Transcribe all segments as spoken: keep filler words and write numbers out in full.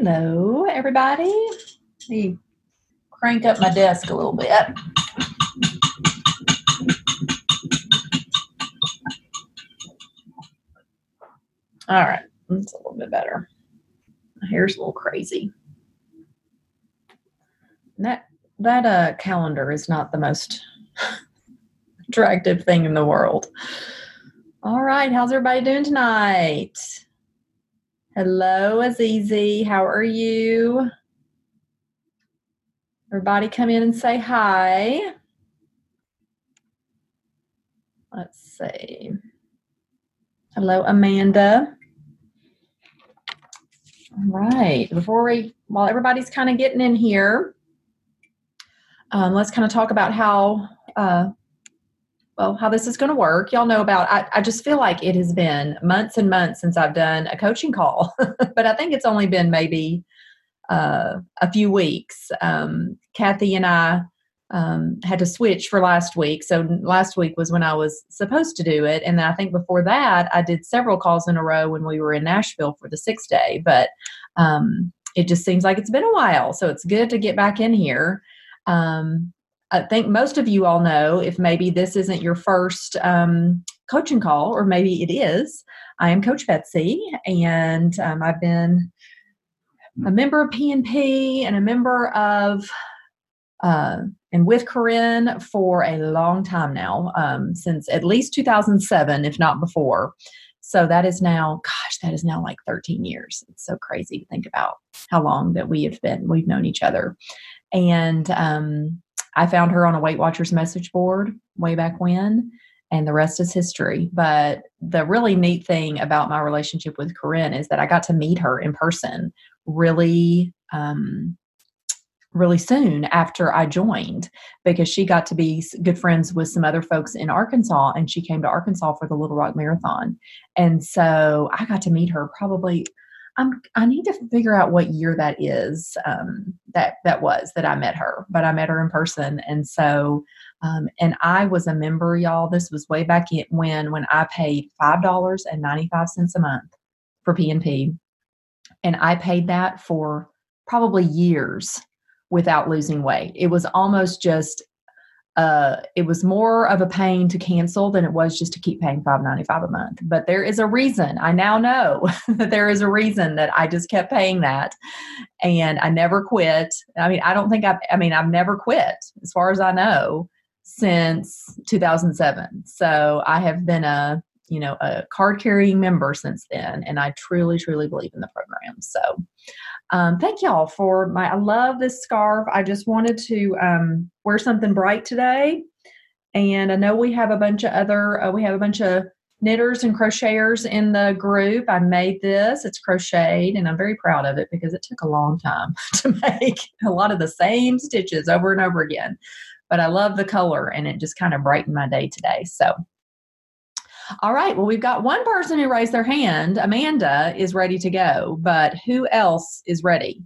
Hello, everybody. Let me crank up my desk a little bit. All right, that's a little bit better. My hair's a little crazy. That that uh, calendar is not the most attractive thing in the world. All right, how's everybody doing tonight? Hello, Azizi. How are you? Everybody come in and say hi. Let's see. Hello, Amanda. All right. Before we, while everybody's kind of getting in here, um, let's kind of talk about how, uh, well, how this is going to work. Y'all know about, I, I just feel like it has been months and months since I've done a coaching call, but I think it's only been maybe uh, a few weeks. Um, Kathy and I um, had to switch for last week. So last week was when I was supposed to do it. And then I think before that, I did several calls in a row when we were in Nashville for the sixth day. But um, it just seems like it's been a while. So it's good to get back in here. Um, I think most of you all know, if maybe this isn't your first um, coaching call, or maybe it is, I am Coach Betsy, and um, I've been a member of P N P and a member of uh, and with Corinne for a long time now, um, since at least two thousand seven, if not before. So that is now, gosh, that is now like thirteen years. It's so crazy to think about how long that we have been, we've known each other. And um, I found her on a Weight Watchers message board way back when, and the rest is history. But the really neat thing about my relationship with Corinne is that I got to meet her in person really, um, really soon after I joined, because she got to be good friends with some other folks in Arkansas, and she came to Arkansas for the Little Rock Marathon. And so I got to meet her probably, I'm, I need to figure out what year that is, um, that, that was that I met her, but I met her in person. And so, um, and I was a member, y'all, this was way back in when, when I paid five dollars and ninety-five cents a month for P N P. And I paid that for probably years without losing weight. It was almost just, uh, it was more of a pain to cancel than it was just to keep paying five dollars and ninety-five cents a month. But there is a reason. I now know that there is a reason that I just kept paying that, and I never quit. I mean, I don't think I've, I mean, I've never quit as far as I know since two thousand seven. So I have been a, you know, a card carrying member since then. And I truly, truly believe in the program. So um, thank y'all for my, I love this scarf. I just wanted to um, wear something bright today. And I know we have a bunch of other, uh, we have a bunch of knitters and crocheters in the group. I made this, it's crocheted, and I'm very proud of it because it took a long time to make a lot of the same stitches over and over again. But I love the color, and it just kind of brightened my day today. So all right. Well, we've got one person who raised their hand. Amanda is ready to go, but who else is ready?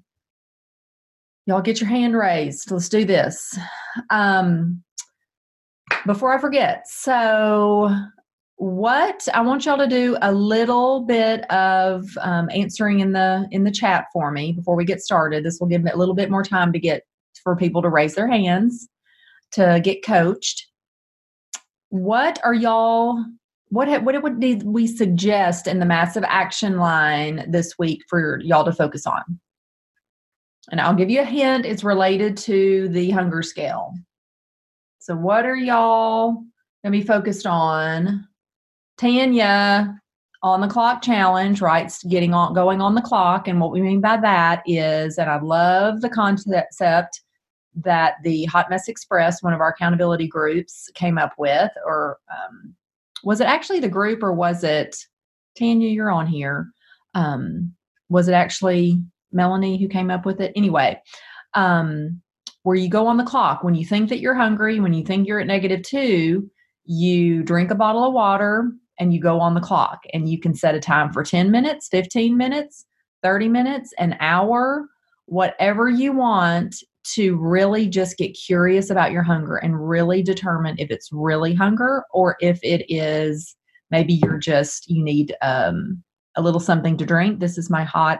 Y'all get your hand raised. Let's do this. Um, before I forget, so what I want y'all to do a little bit of um, answering in the in the chat for me before we get started. This will give me a little bit more time to get for people to raise their hands to get coached. What are y'all? What what would we suggest in the massive action line this week for y'all to focus on? And I'll give you a hint. It's related to the hunger scale. So what are y'all going to be focused on? Tanya, on the clock challenge, right? Getting on, going on the clock. And what we mean by that is, and I love the concept that the Hot Mess Express, one of our accountability groups, came up with, or um, was it actually the group, or was it, Tanya, you're on here. Um, was it actually Melanie who came up with it? Anyway, um, where you go on the clock. When you think that you're hungry, when you think you're at negative two, you drink a bottle of water and you go on the clock, and you can set a time for ten minutes, fifteen minutes, thirty minutes, an hour, whatever you want, to really just get curious about your hunger and really determine if it's really hunger, or if it is maybe you're just, you need um, a little something to drink. This is my hot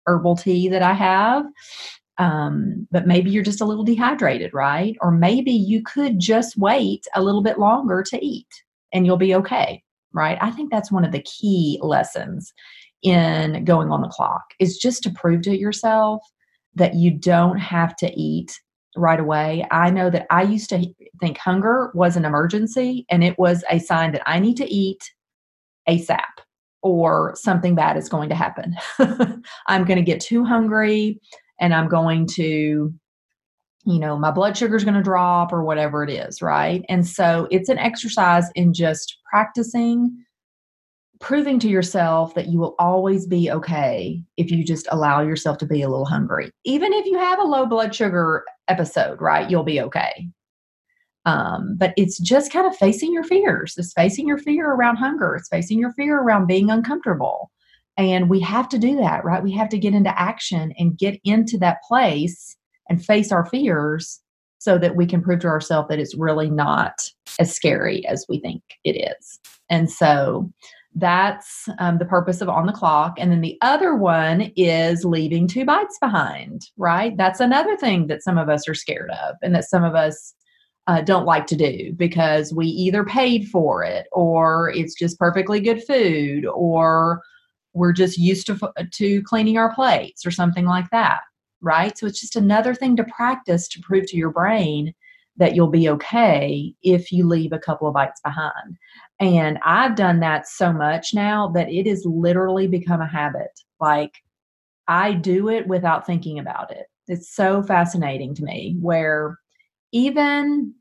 herbal tea that I have. Um, but maybe you're just a little dehydrated, right? Or maybe you could just wait a little bit longer to eat and you'll be okay, right? I think that's one of the key lessons in going on the clock is just to prove to yourself that you don't have to eat right away. I know that I used to think hunger was an emergency and it was a sign that I need to eat ASAP or something bad is going to happen. I'm going to get too hungry and I'm going to, you know, my blood sugar is going to drop or whatever it is, right? And so it's an exercise in just practicing, proving to yourself that you will always be okay if you just allow yourself to be a little hungry. Even if you have a low blood sugar episode, right? You'll be okay. Um, but it's just kind of facing your fears. It's facing your fear around hunger. It's facing your fear around being uncomfortable. And we have to do that, right? We have to get into action and get into that place and face our fears so that we can prove to ourselves that it's really not as scary as we think it is. And so that's um, the purpose of On the Clock. And then the other one is leaving two bites behind, right? That's another thing that some of us are scared of and that some of us uh, don't like to do because we either paid for it or it's just perfectly good food or we're just used to, to cleaning our plates or something like that, right? So it's just another thing to practice to prove to your brain that you'll be okay if you leave a couple of bites behind. And I've done that so much now that it has literally become a habit. Like I do it without thinking about it. It's so fascinating to me where even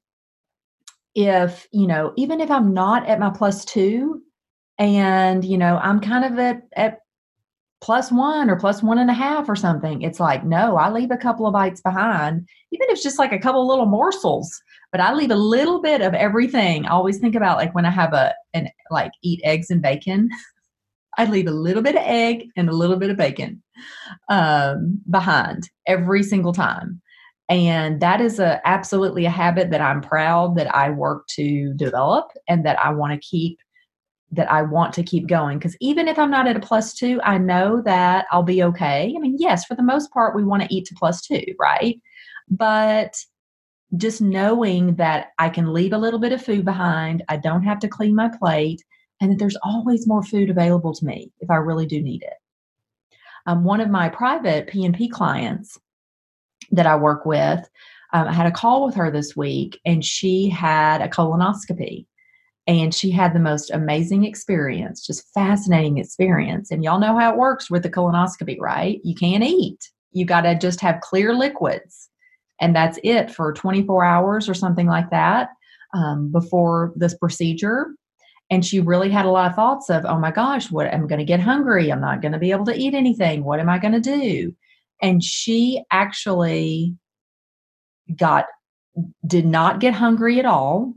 if, you know, even if I'm not at my plus two and, you know, I'm kind of at, at plus one or plus one and a half or something, it's like, no, I leave a couple of bites behind, even if it's just like a couple little morsels, but I leave a little bit of everything. I always think about like when I have a, an like eat eggs and bacon, I leave a little bit of egg and a little bit of bacon um, behind every single time. And that is a absolutely a habit that I'm proud that I work to develop and that I want to keep that I want to keep going. Because even if I'm not at a plus two, I know that I'll be okay. I mean, yes, for the most part, we want to eat to plus two, right? But just knowing that I can leave a little bit of food behind, I don't have to clean my plate, and that there's always more food available to me if I really do need it. Um, one of my private P and P clients that I work with, um, I had a call with her this week, and she had a colonoscopy. And she had the most amazing experience, just fascinating experience. And y'all know how it works with the colonoscopy, right? You can't eat. You got to just have clear liquids. And that's it for twenty-four hours or something like that um, before this procedure. And she really had a lot of thoughts of, oh my gosh, what I'm going to get hungry. I'm not going to be able to eat anything. What am I going to do? And she actually got, did not get hungry at all.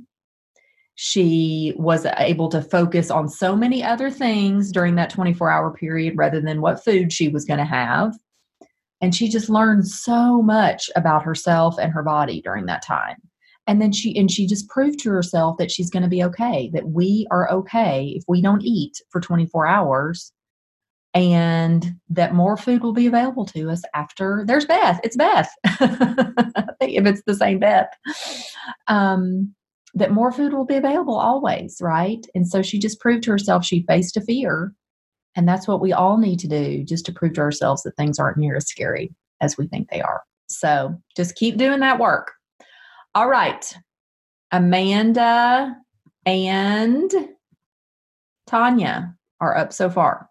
She was able to focus on so many other things during that twenty-four hour period rather than what food she was going to have. And she just learned so much about herself and her body during that time. And then she, and she just proved to herself that she's going to be okay, that we are okay if we don't eat for twenty-four hours and that more food will be available to us after. There's Beth. It's Beth. I think if it's the same Beth. Um, that more food will be available always, right? And so she just proved to herself she faced a fear. And that's what we all need to do, just to prove to ourselves that things aren't near as scary as we think they are. So just keep doing that work. All right. Amanda and Tanya are up so far.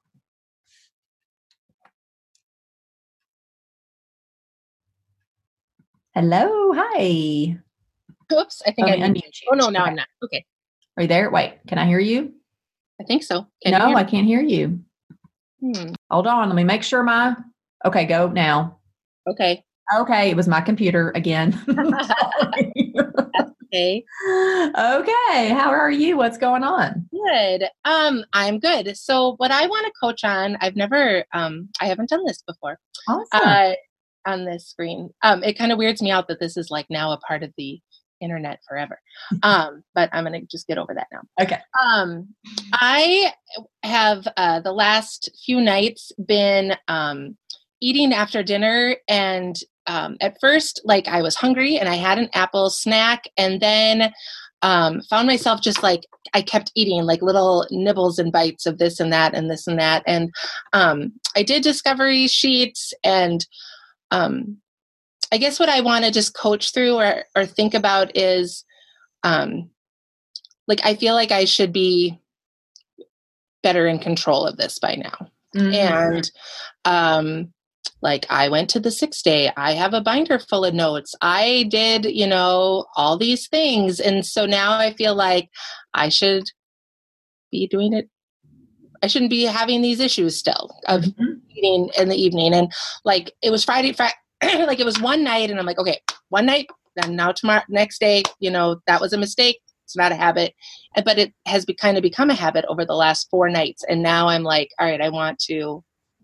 Hello. Hi. Oops, I think Let I me need unmute you. Oh, no, now Okay. I'm not. Okay. Are you there? Wait, can I hear you? I think so. Can no, you hear I me? can't hear you. Hmm. Hold on. Let me make sure my, okay, go now. Okay. Okay. It was my computer again. That's okay. Okay. How are you? What's going on? Good. Um, I'm good. So what I want to coach on, I've never, um, I haven't done this before. Awesome. Uh, on this screen. Um, it kind of weirds me out that this is like now a part of the internet forever. Um, but I'm going to just get over that now. Okay. Um, I have, uh, the last few nights been, um, eating after dinner, and um, at first, like I was hungry and I had an apple snack, and then um, found myself just like I kept eating like little nibbles and bites of this and that and this and that. And um, I did discovery sheets, and um, I guess what I want to just coach through or, or think about is um, like I feel like I should be better in control of this by now. Mm-hmm. And um, like I went to the six day, I have a binder full of notes. I did, you know, all these things. And so now I feel like I should be doing it. I shouldn't be having these issues still of mm-hmm. eating in the evening. And like, it was Friday, Friday like it was one night and I'm like, okay, one night, then now tomorrow, next day, you know, that was a mistake. It's not a habit, but it has be, kind of become a habit over the last four nights. And now I'm like, all right, I want to,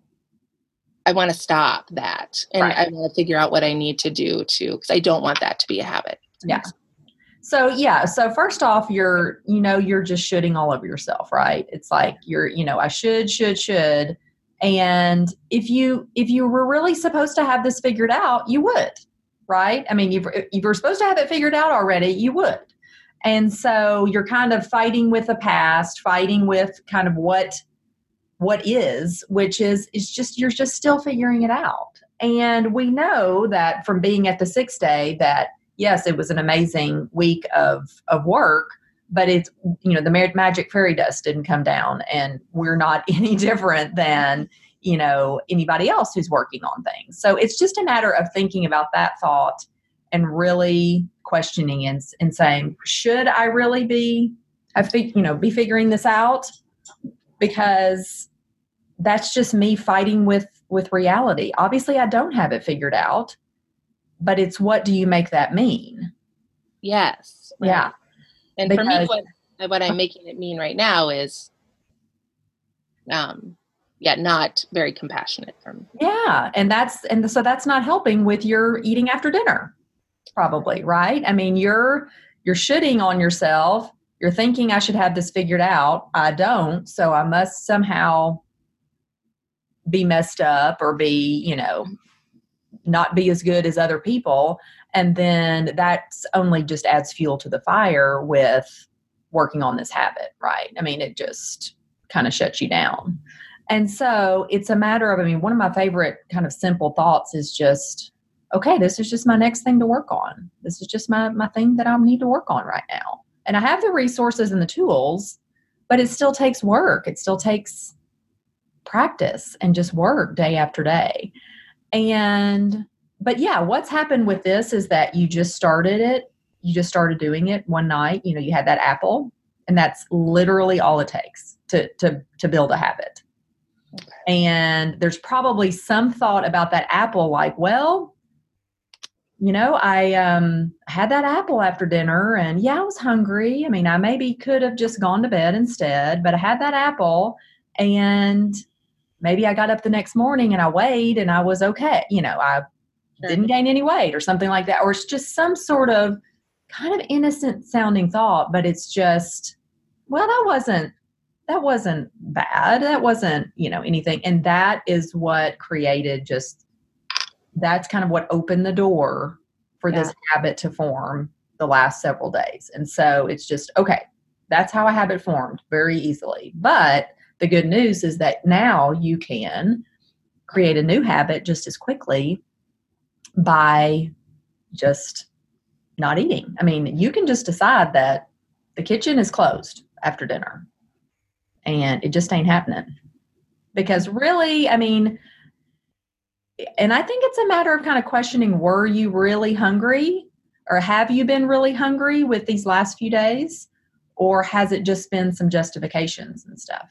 I want to stop that. And right. I want to figure out what I need to do to, because I don't want that to be a habit. Yeah. So, yeah. So first off, you're, you know, you're just shoulding all over yourself, right? It's like you're, you know, I should, should, should. And if you, if you were really supposed to have this figured out, you would, right? I mean, if you were supposed to have it figured out already, you would. And so you're kind of fighting with the past, fighting with kind of what, what is, which is, is just, you're just still figuring it out. And we know that from being at the six day that, yes, it was an amazing week of, of work, but it's, you know, the magic fairy dust didn't come down and we're not any different than, you know, anybody else who's working on things. So it's just a matter of thinking about that thought and really questioning and, and saying, should I really be, I think, you know, be figuring this out? Because that's just me fighting with, with reality. Obviously I don't have it figured out, but it's what do you make that mean? Yes. Right. Yeah. And because, for me, what, what I'm making it mean right now is, um, yeah, not very compassionate from. Yeah. And that's, and so that's not helping with your eating after dinner, probably, right? I mean, you're, you're shitting on yourself. You're thinking I should have this figured out. I don't. So I must somehow be messed up or be, you know, not be as good as other people. And then that's only just adds fuel to the fire with working on this habit, right? I mean, it just kind of shuts you down. And so it's a matter of, I mean, one of my favorite kind of simple thoughts is just, okay, this is just my next thing to work on. This is just my, my thing that I need to work on right now. And I have the resources and the tools, but it still takes work. It still takes practice and just work day after day. And, but yeah, what's happened with this is that you just started it. You just started doing it one night. You know, you had that apple, and that's literally all it takes to, to, to build a habit. Okay. And there's probably some thought about that apple, like, well, you know, I um, had that apple after dinner and yeah, I was hungry. I mean, I maybe could have just gone to bed instead, but I had that apple and maybe I got up the next morning and I weighed and I was okay. You know, I sure. didn't gain any weight or something like that. Or it's just some sort of kind of innocent sounding thought, but it's just, well, that wasn't, that wasn't bad. That wasn't, you know, anything. And that is what created just, that's kind of what opened the door for yeah. this habit to form the last several days. And so it's just, okay, that's how a habit formed very easily. But the good news is that now you can create a new habit just as quickly by just not eating. I mean, you can just decide that the kitchen is closed after dinner and it just ain't happening. Because really, I mean, and I think it's a matter of kind of questioning, were you really hungry or have you been really hungry with these last few days? Or has it just been some justifications and stuff?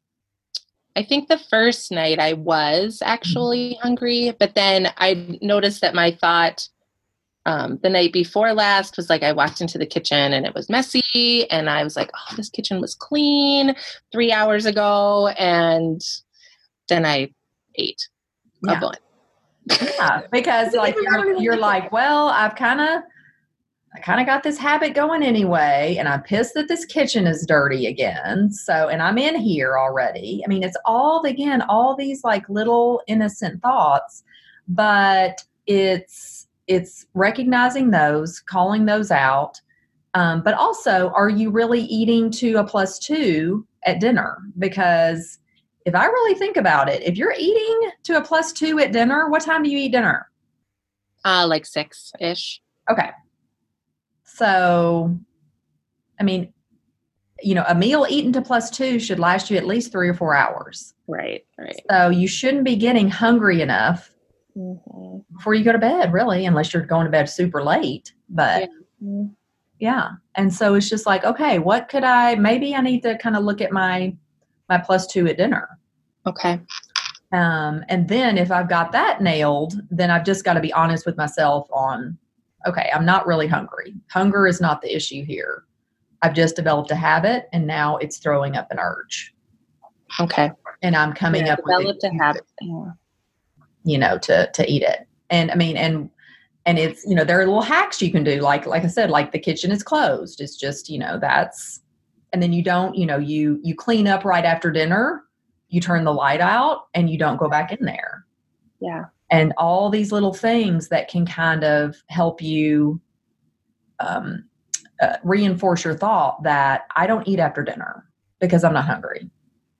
I think the first night I was actually hungry, but then I noticed that my thought um, the night before last was like I walked into the kitchen and it was messy and I was like, oh, this kitchen was clean three hours ago. And then I ate a yeah. bun. Yeah, because like you're, you're like, well, I've kind of I kind of got this habit going anyway, and I'm pissed that this kitchen is dirty again. So, and I'm in here already. I mean, it's all, again, all these like little innocent thoughts, but it's, it's recognizing those, calling those out. Um, but also, are you really eating to a plus two at dinner? Because if I really think about it, if you're eating to a plus two at dinner, what time do you eat dinner? Uh, like six-ish. Okay. So, I mean, you know, a meal eaten to plus two should last you at least three or four hours. Right, right. So you shouldn't be getting hungry enough mm-hmm. before you go to bed, really, unless you're going to bed super late. But yeah. Mm-hmm. yeah. And so it's just like, okay, what could I, maybe I need to kind of look at my, my plus two at dinner. Okay. Um, and then if I've got that nailed, then I've just got to be honest with myself on, okay, I'm not really hungry. Hunger is not the issue here. I've just developed a habit and now it's throwing up an urge. Okay. And I'm coming yeah, up with developed a habit, yeah. you know, to, to eat it. And I mean, and, and it's, you know, there are little hacks you can do. Like, like I said, like the kitchen is closed. It's just, you know, that's, and then you don't, you know, you, you clean up right after dinner, you turn the light out and you don't go back in there. Yeah. And all these little things that can kind of help you um, uh, reinforce your thought that I don't eat after dinner because I'm not hungry.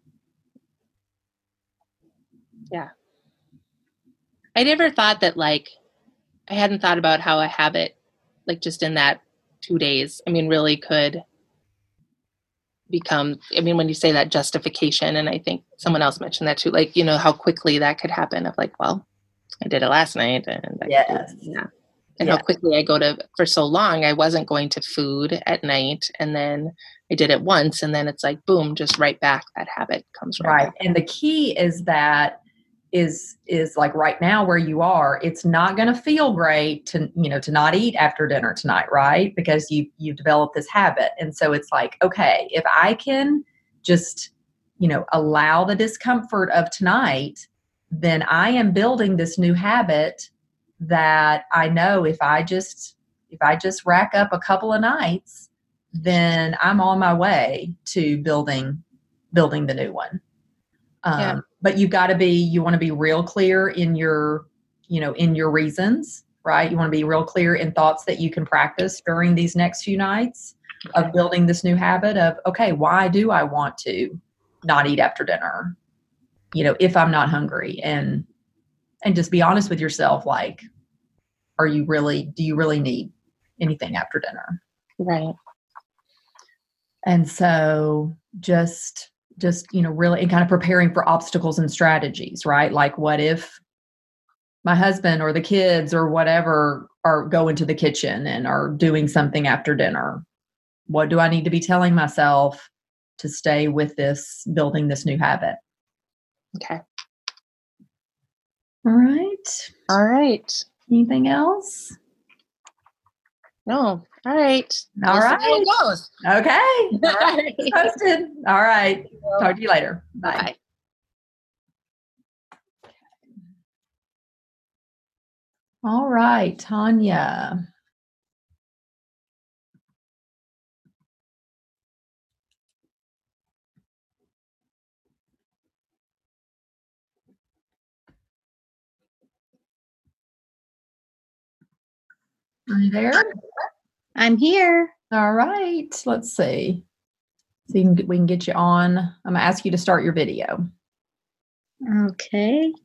Yeah. I never thought that, like, I hadn't thought about how a habit, like just in that two days, I mean, really could become, I mean, when you say that justification, and I think someone else mentioned that too, like, you know, how quickly that could happen of like, well, I did it last night. And I yes. yeah. And yes. how quickly I go to, for so long, I wasn't going to food at night. And then I did it once. And then it's like, boom, just right back. That habit comes right, right back. And the key is that is, is like right now where you are, it's not going to feel great to, you know, to not eat after dinner tonight. Right. Because you, you've developed this habit. And so it's like, okay, if I can just, you know, allow the discomfort of tonight, then I am building this new habit that I know if I just, if I just rack up a couple of nights, then I'm on my way to building, building the new one. Um, yeah. But you've got to be, you want to be real clear in your, you know, in your reasons, right? You want to be real clear in thoughts that you can practice during these next few nights of building this new habit of, okay, why do I want to not eat after dinner? You know, if I'm not hungry, and, and just be honest with yourself. Like, are you really, do you really need anything after dinner? Right. And so just, just, you know, really, and kind of preparing for obstacles and strategies, right? Like, what if my husband or the kids or whatever are going to the kitchen and are doing something after dinner? What do I need to be telling myself to stay with this, building this new habit? Okay. All right. All right. Anything else? No. All right. All we'll right. See how it goes. Okay. All right. Posted. All right. Talk to you later. Bye. Bye. All right, Tanya. Are you there? I'm here. All right. Let's see. So you can, we can get you on. I'm going to ask you to start your video. Okay.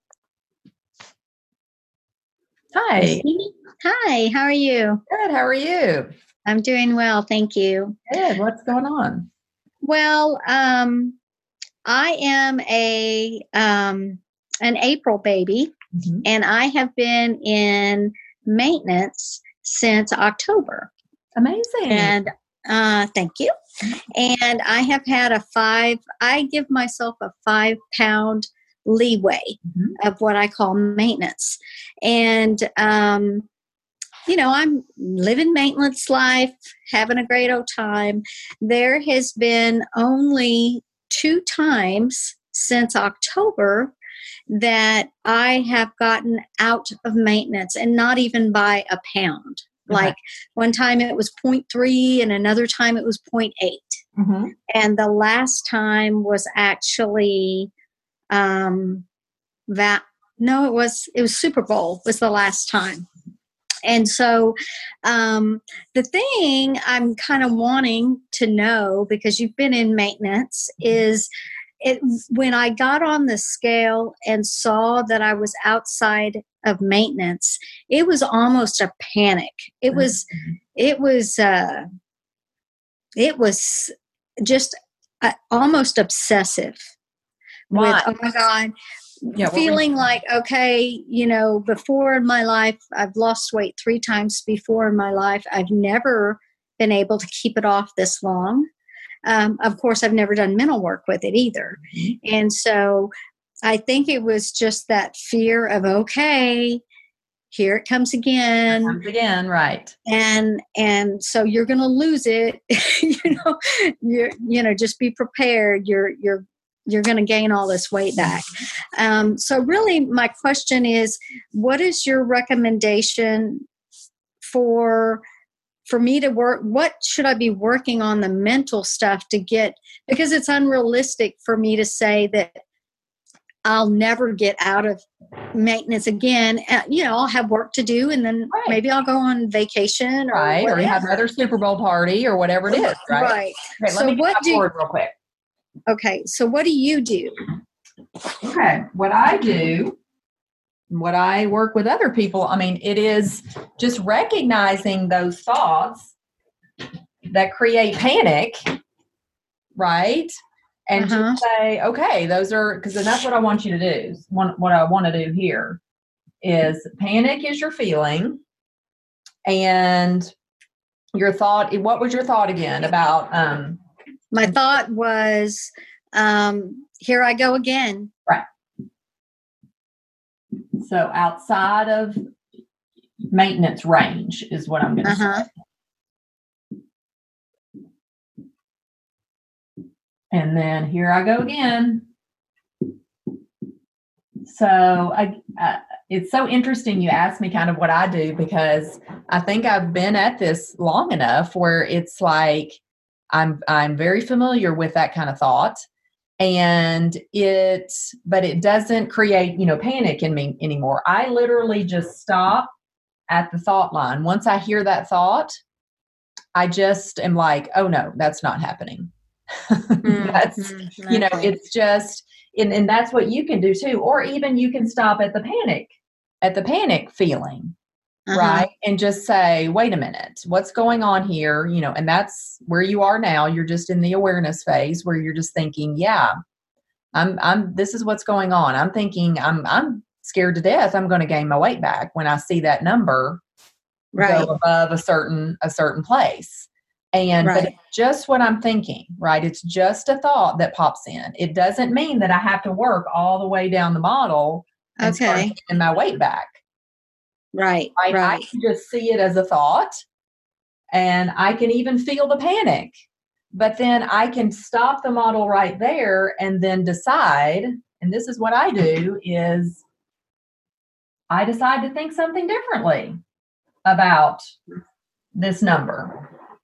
Hi. Hi, how are you? Good. How are you? I'm doing well, thank you. Good. What's going on? Well, um, I am a um, an April baby, mm-hmm. and I have been in maintenance since October. Amazing. And uh, thank you. And I have had a five, I give myself a five pound leeway mm-hmm. of what I call maintenance. And, um, you know, I'm living maintenance life, having a great old time. There has been only two times since October that I have gotten out of maintenance, and not even by a pound. Like one time it was zero point three and another time it was zero point eight. Mm-hmm. And the last time was actually um, that. No, it was it was Super Bowl was the last time. And so um, the thing I'm kind of wanting to know, because you've been in maintenance, is it when I got on the scale and saw that I was outside of maintenance, it was almost a panic. It was, it was, uh, it was just uh, almost obsessive. Why? With, oh my God. Yeah, feeling like, okay, you know, before in my life, I've lost weight three times before in my life. I've never been able to keep it off this long. Um, of course, I've never done mental work with it either. Mm-hmm. And so I think it was just that fear of, okay, here it comes again. Here it comes again, right. And and so you're going to lose it. you know, you're, you know, just be prepared. You're, you're, you're going to gain all this weight back. Um, so really my question is, what is your recommendation for, for me to work? What should I be working on the mental stuff to get, because it's unrealistic for me to say that I'll never get out of maintenance again. Uh, you know, I'll have work to do, and then right. maybe I'll go on vacation or right. whatever. Or you have another Super Bowl party or whatever it is. Right. Right. Okay, so let me what get do forward real quick. Okay. So what do you do? Okay. What I do, what I work with other people, I mean, it is just recognizing those thoughts that create panic, right? And uh-huh. just say, okay, those are, because that's what I want you to do. One, what I want to do here is panic is your feeling, and your thought. What was your thought again about? Um, My thought was, um, here I go again. Right. So outside of maintenance range is what I'm going to uh-huh. say. And then here I go again. So I, uh, it's so interesting you asked me kind of what I do, because I think I've been at this long enough where it's like I'm I'm very familiar with that kind of thought, and it but it doesn't create, you know, panic in me anymore. I literally just stop at the thought line. Once I hear that thought, I just am like, oh no, that's not happening. that's, mm-hmm. you know, it's just, and, and that's what you can do too. Or even you can stop at the panic, at the panic feeling, uh-huh. right? And just say, wait a minute, what's going on here? You know, and that's where you are now. You're just in the awareness phase where you're just thinking, yeah, I'm, I'm, this is what's going on. I'm thinking I'm, I'm scared to death. I'm going to gain my weight back when I see that number right. go above a certain, a certain place. And right. but it's just what I'm thinking, right? It's just a thought that pops in. It doesn't mean that I have to work all the way down the model and okay. start getting my weight back. Right, right. right. I can just see it as a thought, and I can even feel the panic. But then I can stop the model right there and then decide, and this is what I do, is I decide to think something differently about this number.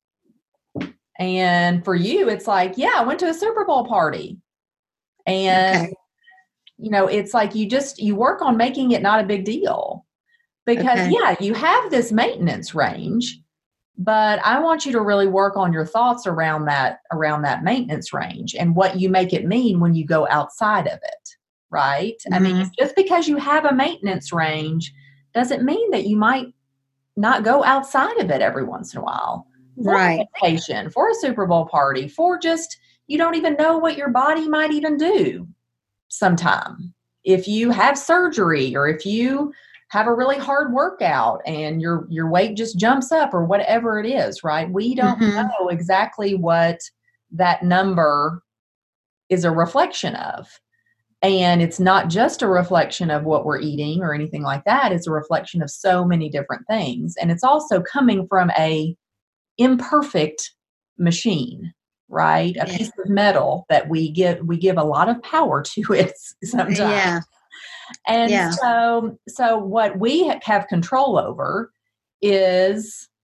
And for you, it's like, yeah, I went to a Super Bowl party. And, okay. you know, it's like you just, you work on making it not a big deal. Because, okay. yeah, you have this maintenance range, but I want you to really work on your thoughts around that, around that maintenance range and what you make it mean when you go outside of it, right? Mm-hmm. I mean, just because you have a maintenance range doesn't mean that you might not go outside of it every once in a while. For right. a vacation, for a Super Bowl party, for just, you don't even know what your body might even do sometime. If you have surgery, or if you have a really hard workout and your, your weight just jumps up, or whatever it is, right? We don't mm-hmm. know exactly what that number is a reflection of. And it's not just a reflection of what we're eating or anything like that. It's a reflection of so many different things. And it's also coming from a imperfect machine, right? A yeah. piece of metal that we give we give a lot of power to it sometimes. Yeah. And yeah. so so what we have control over is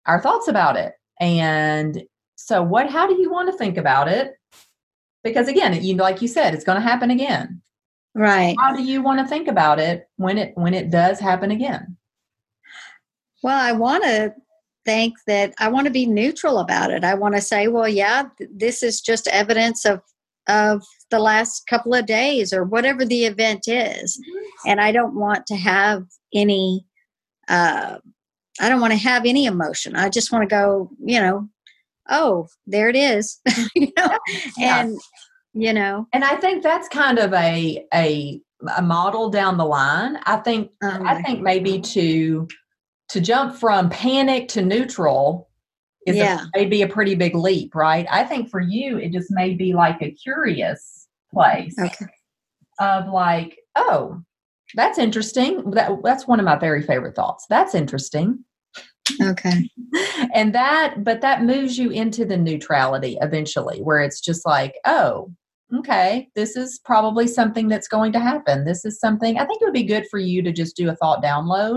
our thoughts about it. And so what, how do you want to think about it? Because again, you like you said, it's going to happen again. Right. How do you want to think about it when it, when it does happen again? Well, I want to think that I want to be neutral about it. I want to say, well, yeah, th- this is just evidence of, of the last couple of days or whatever the event is. Mm-hmm. And I don't want to have any, uh, I don't want to have any emotion. I just want to go, you know, oh, there it is, you know, yeah. and, you know, and I think that's kind of a, a, a model down the line. I think, um, I think maybe to, to jump from panic to neutral is yeah. a, maybe a pretty big leap, right? I think for you, it just may be like a curious place okay. of like, oh, that's interesting. That, that's one of my very favorite thoughts. That's interesting. Okay. And that, but that moves you into the neutrality eventually, where it's just like, oh, okay, this is probably something that's going to happen. This is something, I think it would be good for you to just do a thought download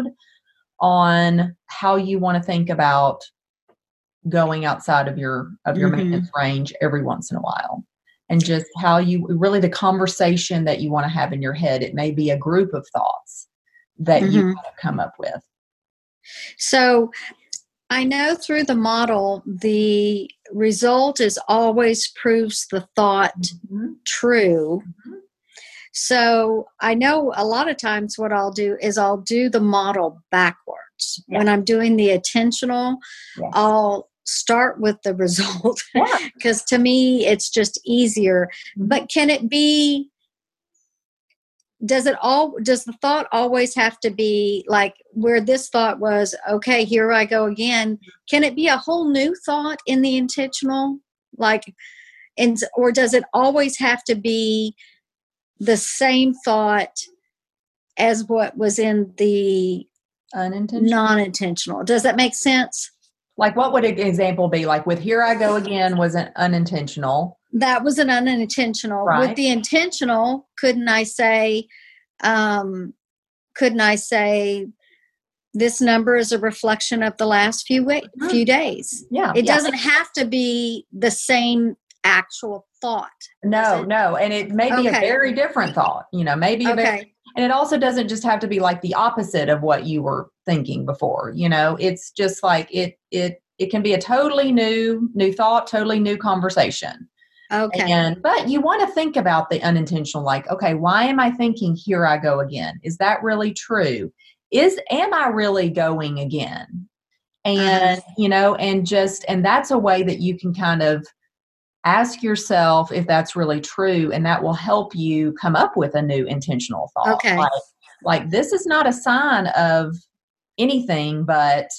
on how you want to think about going outside of your, of your mm-hmm. maintenance range every once in a while. And just how you really, the conversation that you want to have in your head, it may be a group of thoughts that mm-hmm. you want to come up with. So I know through the model, the result is always proves the thought mm-hmm. true. Mm-hmm. So I know a lot of times what I'll do is I'll do the model backwards. Yeah. When I'm doing the attentional, yes. I'll start with the result because yeah. to me it's just easier. Mm-hmm. But can it be, does it all, does the thought always have to be like where this thought was, okay, here I go again. Can it be a whole new thought in the intentional? Like, and, or does it always have to be the same thought as what was in the unintentional, non-intentional? Does that make sense? Like what would an example be? Like with here I go again was an unintentional. That was an unintentional. Right. With the intentional, couldn't I say, um, couldn't I say this number is a reflection of the last few weeks, mm-hmm. few days? Yeah. It yeah. doesn't have to be the same actual thought. No, no. And it may be okay. a very different thought, you know, maybe a okay. very, and it also doesn't just have to be like the opposite of what you were thinking before, you know, it's just like it, it, it can be a totally new, new thought, totally new conversation. Okay. And, but you want to think about the unintentional, like, okay, why am I thinking here I go again? Is that really true? Is, am I really going again? And, uh-huh. you know, and just, and that's a way that you can kind of ask yourself if that's really true, and that will help you come up with a new intentional thought. Okay. Like, like this is not a sign of anything but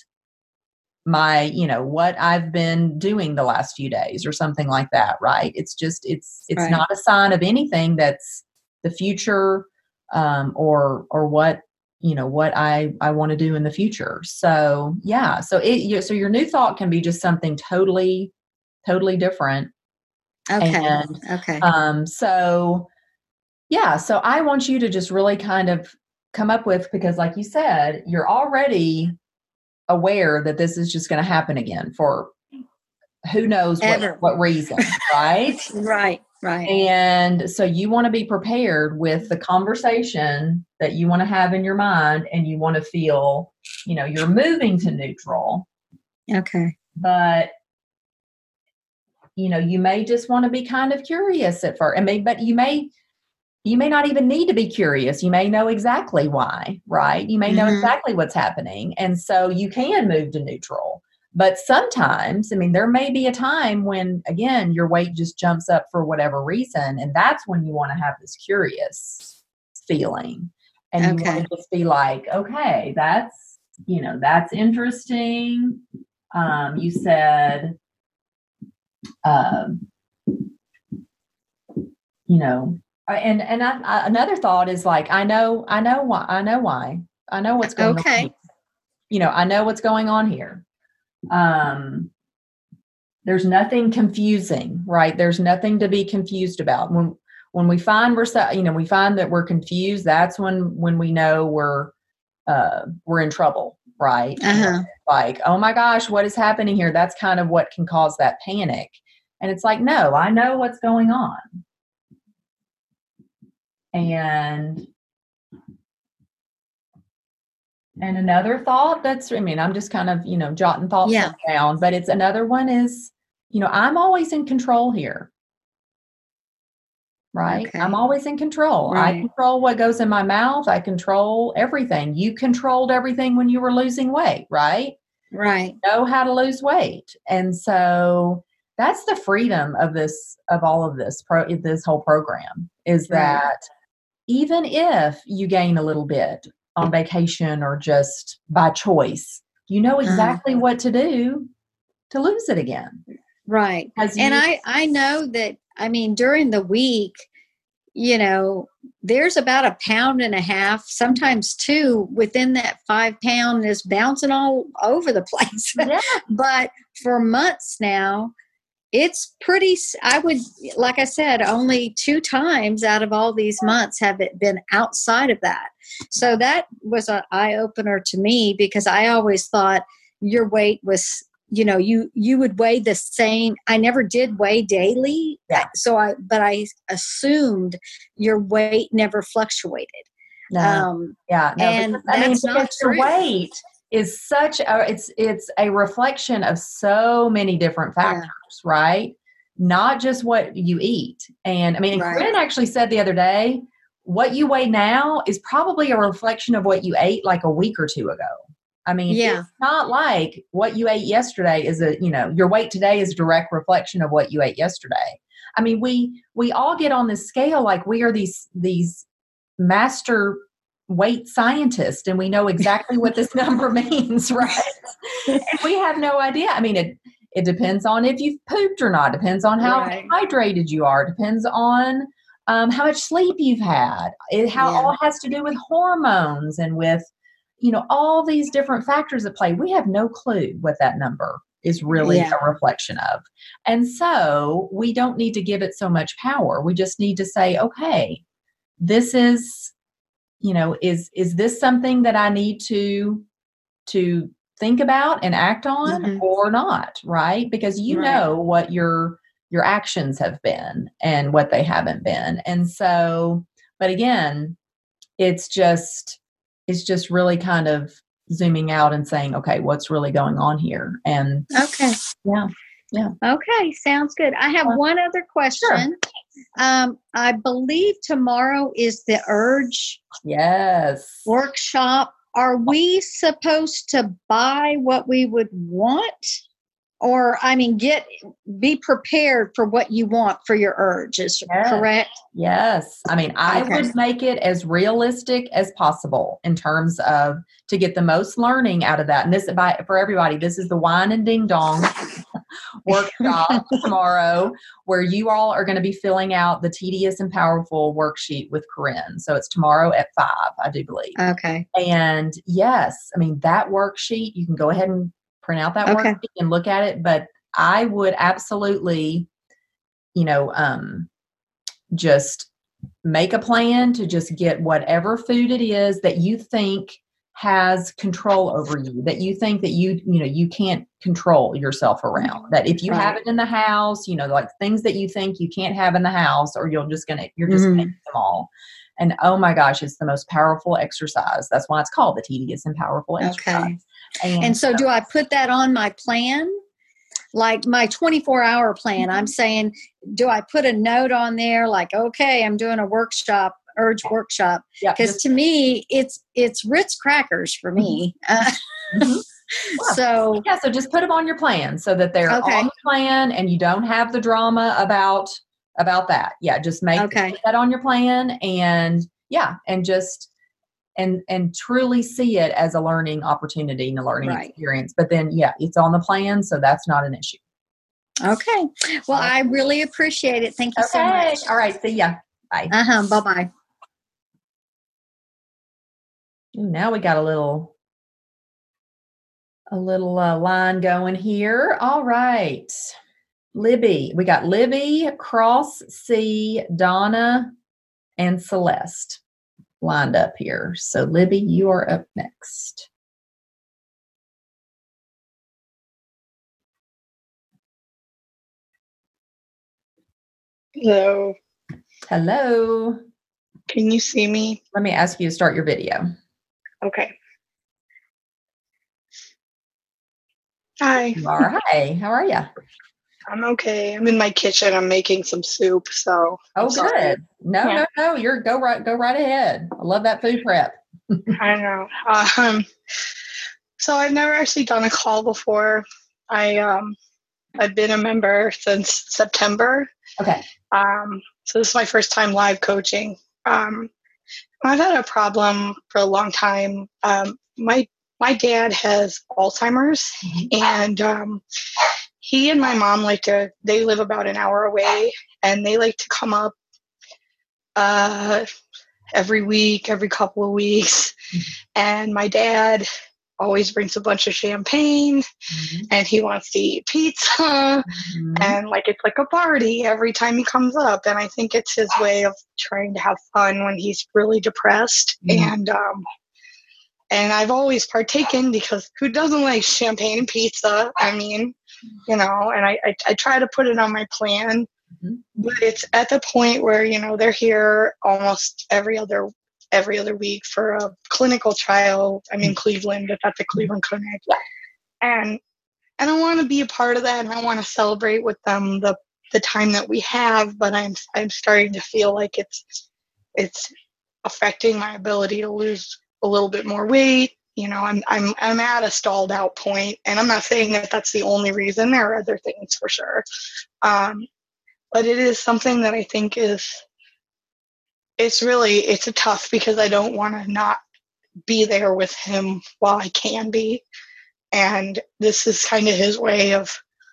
my, you know, what I've been doing the last few days or something like that, right? It's just, it's, it's right. not a sign of anything that's the future um, or, or what, you know, what I, I want to do in the future. So yeah. So it, you, so your new thought can be just something totally, totally different. Okay. And, okay. Um, so yeah, so I want you to just really kind of come up with, because like you said, you're already aware that this is just going to happen again for who knows what, what reason, right? Right, right. And so you want to be prepared with the conversation that you want to have in your mind, and you want to feel, you know, you're moving to neutral. Okay. But you know, you may just want to be kind of curious at first. I mean, but you may, you may not even need to be curious. You may know exactly why, right? You may know mm-hmm. exactly what's happening. And so you can move to neutral. But sometimes, I mean, there may be a time when, again, your weight just jumps up for whatever reason. And that's when you want to have this curious feeling. And okay. you want to just be like, okay, that's, you know, that's interesting. Um, you said, Um, you know, and, and I, I, another thought is like, I know, I know why, I know why, I know what's going okay. on. You know, I know what's going on here. Um, there's nothing confusing, right? There's nothing to be confused about. When, when we find we're, you know, we find that we're confused, that's when, when we know we're, uh, we're in trouble. right? Uh-huh. Like, oh my gosh, what is happening here? That's kind of what can cause that panic. And it's like, no, I know what's going on. And and another thought that's, I mean, I'm just kind of, you know, jotting thoughts Yeah. down, but it's another one is, you know, I'm always in control here. Right? Okay. I'm always in control. I Right. control what goes in my mouth. I control everything. You controlled everything when you were losing weight, right? Right. Know how to lose weight. And so that's the freedom of this, of all of this, pro, this whole program is Right. that even if you gain a little bit on vacation or just by choice, you know Uh-huh. exactly what to do to lose it again. Right. Because And you, I, I know that, I mean, during the week, you know, there's about a pound and a half, sometimes two, within that five pound is bouncing all over the place. yeah, But for months now, it's pretty, s- I would, like I said, only two times out of all these months have it been outside of that. So that was an eye opener to me because I always thought your weight was, you know, you, you would weigh the same. I never did weigh daily. Yeah. So I, but I assumed your weight never fluctuated. no. Um, Yeah, no, and because, I mean, that's not because your true. weight is such a, it's, it's a reflection of so many different factors, Yeah. right? Not just what you eat. And I mean, and Right. Corinne actually said the other day, what you weigh now is probably a reflection of what you ate like a week or two ago. I mean, Yeah. it's not like what you ate yesterday is a, you know, your weight today is a direct reflection of what you ate yesterday. I mean, we, we all get on this scale like we are these, these master weight scientists and we know exactly what this number means, right? And we have no idea. I mean, it it depends on if you've pooped or not, depends on how Right. hydrated you are, depends on um, how much sleep you've had. It how Yeah. all has to do with hormones and with, you know, all these different factors at play. We have no clue what that number is really Yeah. a reflection of. And so we don't need to give it so much power. We just need to say, okay, this is, you know, is is this something that I need to to think about and act on Mhm. or not, right? Because you Right. know what your your actions have been and what they haven't been. And so, but again, it's just it's just really kind of zooming out and saying, okay, what's really going on here? And Okay. yeah, yeah. Okay. Sounds good. I have Uh, one other question. Um, I believe tomorrow is the Urge Yes. workshop. Are we supposed to buy what we would want? Or, I mean, get be prepared for what you want for your urge, is Yes. correct? Yes. I mean, I Okay. would make it as realistic as possible in terms of to get the most learning out of that. And this, by, for everybody, this is the Wine and Ding Dong workshop tomorrow, where you all are going to be filling out the Tedious and Powerful worksheet with Corinne. So it's tomorrow at five, I do believe. Okay. And yes, I mean, that worksheet, you can go ahead and print out that Okay. worksheet and look at it. But I would absolutely, you know, um, just make a plan to just get whatever food it is that you think has control over you, that you think that you, you know, you can't control yourself around. That if you have Right. it in the house, you know, like things that you think you can't have in the house, or you're just gonna, you're just Mhm. gonna eat them all. And oh my gosh, it's the most powerful exercise. That's why it's called the Tedious and Powerful exercise. Okay. And, And so, do I put that on my plan? Like my twenty-four hour plan, I'm saying, do I put a note on there like, okay, I'm doing a workshop, urge workshop? yeah, Because just, to me, it's it's Ritz crackers for me. Uh, mhm. Yeah. so Yeah, so just put them on your plan so that they're Okay. on the plan and you don't have the drama about about that. Yeah, just make Okay. put that on your plan and yeah, and just and and truly see it as a learning opportunity and a learning Right. experience. But then yeah, it's on the plan, so that's not an issue. Okay. Well, I really appreciate it. Thank you so Okay. much. All right. See ya. Bye. Uh huh. Bye bye. Ooh, now we got a little a little uh, line going here. All right. Libby. We got Libby, Cross C, Donna, and Celeste lined up here. So Libby, you are up next. Hello. Hello. Can you see me? Let me ask you to start your video. Okay. Hi. You are. Hi. How are you? I'm okay. I'm in my kitchen. I'm making some soup. So. Oh, sorry. good. No, Yeah. no, no. You're go right. Go right ahead. I love that food prep. I know. Um. So I've never actually done a call before. I um. I've been a member since September. Okay. Um. So this is my first time live coaching. Um. I've had a problem for a long time. Um. My my dad has Alzheimer's, and um. He and my mom like to, they live about an hour away, and they like to come up uh, every week, every couple of weeks. And my dad always brings a bunch of champagne, mm-hmm. and he wants to eat pizza. Mm-hmm. And like it's like a party every time he comes up. And I think it's his way of trying to have fun when he's really depressed. Mm-hmm. And um, and I've always partaken because who doesn't like champagne and pizza? I mean, you know, and I, I, I try to put it on my plan, mm-hmm. but it's at the point where, you know, they're here almost every other every other week for a clinical trial. I'm in Cleveland, it's at the Cleveland Clinic. And and I want to be a part of that, and I want to celebrate with them the the time that we have, but I'm I'm starting to feel like it's it's affecting my ability to lose a little bit more weight. You know, I'm I'm I'm at a stalled out point, and I'm not saying that that's the only reason. There are other things for sure, um, but it is something that I think is it's really it's a tough because I don't want to not be there with him while I can be, and this is kind of his way of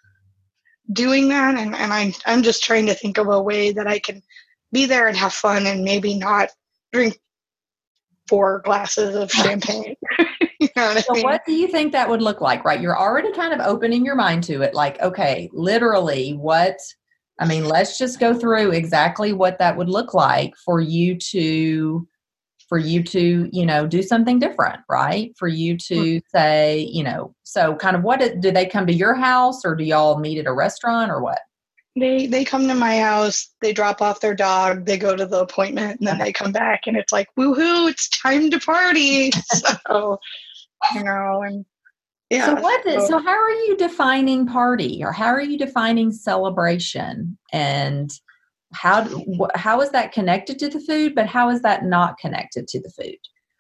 doing that, and and I'm I'm just trying to think of a way that I can be there and have fun and maybe not drink four glasses of champagne. You know what so I mean? What do you think that would look like, right? You're already kind of opening your mind to it. Like, okay, literally what, I mean, let's just go through exactly what that would look like for you to, for you to, you know, do something different, right? For you to mm-hmm. say, you know, so kind of what, do they come to your house or do y'all meet at a restaurant or what? They they come to my house, they drop off their dog, they go to the appointment, and then they come back, and it's like, woohoo, it's time to party. So, you know, and yeah. So what? So, so how are you defining party, or how are you defining celebration, and how wh- how is that connected to the food? But how is that not connected to the food?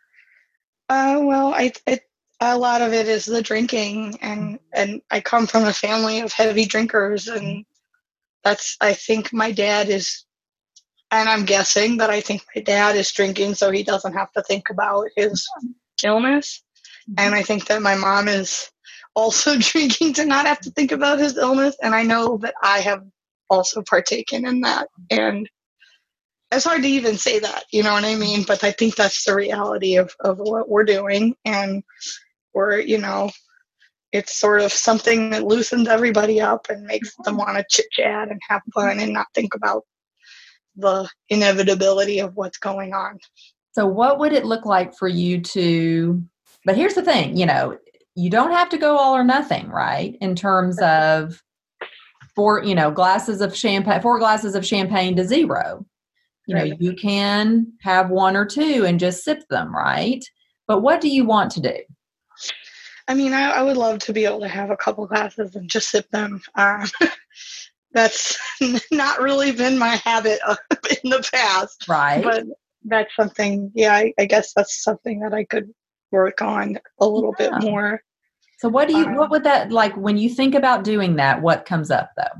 Uh, well, I it, a lot of it is the drinking, and and I come from a family of heavy drinkers, and that's, I think my dad is, and I'm guessing, but I think my dad is drinking so he doesn't have to think about his illness. And I think that my mom is also drinking to not have to think about his illness. And I know that I have also partaken in that. And it's hard to even say that, you know what I mean? But I think that's the reality of, of what we're doing. And we're, you know, it's sort of something that loosens everybody up and makes them want to chit chat and have fun and not think about the inevitability of what's going on. So what would it look like for you to, but here's the thing, you know, you don't have to go all or nothing, right? In terms of four, you know, glasses of champagne, four glasses of champagne to zero. You know, right. You can have one or two and just sip them, right? But what do you want to do? I mean, I, I would love to be able to have a couple glasses and just sip them. Um, that's not really been my habit in the past. Right. But that's something, yeah, I, I guess that's something that I could work on a little yeah. bit more. So what do you, um, what would that, like, when you think about doing that, what comes up though?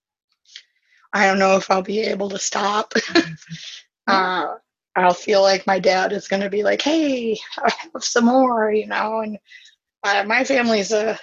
I don't know if I'll be able to stop. uh, I'll feel like my dad is going to be like, hey, have some more, you know, and Uh, my family's a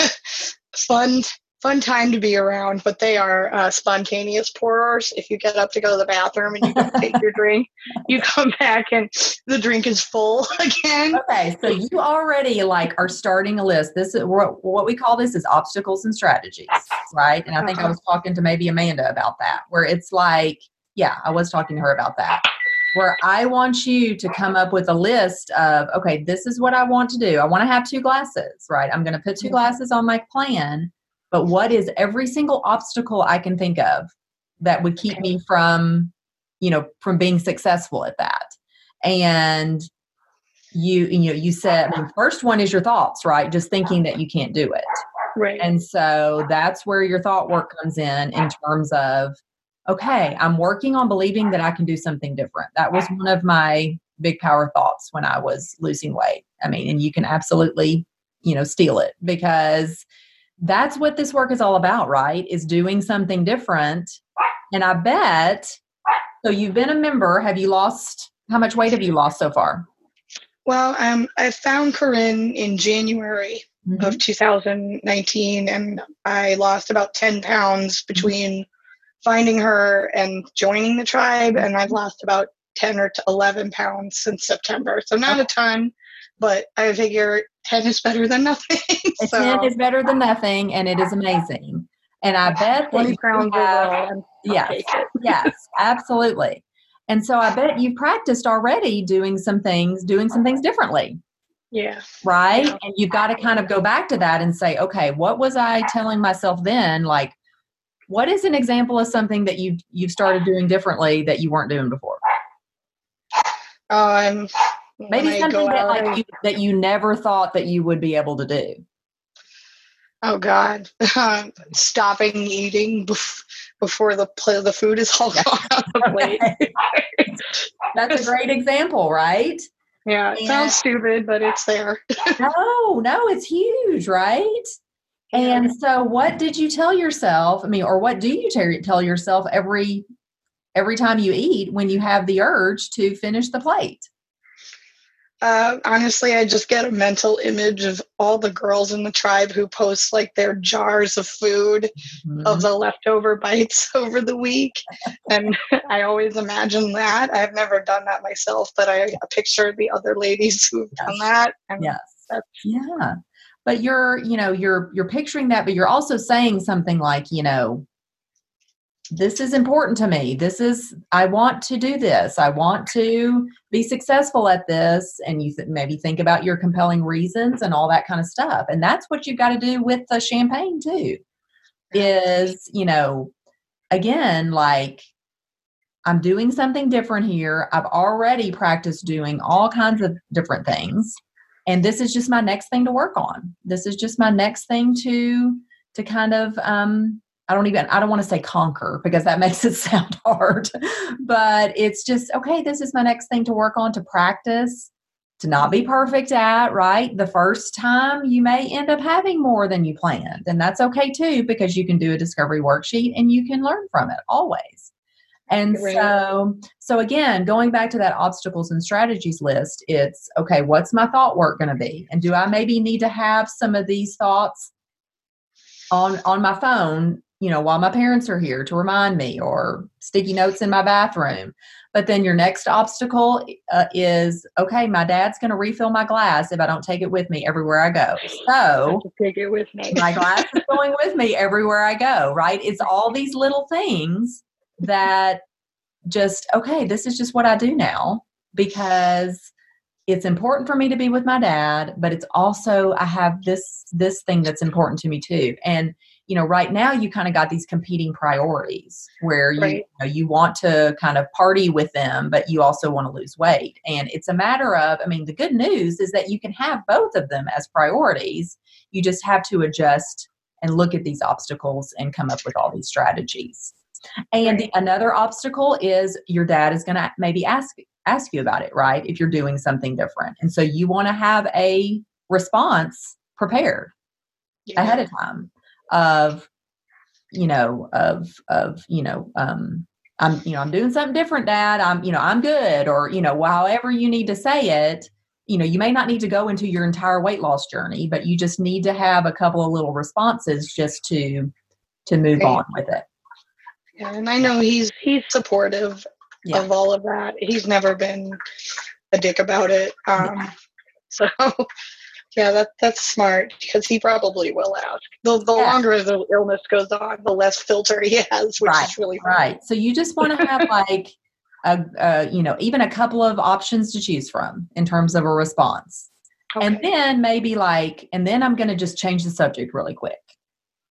fun, fun time to be around, but they are uh, spontaneous pourers. If you get up to go to the bathroom and you go take your drink, you come back and the drink is full again. Okay, so you already like are starting a list. This is what, what we call this is obstacles and strategies, right? And I think uh-huh. I was talking to maybe Amanda about that, where it's like, yeah, I was talking to her about that. Where I want you to come up with a list of, okay, this is what I want to do. I want to have two glasses, right? I'm going to put two glasses on my plan, but what is every single obstacle I can think of that would keep me from, you know, from being successful at that. And you, you know, you said, I mean, first one is your thoughts, right? Just thinking that you can't do it. Right. And so that's where your thought work comes in, in terms of, okay, I'm working on believing that I can do something different. That was one of my big power thoughts when I was losing weight. I mean, and you can absolutely, you know, steal it, because that's what this work is all about, right? Is doing something different. And I bet, so you've been a member. Have you lost, how much weight have you lost so far? Well, um, I found Corinne in January mm-hmm. of two thousand nineteen, and I lost about ten pounds between finding her and joining the tribe, and I've lost about ten or eleven pounds since September. So not a ton, but I figure ten is better than nothing. So. ten is better than nothing, and it is amazing. And I bet that twenty pounds overall. Yes, yes, absolutely. And so I bet you've practiced already doing some things, doing some things differently. Yeah. Right? Yeah. And you've got to kind of go back to that and say, okay, what was I telling myself then? Like, what is an example of something that you've, you've started doing differently that you weren't doing before? Um, Maybe something that, like, you, that you never thought that you would be able to do. Oh God, um, stopping eating bef- before the pl- the food is all gone on the plate. That's a great example, right? Yeah, it and, sounds stupid, but it's there. no, no, it's huge, right? Yeah. And so what did you tell yourself? I mean, or what do you t- tell yourself every every time you eat when you have the urge to finish the plate? Uh, honestly, I just get a mental image of all the girls in the tribe who post like their jars of food mm-hmm. of the leftover bites over the week. And I always imagine that. I've never done that myself, but I picture the other ladies who've yes. done that. And yes. That's, yeah. But you're, you know, you're, you're picturing that, but you're also saying something like, you know, this is important to me. This is, I want to do this. I want to be successful at this. And you th- maybe think about your compelling reasons and all that kind of stuff. And that's what you've got to do with the champagne too, is, you know, again, like, I'm doing something different here. I've already practiced doing all kinds of different things. And this is just my next thing to work on. This is just my next thing to, to kind of, um, I don't even, I don't want to say conquer because that makes it sound hard, but it's just, okay, this is my next thing to work on, to practice, to not be perfect at, right? The first time you may end up having more than you planned, and that's okay too, because you can do a discovery worksheet and you can learn from it always. And right. so, so again, going back to that obstacles and strategies list, it's, okay, what's my thought work going to be? And do I maybe need to have some of these thoughts on, on my phone, you know, while my parents are here to remind me, or sticky notes in my bathroom? But then your next obstacle uh, is, okay, my dad's going to refill my glass if I don't take it with me everywhere I go. So take it with me. My glass is going with me everywhere I go, right? It's all these little things that just, okay, this is just what I do now, because it's important for me to be with my dad, but it's also, I have this, this thing that's important to me too. And, you know, right now you kind of got these competing priorities where you, right. you know, you want to kind of party with them, but you also want to lose weight. And it's a matter of, I mean, the good news is that you can have both of them as priorities. You just have to adjust and look at these obstacles and come up with all these strategies. And right. another obstacle is your dad is going to maybe ask ask you about it, right? If you're doing something different. And so you want to have a response prepared yeah. ahead of time of, you know, of, of, you know, um, I'm, you know, I'm doing something different, Dad. I'm, you know, I'm good. Or, you know, however you need to say it, you know, you may not need to go into your entire weight loss journey, but you just need to have a couple of little responses just to, to move okay. on with it. Yeah, and I know he's he's supportive yeah. of all of that. He's never been a dick about it. Um, yeah. So, yeah, that that's smart, because he probably will ask. The, the yeah. longer the illness goes on, the less filter he has, which right. is really funny. Right. So you just want to have like, a, a, you know, even a couple of options to choose from in terms of a response. Okay. And then maybe like, and then I'm going to just change the subject really quick.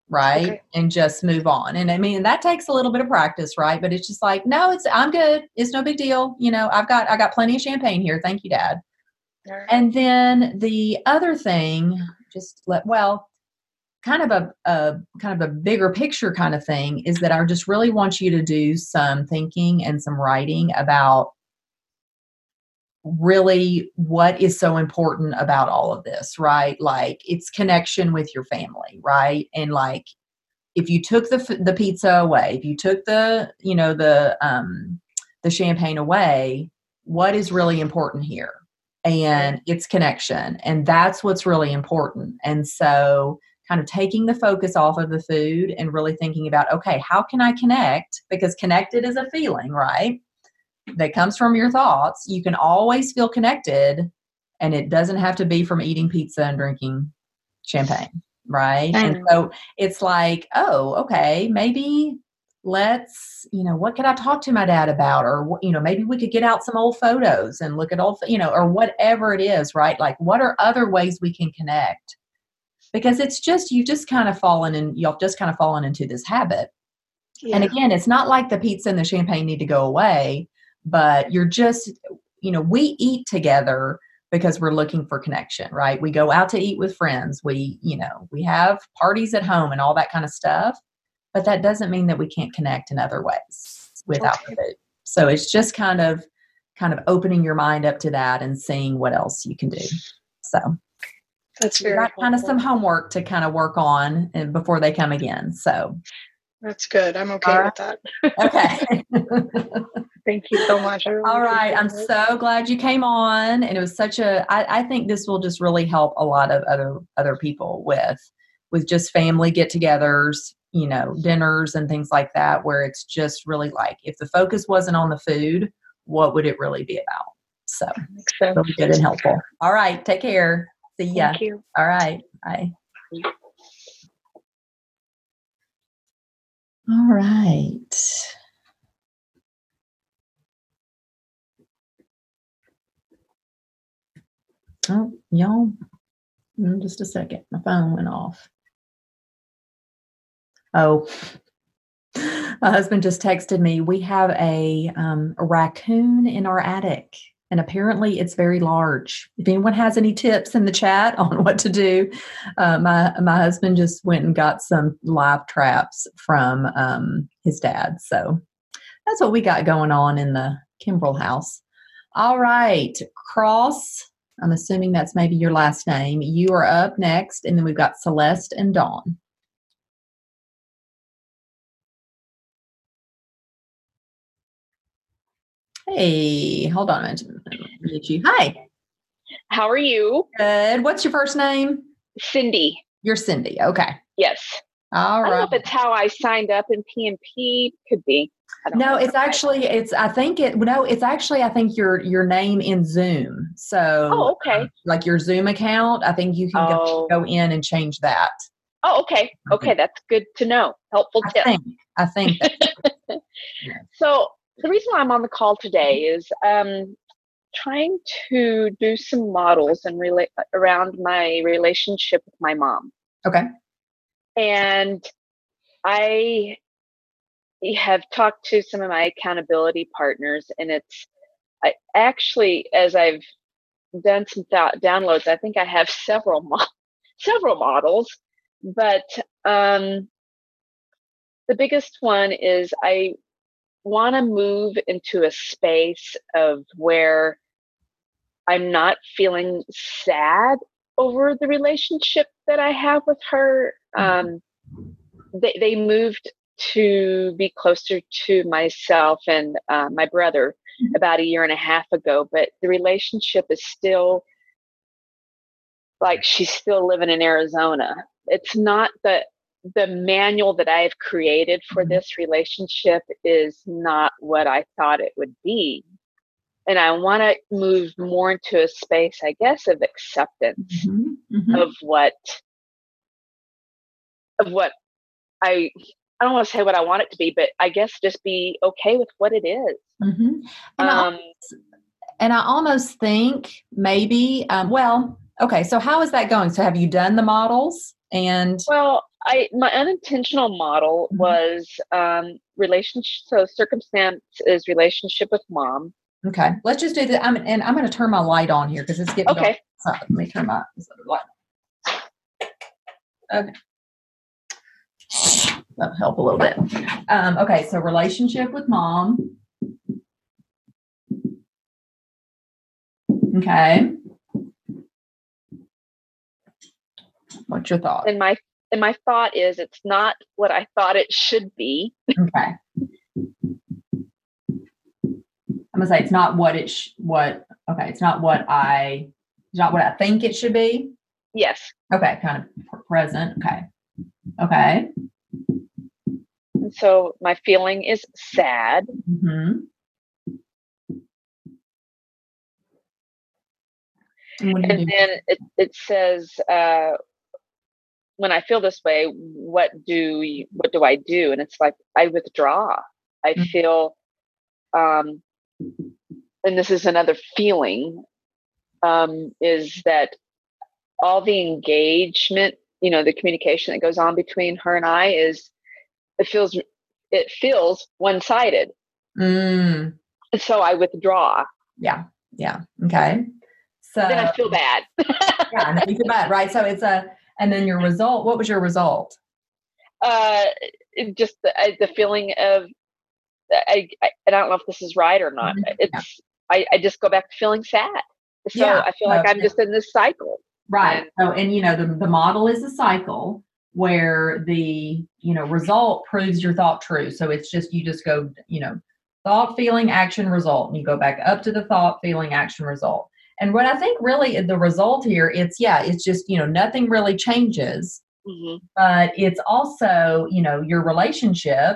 right? Okay. And just move on. And I mean, that takes a little bit of practice, right? But it's just like, no, it's, I'm good. It's no big deal. You know, I've got, I got plenty of champagne here. Thank you, Dad. All right. And then the other thing, just let, well, kind of a, a kind of a bigger picture kind of thing is that I just really want you to do some thinking and some writing about really what is so important about all of this, right? Like it's connection with your family, right? And like if you took the the pizza away, if you took the, you know, the um the champagne away, what is really important here? And it's connection, and that's what's really important. And so kind of taking the focus off of the food and really thinking about, okay, how can I connect? Because connected is a feeling, right? That comes from your thoughts. You can always feel connected, and it doesn't have to be from eating pizza and drinking champagne, right? Mm. And so it's like, oh, okay, maybe let's, you know, what could I talk to my dad about? Or, you know, maybe we could get out some old photos and look at old, you know, or whatever it is, right? Like what are other ways we can connect? Because it's just, you just kind of fallen in, you've just kind of fallen into this habit. Yeah. And again, it's not like the pizza and the champagne need to go away, but you're just, you know, we eat together because we're looking for connection, right? We go out to eat with friends. We, you know, we have parties at home and all that kind of stuff, but that doesn't mean that we can't connect in other ways without Okay. the food. So it's just kind of, kind of opening your mind up to that and seeing what else you can do. So That's we very got kind of helpful. some homework to kind of work on and before they come again. So, That's good. I'm okay All with that. okay. Thank you so much. I really All right. I'm appreciate it. so glad you came on. And it was such a, I, I think this will just really help a lot of other, other people with, with just family get-togethers, you know, dinners and things like that, where it's just really like, if the focus wasn't on the food, what would it really be about? So Makes sense. really good and helpful. All right. Take care. See ya. Thank you. All right. Bye. All right. Oh, y'all, mm, just a second. My phone went off. Oh, my husband just texted me. We have a, um, a raccoon in our attic, and apparently it's very large. If anyone has any tips in the chat on what to do, uh, my my husband just went and got some live traps from um, his dad. So that's what we got going on in the Kimbrell house. All right, Cross. I'm assuming that's maybe your last name. You are up next, and then we've got Celeste and Dawn. Hey, hold on a minute. Hi. How are you? Good. What's your first name? Cindy. You're Cindy. Okay. Yes. All I don't know right. if it's how I signed up in P M P. Could be. I don't No, know. it's actually, it's, I think it, no, it's actually, I think your, your name in Zoom. So Oh, okay. um, like your Zoom account, I think you can Oh. go, go in and change that. Oh, okay. Okay, that's good to know. Helpful I tip. think, I think that. So the reason why I'm on the call today is um, trying to do some models and relate around my relationship with my mom. Okay. And I have talked to some of my accountability partners, and it's I actually, as I've done some th- downloads, I think I have several mo- several models, but um, the biggest one is I want to move into a space of where I'm not feeling sad over the relationship that I have with her. Um, they, they moved to be closer to myself and uh, my brother about a year and a half ago, but the relationship is still like she's still living in Arizona. It's not the the manual that I've created for this relationship is not what I thought it would be. And I want to move more into a space, I guess, of acceptance Mm-hmm. Mm-hmm. of what of what I I don't want to say what I want it to be, but I guess just be okay with what it is. Mm-hmm. And, Um, I, and I almost think maybe, um, well, okay, so how is that going? So have you done the models? And well, I my unintentional model Mhm. was um, relationship. So circumstance is relationship with mom. Okay, let's just do that. I'm, and I'm going to turn my light on here because it's getting dark. Okay. So let me turn my this other light on. Okay. That'll help a little bit. Um, okay, so relationship with mom. Okay. What's your thought? And my and my thought is it's not what I thought it should be. Okay. I'm gonna say it's not what it sh- what okay, it's not what I it's not what I think it should be. Yes. Okay, kind of present. Okay. Okay. And so my feeling is sad. Mm-hmm. And, what do you And do? then it, it says uh, when I feel this way, what do you, what do I do? And it's like I withdraw. I Mhm. feel um and this is another feeling, um, is that all the engagement, you know, the communication that goes on between her and I is, it feels, it feels one-sided. Mm, And so I withdraw. yeah. Yeah. Okay. So Then I feel bad. yeah, and then you feel bad, right? So it's a, and then your result, what was your result? uh, it just the, uh, the feeling of, I, I, I don't know if this is right or not. Mhm. It's, Yeah. I, I just go back to feeling sad. So Yeah. I feel like So- I'm just in this cycle. Right. And- So, and you know, the, the model is a cycle where the, you know, result proves your thought true. So it's just, you just go, you know, thought, feeling, action, result, and you go back up to the thought, feeling, action, result. And what I think really the result here, it's, yeah, it's just, you know, nothing really changes, Mhm. but it's also, you know, your relationship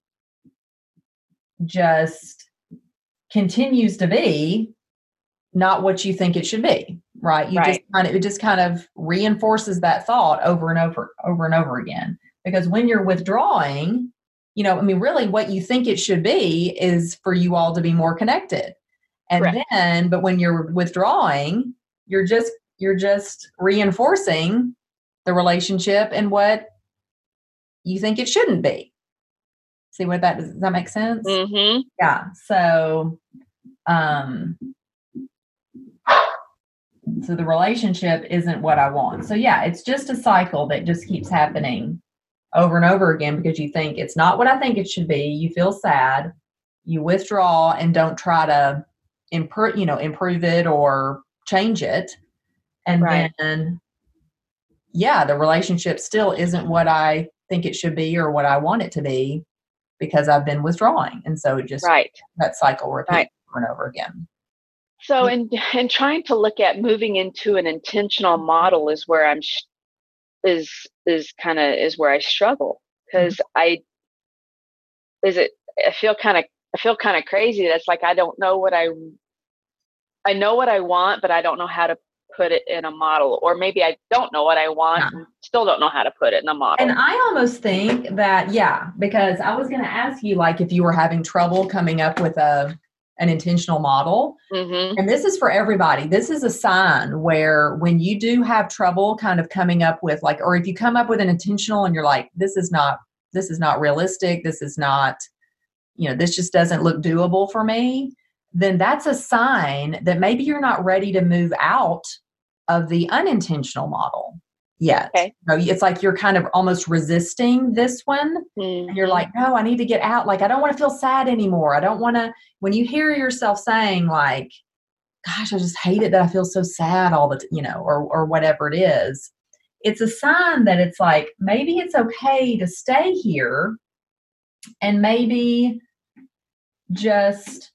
just continues to be not what you think it should be, right? You Right. just kind of, it just kind of reinforces that thought over and over, over and over again. Because when you're withdrawing, you know, I mean, really what you think it should be is for you all to be more connected. And Correct. then, but when you're withdrawing, you're just, you're just reinforcing the relationship and what you think it shouldn't be. See what that, does that make sense? Mhm. Yeah. So, um, so the relationship isn't what I want. So yeah, it's just a cycle that just keeps happening over and over again because you think it's not what I think it should be. You feel sad, you withdraw and don't try to improve, you know, improve it or change it. And Right. then, yeah, the relationship still isn't what I think it should be or what I want it to be because I've been withdrawing. And so it just, Right. that cycle repeats Right. over and over again. So in in trying to look at moving into an intentional model is where I'm sh- is is kind of is where I struggle because I is it I feel kind of I feel kind of crazy. That's like I don't know what I I know what I want, but I don't know how to put it in a model, or maybe I don't know what I want Yeah. and still don't know how to put it in a model. And I almost think that, yeah, because I was going to ask you, like, if you were having trouble coming up with a an intentional model. Mm-hmm. And this is for everybody. This is a sign where when you do have trouble kind of coming up with, like, or if you come up with an intentional and you're like, this is not, this is not realistic. This is not, you know, this just doesn't look doable for me. Then that's a sign that maybe you're not ready to move out of the unintentional model yet. Okay. So it's like you're kind of almost resisting this one. Mm-hmm. And you're like, no, I need to get out. Like, I don't want to feel sad anymore. I don't want to, when you hear yourself saying like, gosh, I just hate it that I feel so sad all the, t-, you know, or, or whatever it is, it's a sign that it's like, maybe it's okay to stay here and maybe just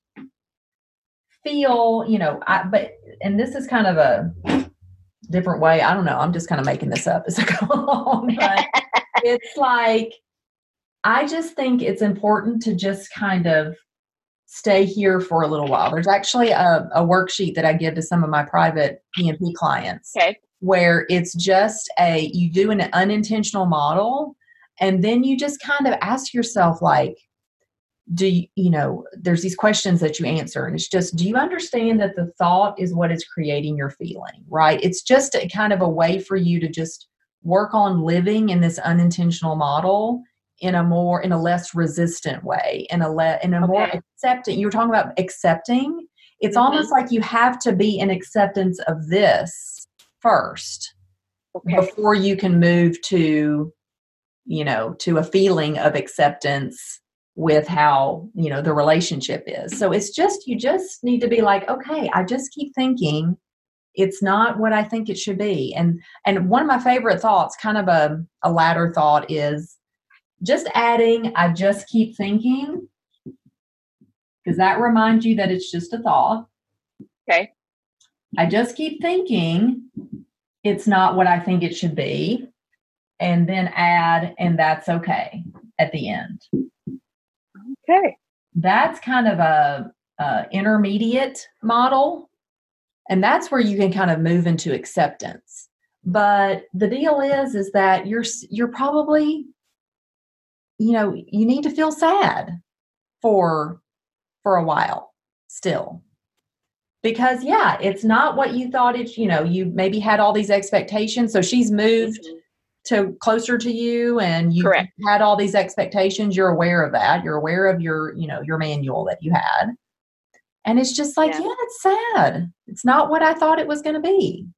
feel, you know, I, but, and this is kind of a different way. I don't know. I'm just kind of making this up as I go along, but it's like, I just think it's important to just kind of stay here for a little while. There's actually a, a worksheet that I give to some of my private P and P clients Okay. where it's just a, you do an unintentional model and then you just kind of ask yourself like, do you, you know, there's these questions that you answer and it's just, do you understand that the thought is what is creating your feeling, right? It's just a kind of a way for you to just work on living in this unintentional model in a more, in a less resistant way, in a le- in a Okay. more accepting. You were talking about accepting. It's Mhm. almost like you have to be in acceptance of this first Okay. before you can move to, you know, to a feeling of acceptance with how, you know, the relationship is. So it's just, you just need to be like, okay, I just keep thinking it's not what I think it should be. And and one of my favorite thoughts, kind of a, a latter thought, is just adding, I just keep thinking, because that reminds you that it's just a thought. Okay. I just keep thinking it's not what I think it should be. And then add, and that's okay at the end. Okay. That's kind of a, a intermediate model. And that's where you can kind of move into acceptance. But the deal is, is that you're, you're probably, you know, you need to feel sad for, for a while still. Because yeah, it's not what you thought it, you know, you maybe had all these expectations. So she's moved Mhm. to closer to you, and you Correct. had all these expectations. You're aware of that. You're aware of your, you know, your manual that you had. And it's just like, Yeah. yeah, it's sad. It's not what I thought it was going to be.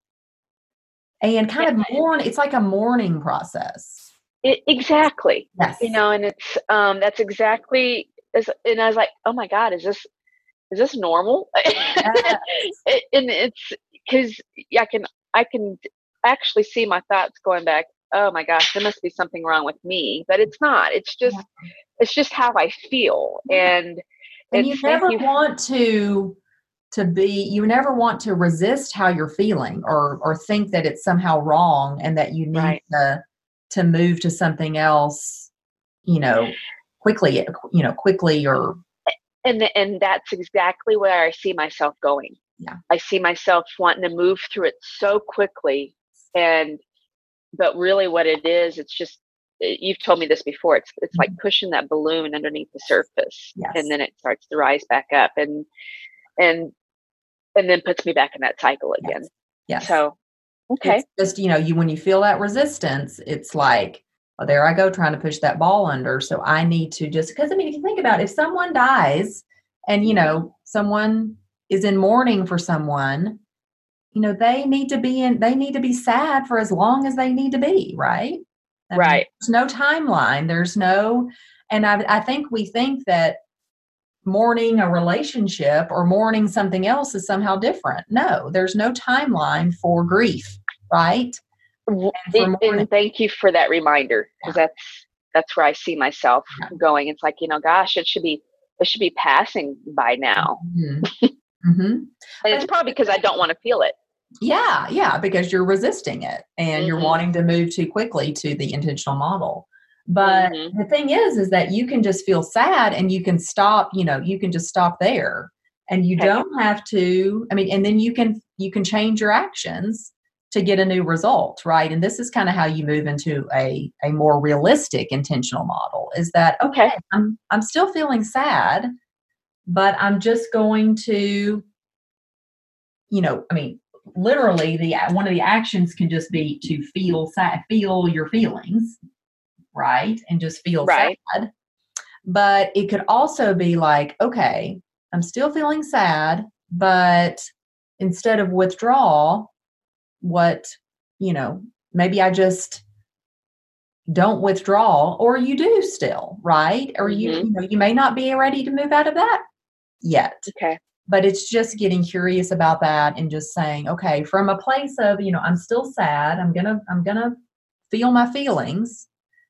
And kind of mourn, it's like a mourning process. It, exactly. Yes. You know, and it's um that's exactly as, and I was like, oh my God, is this is this normal? Yes. It, and it's because I can I can actually see my thoughts going back, oh my gosh, there must be something wrong with me. But it's not. It's just Yeah. it's just how I feel. Yeah. And And it's you never thank you want to to be, you never want to resist how you're feeling, or or think that it's somehow wrong and that you need Right. to to move to something else, you know, quickly, you know, quickly or and and that's exactly where I see myself going. Yeah. I see myself wanting to move through it so quickly, and but really what it is, it's just, you've told me this before, it's it's like pushing that balloon underneath the surface. Yes. And then it starts to rise back up, and and and then puts me back in that cycle again. Yes. So okay. It's just, you know, you, when you feel that resistance, it's like, well, there I go trying to push that ball under. So I need to just, because I mean, if you think about it, if someone dies and, you know, someone is in mourning for someone, you know, they need to be in, they need to be sad for as long as they need to be, right? I mean, Right. there's no timeline. There's no, and I, I think we think that mourning a relationship or mourning something else is somehow different. No, there's no timeline for grief, right? And, for and thank you for that reminder, because Yeah. that's that's where I see myself Yeah. going. It's like, you know, gosh, it should be it should be passing by now. Mm-hmm. Mm-hmm. And it's probably because I don't want to feel it. Yeah, yeah, because you're resisting it and you're Mhm. wanting to move too quickly to the intentional model. But Mhm. the thing is, is that you can just feel sad and you can stop, you know, you can just stop there, and you Okay. don't have to, I mean, and then you can, you can change your actions to get a new result, right? And this is kind of how you move into a, a more realistic intentional model, is that, okay, Okay. I'm, I'm still feeling sad, but I'm just going to, you know, I mean, literally the, one of the actions can just be to feel sad, feel your feelings, right? And just feel Right. sad. But it could also be like, okay, I'm still feeling sad, but instead of withdraw, what, you know, maybe I just don't withdraw, or you do still, right? Or you, Mhm. you know, you may not be ready to move out of that yet. Okay. But it's just getting curious about that and just saying, okay, from a place of, you know, I'm still sad. I'm going to, I'm going to feel my feelings,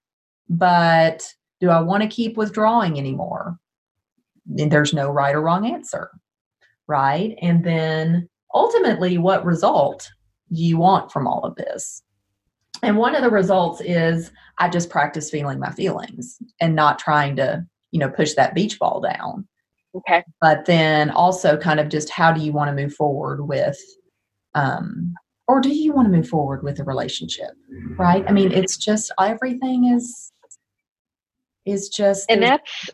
but do I want to keep withdrawing anymore? And there's no right or wrong answer, right? And then ultimately, what result do you want from all of this? And one of the results is I just practice feeling my feelings and not trying to, you know, push that beach ball down. Okay. But then also kind of just how do you want to move forward with, um, or do you want to move forward with a relationship, right? I mean, it's just everything is, is just, And there's- that's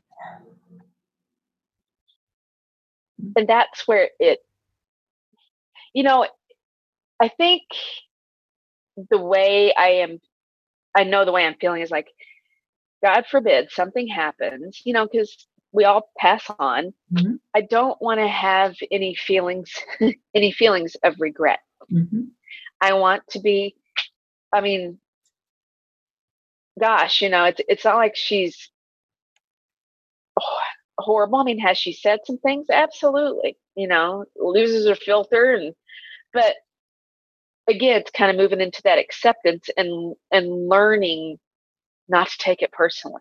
and that's where it, you know, I think the way I am I know the way I'm feeling is like, God forbid something happens, you know, because we all pass on. Mm-hmm. I don't want to have any feelings, any feelings of regret. Mm-hmm. I want to be, I mean, gosh, you know, it's it's not like she's oh, horrible. I mean, has she said some things? Absolutely. You know, loses her filter, and but again, it's kind of moving into that acceptance and and learning not to take it personally.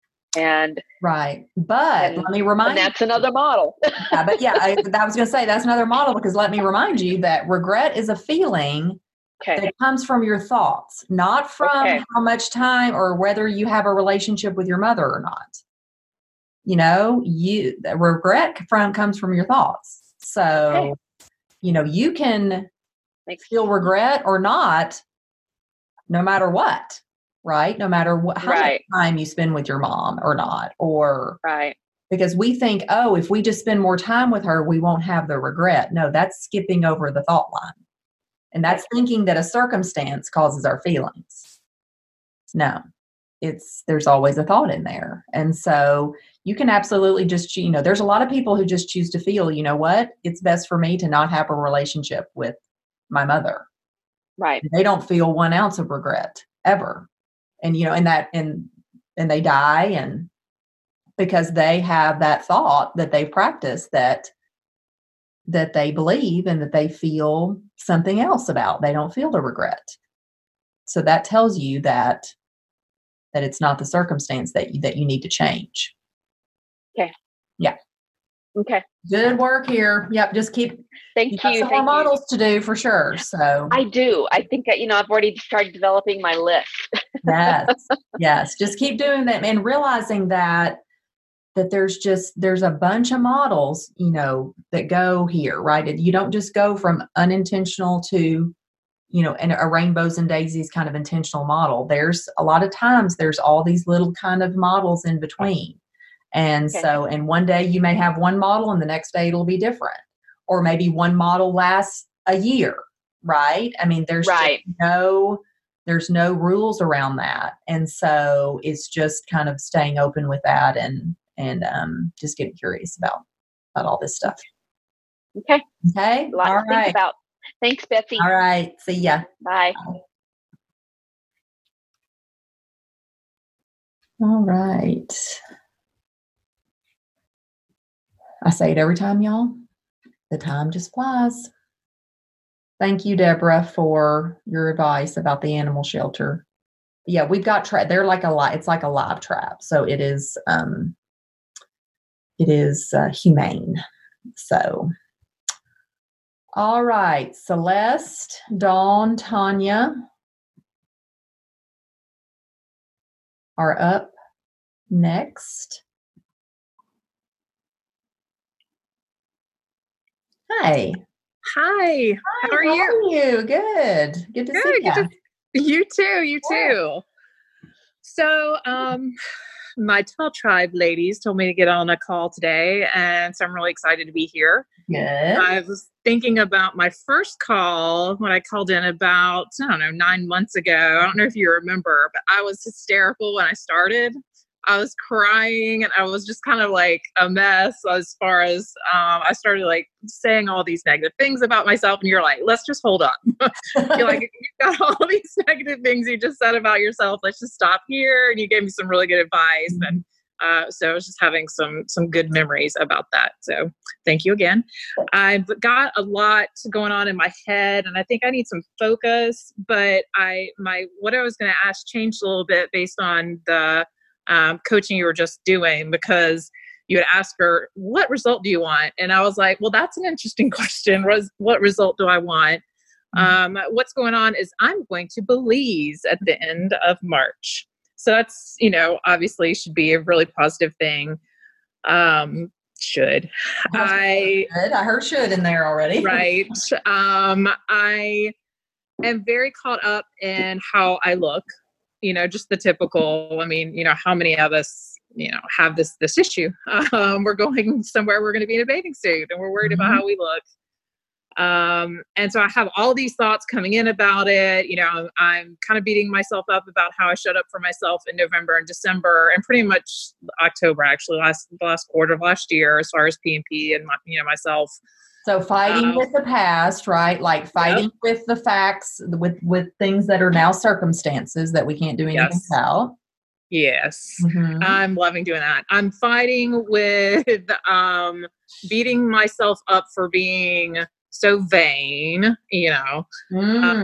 And right, but and, let me remind and that's another model. yeah, but yeah, I, I was going to say that's another model, because let me remind you that regret is a feeling Okay. that comes from your thoughts, not from Okay. how much time or whether you have a relationship with your mother or not. You know, you the regret from comes from your thoughts. So, Okay. you know, you can Makes feel regret or not, no matter what, right? No matter what, how Right. much time you spend with your mom or not, or right. because we think, oh, if we just spend more time with her, we won't have the regret. No, that's skipping over the thought line. And that's thinking that a circumstance causes our feelings. No, it's, there's always a thought in there. And so you can absolutely just, you know, there's a lot of people who just choose to feel, you know what, it's best for me to not have a relationship with my mother. Right. They don't feel one ounce of regret ever. And, you know, and that, and, and they die, and because they have that thought that they practice that, that they believe and that they feel something else about. They don't feel the regret. So that tells you that, that it's not the circumstance that you, that you need to change. Okay. Yeah. Okay. Good work here. Yep. Just keep, Thank you you. have some Thank more you. models to do for sure. So I do. I think that, you know, I've already started developing my list. yes, yes. Just keep doing that and realizing that, that there's just, there's a bunch of models, you know, that go here, right? You don't just go from unintentional to, you know, and a rainbows and daisies kind of intentional model. There's a lot of times there's all these little kind of models in between. And Okay. so, and one day you may have one model and the next day it'll be different, or maybe one model lasts a year, right? I mean, there's Right. just no, there's no rules around that. And so it's just kind of staying open with that, and, and um, just getting curious about, about all this stuff. Okay. Okay. A lot All to right. think about. Thanks, Betsy. All right. See ya. Bye. All right. I say it every time, y'all. The time just flies. Thank you, Deborah, for your advice about the animal shelter. Yeah, we've got trap. They're like a li- It's like a live trap, so it is. Um, it is uh, humane. So, all right, Celeste, Dawn, Tanya are up next. Hi. Hi. How are How you? are you? Good. Good to Good. see Good you. to, you too. You Yeah. too. So, um, my Tall Tribe ladies told me to get on a call today, and so I'm really excited to be here. Good. I was thinking about my first call when I called in about, I don't know, nine months ago. I don't know if you remember, but I was hysterical when I started. I was crying, and I was just kind of like a mess as far as um, I started like saying all these negative things about myself. And you're like, let's just hold on. You're like, you've got all these negative things you just said about yourself. Let's just stop here. And you gave me some really good advice. Mm-hmm. And uh, so I was just having some some good memories about that. So thank you again. I've got a lot going on in my head, and I think I need some focus. But I my what I was going to ask changed a little bit based on the Um, coaching you were just doing, because you had asked her, what result do you want? And I was like, well, that's an interesting question. Res- what result do I want? Mm-hmm. Um, what's going on is I'm going to Belize at the end of March. So that's, you know, obviously should be a really positive thing. Um, should. I, Good. I heard should in there already. Right. Um, I am very caught up in how I look. You know, just the typical, I mean, you know, how many of us, you know, have this, this issue? Um, we're going somewhere, we're going to be in a bathing suit, and we're worried mm-hmm. about how we look. Um, and so I have all these thoughts coming in about it. You know, I'm, I'm kind of beating myself up about how I showed up for myself in November and December and pretty much October, actually, last the last quarter of last year, as far as P and P and my, you know, myself. So fighting Um, with the past, right? Like fighting Yep. with the facts, with with things that are now circumstances that we can't do anything Yes. about. Yes. Mhm. I'm loving doing that. I'm fighting with um, beating myself up for being so vain, you know, Mm.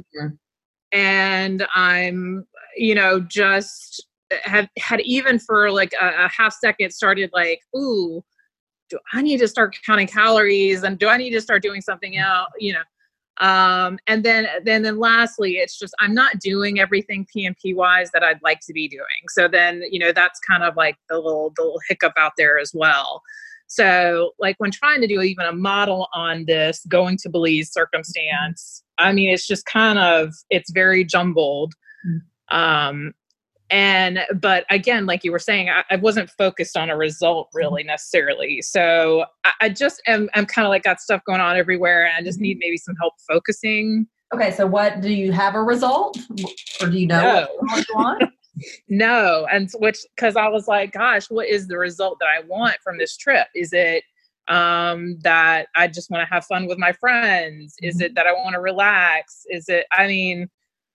and I'm, you know, just have had even for like a, a half second started like, ooh, do I need to start counting calories and do I need to start doing something else, you know? Um, and then, then, then lastly, it's just, I'm not doing everything P and P wise that I'd like to be doing. So then, you know, that's kind of like the little, the little hiccup out there as well. So like when trying to do even a model on this going to Belize circumstance, I mean, it's just kind of, it's very jumbled. Um, and, but again, like you were saying, I, I wasn't focused on a result really necessarily. So I, I just am, I'm kind of like got stuff going on everywhere and I just need maybe some help focusing. Okay, so what, do you have a result? Or do you know No. what you want? No. And which, cause I was like, gosh, what is the result that I want from this trip? Is it, um, that I just want to have fun with my friends? Is it that I want to relax? Is it, I mean,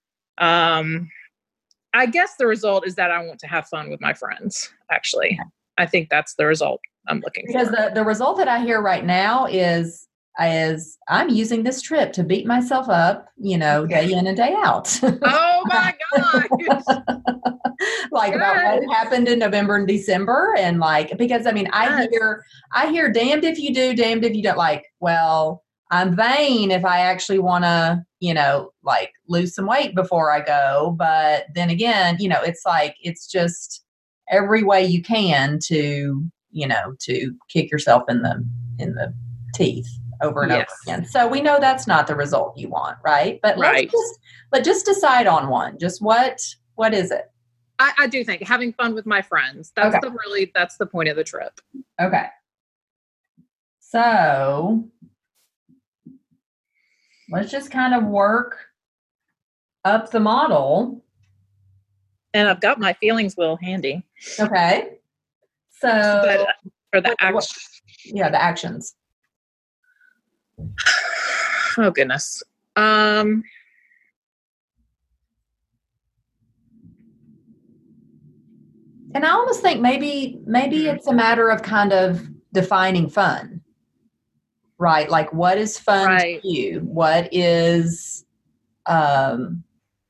um, I guess the result is that I want to have fun with my friends, actually. I think that's the result I'm looking Because for. the, the result that I hear right now is, is I'm using this trip to beat myself up, you know, day in and day out. Oh my gosh. Like about what happened in November and December. And like, because I mean, I Yes. hear, I hear damned if you do, damned if you don't. Like, well, I'm vain if I actually want to, you know, like lose some weight before I go. But then again, you know, it's like, it's just every way you can to, you know, to kick yourself in the, in the teeth over and Yes. over again. So we know that's not the result you want, right? But let's Right. just, but just decide on one. Just what, what is it? I, I do think having fun with my friends. That's Okay. the really, that's the point of the trip. Okay. So let's just kind of work up the model. And I've got my feelings wheel handy. Okay. So But for the what- action. what- yeah, the actions. Oh goodness. Um, And I almost think maybe maybe Mhm. it's a matter of kind of defining fun. Right? Like what is fun Right. to you? What is um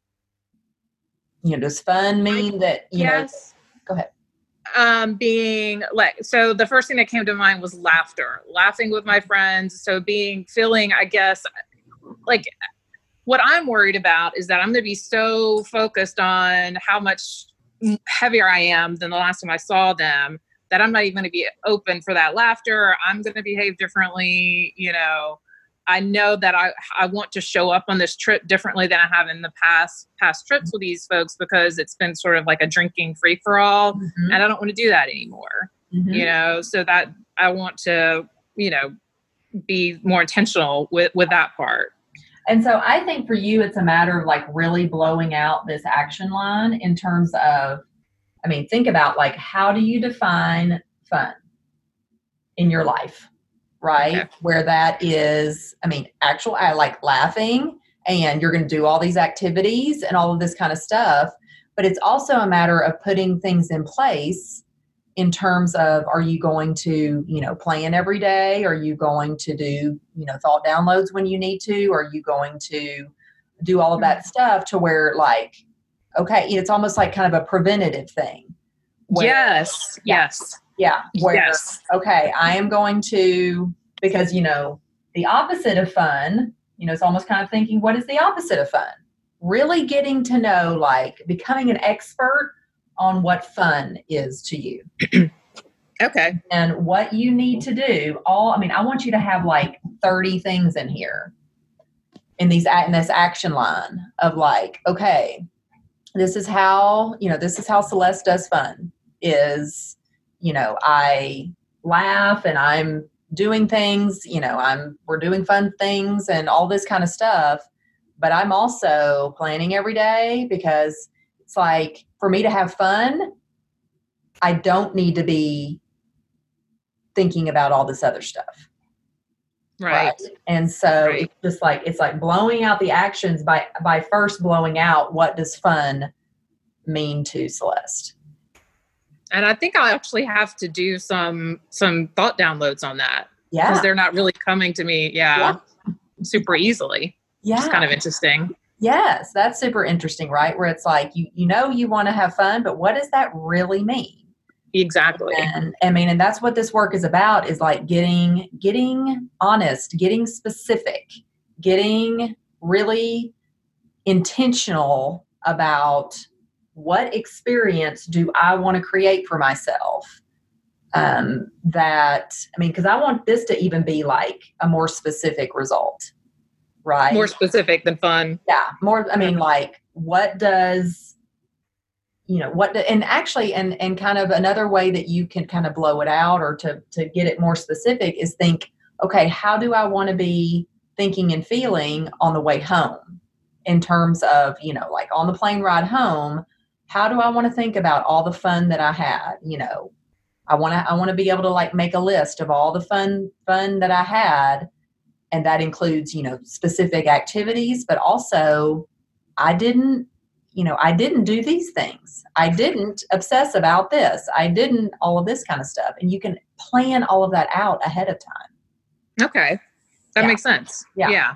you know, does fun mean that, you yes. know, go ahead. Um, being like, so the first thing that came to mind was laughter, laughing with my friends. So being, feeling, I guess, like what I'm worried about is that I'm going to be so focused on how much heavier I am than the last time I saw them that I'm not even going to be open for that laughter. I'm going to behave differently. You know, I know that I, I want to show up on this trip differently than I have in the past, past trips with these folks because it's been sort of like a drinking free for all. Mhm. And I don't want to do that anymore, Mhm. you know, so that I want to, you know, be more intentional with, with that part. And so I think for you, it's a matter of like really blowing out this action line in terms of, I mean, think about like, how do you define fun in your life, right? Okay. Where that is, I mean, actual, I like laughing and you're going to do all these activities and all of this kind of stuff. But it's also a matter of putting things in place in terms of, are you going to, you know, plan every day? Are you going to do, you know, thought downloads when you need to? Are you going to do all of that stuff to where like, okay, it's almost like kind of a preventative thing. Where, Yes. Yes. Yeah. Where, Yes. okay, I am going to, because, you know, the opposite of fun, you know, it's almost kind of thinking, what is the opposite of fun? Really getting to know, like becoming an expert on what fun is to you. Okay. And what you need to do. All, I mean, I want you to have like thirty things in here in these, in this action line of like, okay, this is how, you know, this is how Celeste does fun is, you know, I laugh and I'm, doing things, you know, I'm, we're doing fun things and all this kind of stuff, but I'm also planning every day because it's like for me to have fun, I don't need to be thinking about all this other stuff. Right. right? And so Right. it's just like, it's like blowing out the actions by, by first blowing out what does fun mean to Celeste. And I think I'll actually have to do some some thought downloads on that. Yeah. Because they're not really coming to me, yeah, Yeah. super easily. Yeah. It's kind of interesting. Yes, that's super interesting, right? Where it's like, you, you know, you want to have fun, but what does that really mean? Exactly. And I mean, and that's what this work is about, is like getting, getting honest, getting specific, getting really intentional about what experience do I want to create for myself. Um, that, I mean, because I want this to even be like a more specific result, right? More specific than fun. Yeah, more, I mean, like, what does, you know, what, do, and actually, and, and kind of another way that you can kind of blow it out or to, to get it more specific is think, okay, how do I want to be thinking and feeling on the way home in terms of, you know, like on the plane ride home, how do I want to think about all the fun that I had? You know, I want to, I want to be able to like make a list of all the fun, fun that I had. And that includes, you know, specific activities, but also I didn't, you know, I didn't do these things. I didn't obsess about this. I didn't all of this kind of stuff. And you can plan all of that out ahead of time. Okay. That Yeah. makes sense. Yeah. Yeah.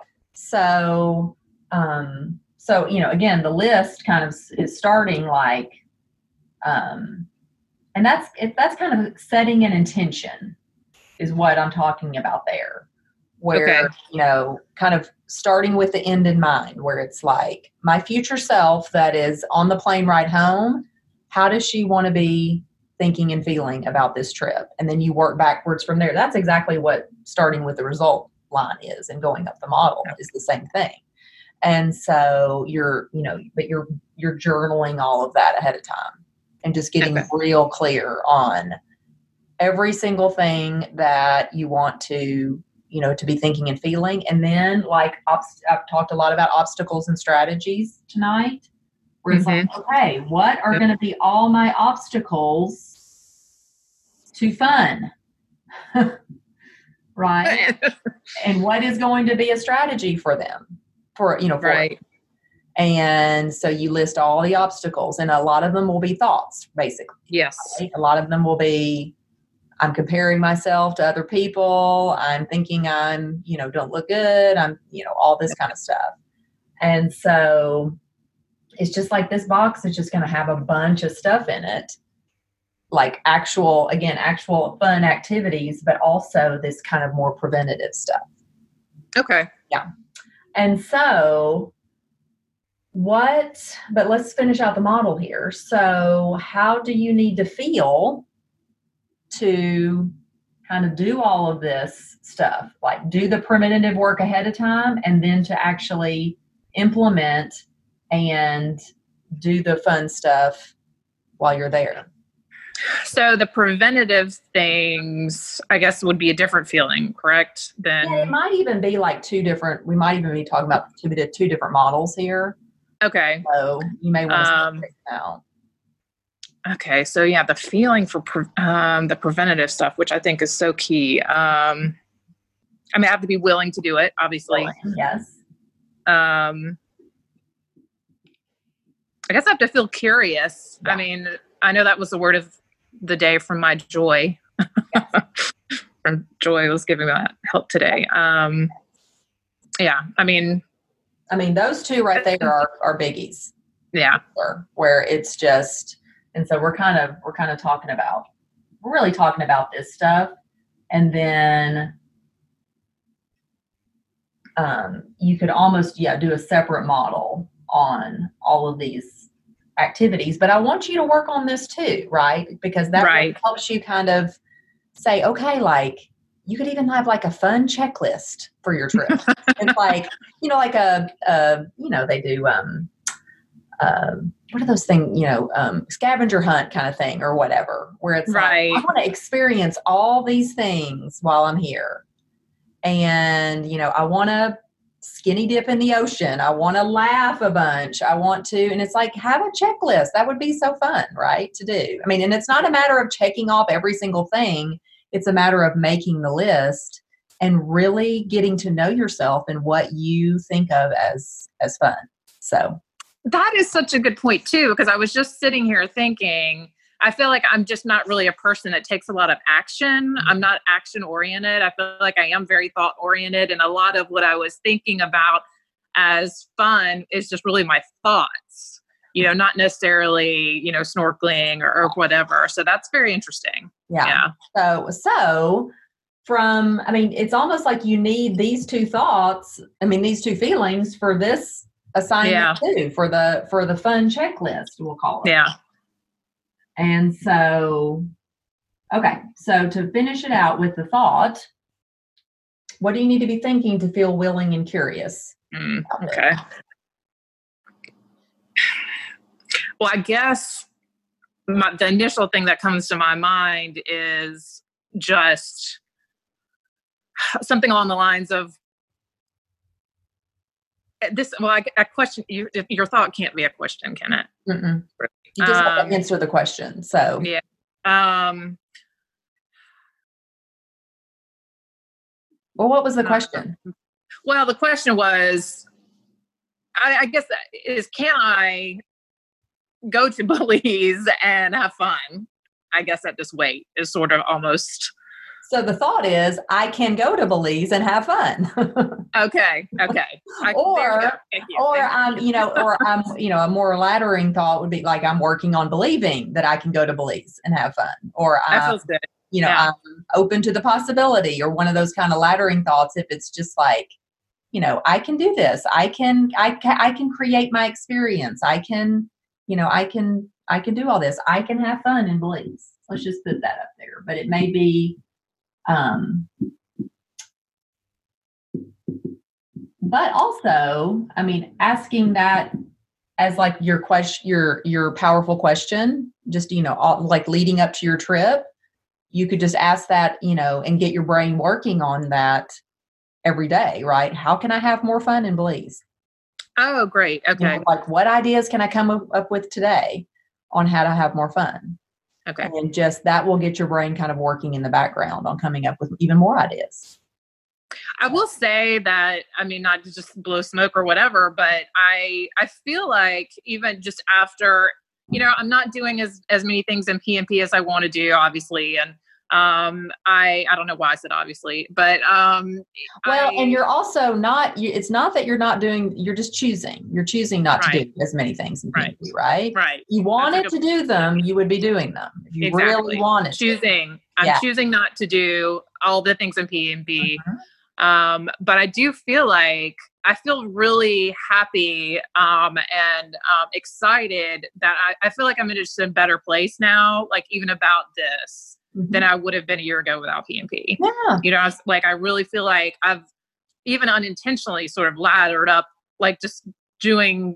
So, um, so, you know, again, the list kind of is starting like, um, and that's, it, that's kind of setting an intention is what I'm talking about there. Where, Okay. you know, kind of starting with the end in mind, where it's like my future self that is on the plane ride home, how does she want to be thinking and feeling about this trip? And then you work backwards from there. That's exactly what starting with the result line is, and going up the model is the same thing. And so you're, you know, but you're, you're journaling all of that ahead of time and just getting Okay. real clear on every single thing that you want to, you know, to be thinking and feeling. And then like obst- I've talked a lot about obstacles and strategies tonight, where it's like, okay, what are Yep. going to be all my obstacles to fun? Right. And what is going to be a strategy for them for, you know, for Right. And so you list all the obstacles, and a lot of them will be thoughts, basically. Yes. Right? A lot of them will be, I'm comparing myself to other people. I'm thinking I'm, you know, don't look good. I'm, you know, all this kind of stuff. And so it's just like this box is just going to have a bunch of stuff in it, like actual, again, actual fun activities, but also this kind of more preventative stuff. Okay. And so what, but let's finish out the model here. So how do you need to feel to kind of do all of this stuff, like do the preventative work ahead of time, and then to actually implement and do the fun stuff while you're there? So the preventative things, I guess, would be a different feeling, correct? Than Yeah, it might even be like two different, we might even be talking about two, two different models here. okay. So you may want to Um, check it out. Okay, so yeah, the feeling for pre- um, the preventative stuff, which I think is so key. Um, I mean, I have to be willing to do it, obviously. Yes. Um, I guess I have to feel curious. Yeah. I mean, I know that was the word of the day from my Joy. From Joy was giving me that help today. Um, yeah, I mean, I mean, those two right there are, are biggies. yeah, Where, where it's just, and so we're kind of, we're kind of talking about, we're really talking about this stuff. And then um, you could almost, yeah, do a separate model on all of these activities. But I want you to work on this too, right? Because that Right. helps you kind of say, okay, like, you could even have like a fun checklist for your trip. It's like, you know, like a, a, you know, they do, um, um, what are those things, you know, um, scavenger hunt kind of thing or whatever, where it's Right. like, I want to experience all these things while I'm here. And, you know, I want to skinny dip in the ocean. I want to laugh a bunch. I want to, and it's like, have a checklist. That would be so fun, right? To do. I mean, and it's not a matter of checking off every single thing. It's a matter of making the list and really getting to know yourself and what you think of as, as fun. So that is such a good point too, because I was just sitting here thinking, I feel like I'm just not really a person that takes a lot of action. I'm not action oriented. I feel like I am very thought oriented. And a lot of what I was thinking about as fun is just really my thoughts, you know, not necessarily, you know, snorkeling or, or whatever. So that's very interesting. Yeah. Yeah. So, so from, I mean, it's almost like you need these two thoughts. I mean, these two feelings for this assignment Yeah. too, for the, for the fun checklist, we'll call it. Yeah. And so, okay. So to finish it out with the thought, what do you need to be thinking to feel willing and curious? Mm, okay. Well, I guess my, the initial thing that comes to my mind is just something along the lines of this. Well, I, I question your, your thought can't be a question, can it? Mm-mm. You just have Um, to answer the question. So yeah. Um, well, what was the question? well, the question was, I, I guess, is can I go to Belize and have fun? I guess at this weight is sort of almost. So the thought is, I can go to Belize and have fun. Okay. Okay. I, Or- there we go. Thank you. Or Thank I'm, you know, or I'm, you know, a more laddering thought would be like, I'm working on believing that I can go to Belize and have fun. Or That I'm, feels good. you know, Yeah. I'm open to the possibility, or one of those kind of laddering thoughts. If it's just like, you know, I can do this. I can, I can, I can create my experience. I can, you know, I can, I can do all this. I can have fun in Belize. Let's just put that up there. But it may be, um, but also, I mean, asking that as like your question, your, your powerful question, just, you know, all, like leading up to your trip, you could just ask that, you know, and get your brain working on that every day, right? How can I have more fun in Belize? Oh, great. You Okay. know, like what ideas can I come up, up with today on how to have more fun? Okay. And just that will get your brain kind of working in the background on coming up with even more ideas. I will say that, I mean, not to just blow smoke or whatever, but I I feel like even just after, you know, I'm not doing as, as many things in P M P as I want to do, obviously. And um, I I don't know why I said obviously, but um, Well, I, and you're also not, you, it's not that you're not doing, you're just choosing. You're choosing not to Right. do as many things in P M Right. P, right? right. You wanted That's a to do them, you would be doing them. If you Exactly. really wanted to. choosing. I'm Yeah. choosing not to do all the things in P M P. Mhm. Um, but I do feel like I feel really happy um, and um, excited that I, I feel like I'm in just a better place now, like even about this Mhm. than I would have been a year ago without P M P. Yeah. You know, I was like, I really feel like I've even unintentionally sort of laddered up, like just doing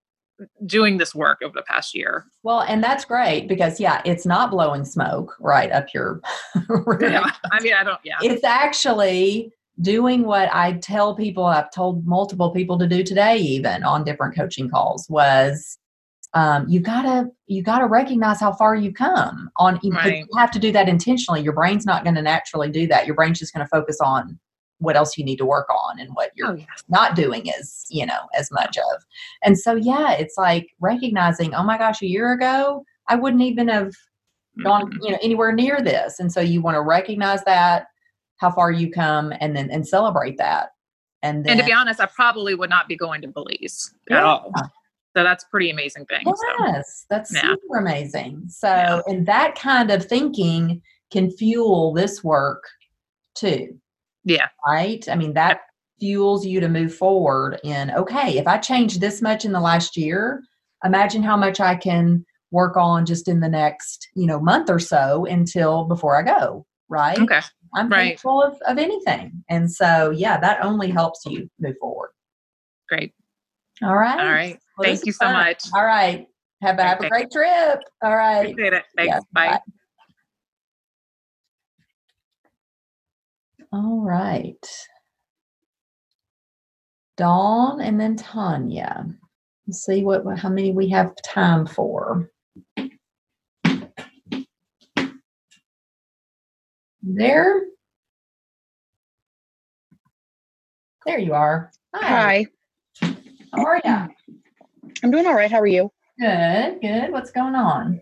doing this work over the past year. Well, and that's great because, yeah, it's not blowing smoke right up your Yeah. I mean, I don't, yeah. It's actually doing what I tell people, I've told multiple people to do today, even on different coaching calls, was um, you gotta, you gotta recognize how far you've come on. Right. You have to do that intentionally. Your brain's not going to naturally do that. Your brain's just going to focus on what else you need to work on and what you're Oh, yes. not doing as, you know, as much of. And so, yeah, it's like recognizing, oh my gosh, a year ago, I wouldn't even have gone, Mhm. you know, anywhere near this. And so you want to recognize that, how far you come, and then, and celebrate that. And then, And to be honest, I probably would not be going to Belize Yeah. at all. So that's a pretty amazing thing. So. yes, that's Yeah. super amazing. So, Yeah. and that kind of thinking can fuel this work too. Yeah. Right. I mean, that fuels you to move forward in, okay, if I change this much in the last year, imagine how much I can work on just in the next, you know, month or so until before I go. Right. Okay. I'm Right. capable of, of anything. And so, yeah, that only helps you move forward. Great. All right. All right. Well, this Thank you is so fun. much. All right. Have a, have a Okay. great trip. All right. Appreciate it. Thanks. Yeah, Bye. All right. Dawn and then Tanya. Let's see what how many we have time for. There. There you are. Hi. How are you? I'm doing all right. How are you? Good, good. What's going on?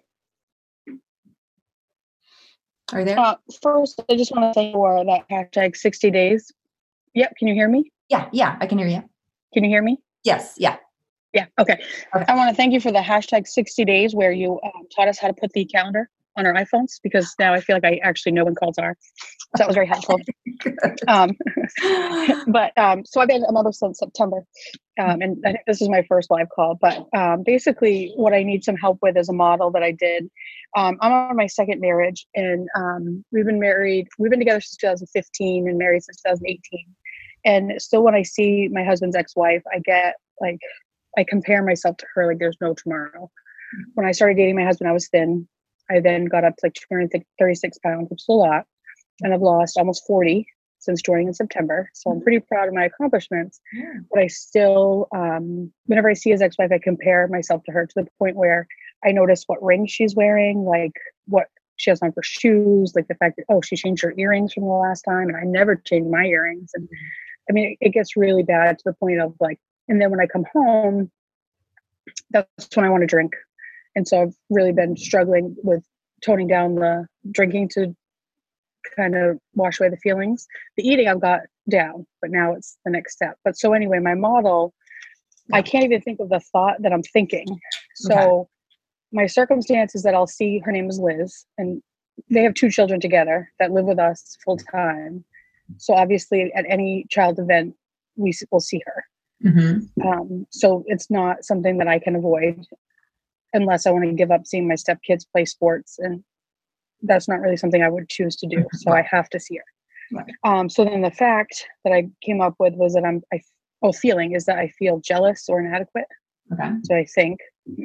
Are you there? Uh, first, I just want to thank you for that hashtag sixty days. Yep. Can you hear me? Yeah, yeah, I can hear you. Can you hear me? Yes, yeah. Yeah. Okay. Okay. I want to thank you for the hashtag sixty days where you um, taught us how to put the calendar on our iPhones, because now I feel like I actually know when calls are. So that was very helpful. um, but um, so I've been a member since September. Um, and I think this is my first live call. But um, basically, what I need some help with is a model that I did. Um, I'm on my second marriage, and um, we've been married, we've been together since two thousand fifteen and married since two thousand eighteen. And still, when I see my husband's ex-wife, I get like, I compare myself to her like there's no tomorrow. When I started dating my husband, I was thin. I then got up to like two hundred thirty-six pounds, which is a lot. And I've lost almost forty since joining in September. So I'm pretty proud of my accomplishments. Yeah. But I still, um, whenever I see his ex-wife, I compare myself to her to the point where I notice what ring she's wearing, like what she has on for shoes, like the fact that, oh, she changed her earrings from the last time. And I never changed my earrings. And I mean, it, it gets really bad to the point of like, and then when I come home, that's when I want to drink. And so I've really been struggling with toning down the drinking to kind of wash away the feelings. The eating I've got down, but now it's the next step. But so anyway, my model, yeah. I can't even think of the thought that I'm thinking. So okay. My circumstance is that I'll see, her name is Liz, and they have two children together that live with us full time. So obviously at any child event, we will see her. Mm-hmm. Um, so it's not something that I can avoid unless I want to give up seeing my stepkids play sports. And that's not really something I would choose to do. So right. I have to see her. Right. Um, so then the fact that I came up with was that I'm, I, oh, feeling is that I feel jealous or inadequate. Okay. So I think.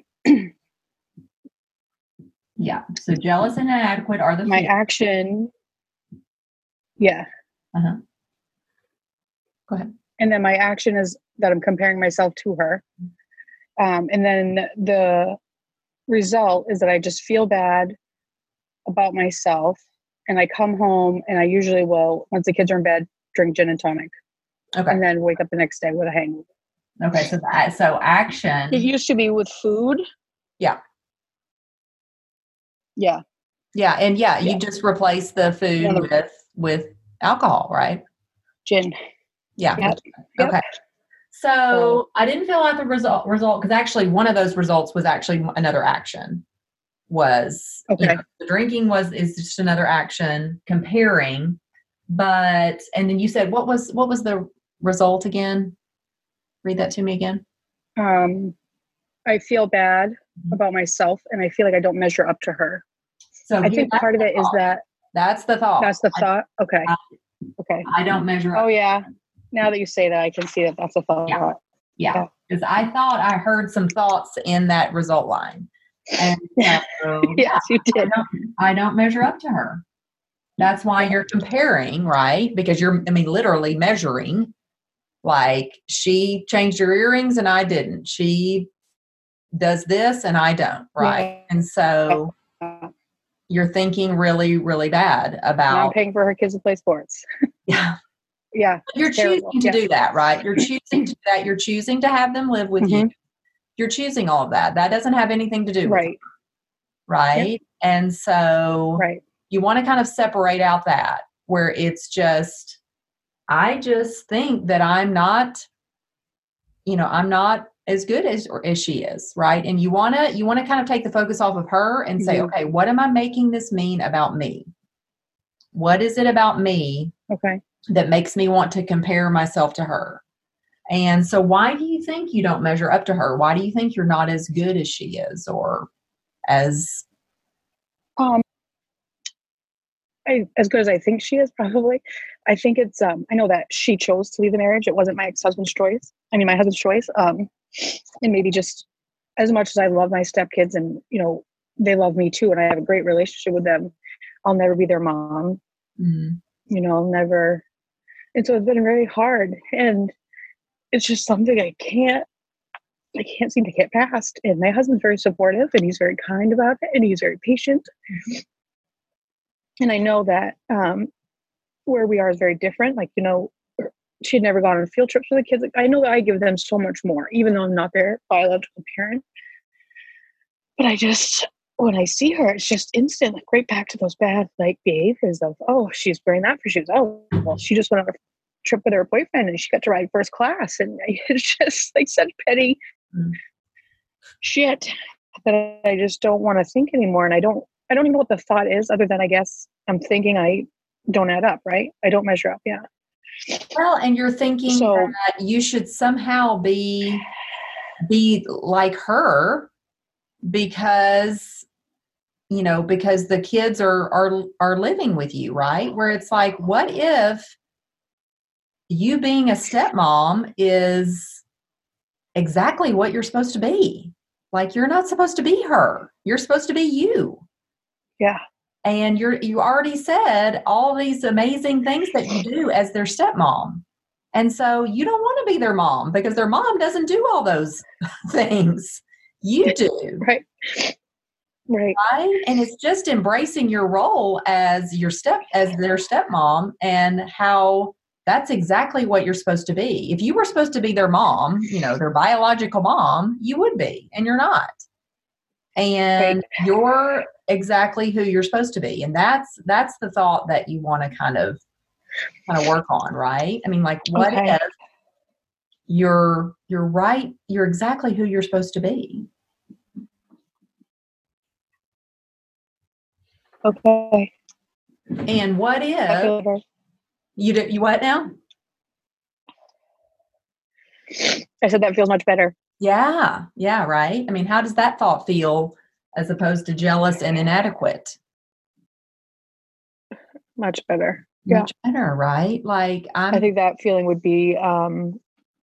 Yeah. So jealous and inadequate are the my feelings. Action. Yeah. Uh-huh. Go ahead. And then my action is that I'm comparing myself to her. Um, and then the result is that I just feel bad about myself. And I come home and I usually will, once the kids are in bed, drink gin and tonic. Okay. And then wake up the next day with a hangover. Okay. So that, so action. It used to be with food. Yeah. Yeah. Yeah. And yeah, yeah. you just replace the food yeah, the, with, with alcohol, right? Gin. Yeah. Yep. Okay. Yep. So I didn't fill out the result result because actually one of those results was actually another action. Was okay. You know, the drinking was is just another action comparing, but and then you said what was what was the result again? Read that to me again. Um, I feel bad about myself, and I feel like I don't measure up to her. So I think part of it is that that's the thought. That's the thought. Okay. I, okay. I don't measure up. Oh yeah. Now that you say that, I can see that that's a thought. Yeah. Yeah. Because yeah. I thought I heard some thoughts in that result line. And so, yes, yeah, you did. I don't, I don't measure up to her. That's why you're comparing, right? Because you're, I mean, literally measuring. Like she changed her earrings and I didn't. She does this and I don't, right? Yeah. And so you're thinking really, really bad about. And I'm paying for her kids to play sports. Yeah. Yeah. You're choosing terrible. to yeah. do that, right? You're choosing to do that. You're choosing to have them live with mm-hmm. you. You're choosing all of that. That doesn't have anything to do right. with it. Right. Yep. And so right. you want to kind of separate out that where it's just, I just think that I'm not, you know, I'm not as good as, as she is. Right. And you want to, you want to kind of take the focus off of her and say, mm-hmm. okay, what am I making this mean about me? What is it about me? Okay. That makes me want to compare myself to her. And so why do you think you don't measure up to her? Why do you think you're not as good as she is or as um I, as good as I think she is, probably. I think it's um I know that she chose to leave the marriage. It wasn't my ex-husband's choice. I mean my husband's choice. Um and maybe just as much as I love my stepkids and, you know, they love me too, and I have a great relationship with them, I'll never be their mom. Mm-hmm. You know, I'll never. And so it's been very hard. And it's just something I can't, I can't seem to get past. And my husband's very supportive and he's very kind about it and he's very patient. Mm-hmm. And I know that um, where we are is very different. Like, you know, she had never gone on field trips with the kids. Like, I know that I give them so much more, even though I'm not their biological parent. But I just, when I see her, it's just instant, like right back to those bad like behaviors of, oh, she's wearing that for shoes. Oh, well, she just went on a trip with her boyfriend and she got to ride first class. And it's just like such petty mm. shit that I just don't want to think anymore. And I don't, I don't even know what the thought is other than I guess I'm thinking I don't add up, right? I don't measure up. Yeah. Well, and you're thinking so, that you should somehow be, be like her because, you know, because the kids are, are, are living with you, right? Where it's like, what if you being a stepmom is exactly what you're supposed to be? Like, you're not supposed to be her. You're supposed to be you. Yeah. And you're, you already said all these amazing things that you do as their stepmom. And so you don't want to be their mom because their mom doesn't do all those things. You do. Right. Right. Right. And it's just embracing your role as your step, as their stepmom, and how that's exactly what you're supposed to be. If you were supposed to be their mom, you know, their biological mom, you would be, and you're not. And right. You're exactly who you're supposed to be. And that's, that's the thought that you want to kind of, kind of work on. Right. I mean, like, what okay. if you're, you're right. You're exactly who you're supposed to be. Okay. And what if you do, you what now? I said that feels much better. Yeah. Yeah. Right. I mean, how does that thought feel as opposed to jealous and inadequate? Much better. Much yeah. better. Right. Like, I'm, I think that feeling would be um,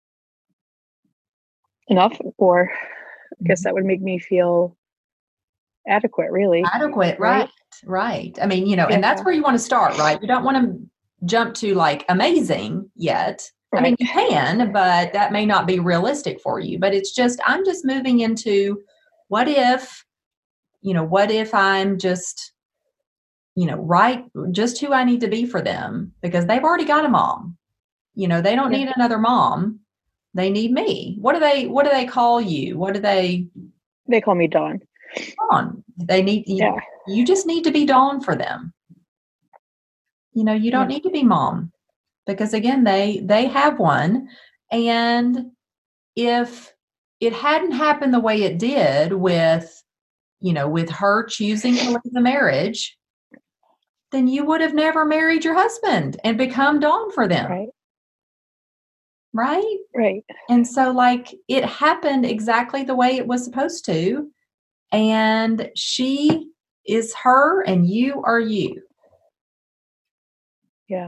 enough, or I guess that would make me feel adequate, really. Adequate. Right. Right. I mean, you know, yeah. and that's where you want to start, right? You don't want to jump to like amazing yet. Right. I mean, you can, but that may not be realistic for you. But it's just, I'm just moving into what if, you know, what if I'm just, you know, right, just who I need to be for them because they've already got a mom. You know, they don't yeah. need another mom. They need me. What do they, what do they call you? What do they? They call me Dawn. Dawn. They need, you, yeah. you just need to be Dawn for them. You know, you don't yeah. need to be mom. Because again, they, they have one. And if it hadn't happened the way it did with, you know, with her choosing to leave the marriage, then you would have never married your husband and become Dawn for them. Right. Right? Right. And so like it happened exactly the way it was supposed to. And she is her and you are you. Yeah.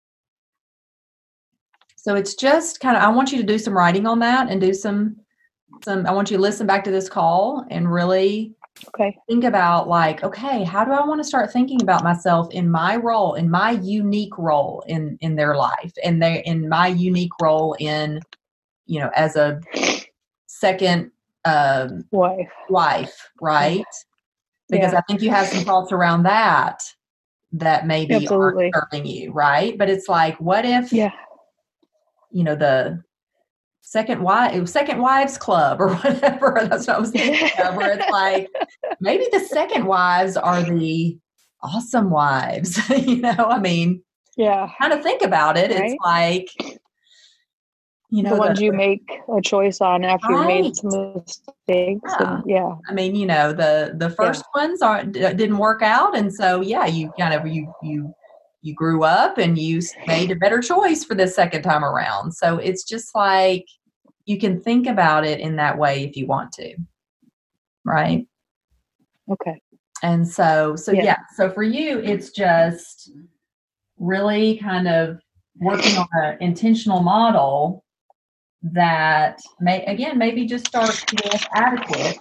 So it's just kind of, I want you to do some writing on that and do some, some, I want you to listen back to this call and really okay. think about like, okay, how do I want to start thinking about myself in my role, in my unique role in, in their life and they, in my unique role in, you know, as a second um, wife, wife, right? Because yeah. I think you have some thoughts around that, that maybe Absolutely. aren't serving you, right? But it's like, what if, yeah. you know, the second wife, second wives club or whatever. That's what I was thinking of, where it's like, maybe the second wives are the awesome wives, you know, I mean, yeah, kind of think about it. Right? It's like, you know, the ones the, you make a choice on after right. you've made some mistakes. Yeah. And, yeah. I mean, you know, the, the first yeah. ones aren't, didn't work out. And so, yeah, you kind of, you, you, you grew up and you made a better choice for the second time around. So it's just like, you can think about it in that way if you want to. Right. Okay. And so, so yeah. yeah. So for you, it's just really kind of working on an intentional model that may, again, maybe just start with adequate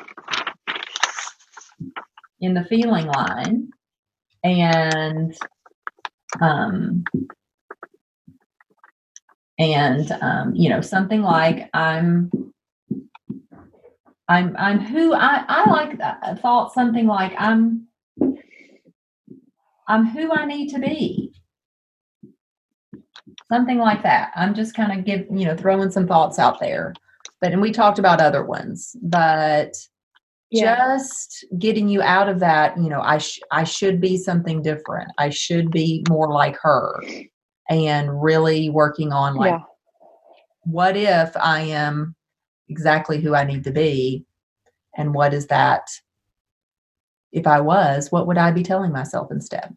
in the feeling line, and um, and um, you know, something like I'm I'm I'm who I I like that thought, something like I'm I'm who I need to be. Something like that. I'm just kind of give, you know, throwing some thoughts out there. But, and we talked about other ones, but Yeah. just getting you out of that, you know, I, sh- I should be something different. I should be more like her, and really working on like, Yeah. what if I am exactly who I need to be? And what is that? If I was, what would I be telling myself instead?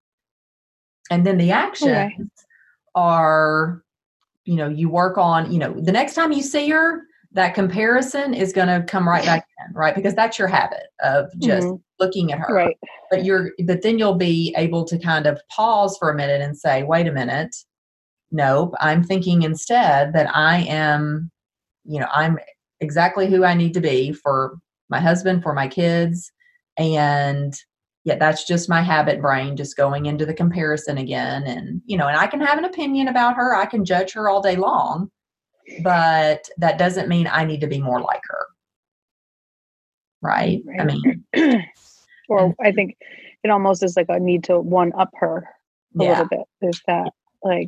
And then the actions Okay. are, you know, you work on, you know, the next time you see her, that comparison is going to come right back in, right? Because that's your habit of just Mhm. looking at her. Right. But you're, but then you'll be able to kind of pause for a minute and say, wait a minute. Nope. I'm thinking instead that I am, you know, I'm exactly who I need to be for my husband, for my kids. And yeah, that's just my habit brain just going into the comparison again. And, you know, and I can have an opinion about her. I can judge her all day long, but that doesn't mean I need to be more like her. Right. I Right. mean, Or and- I think it almost is like a need to one up her a Yeah. little bit. Is that like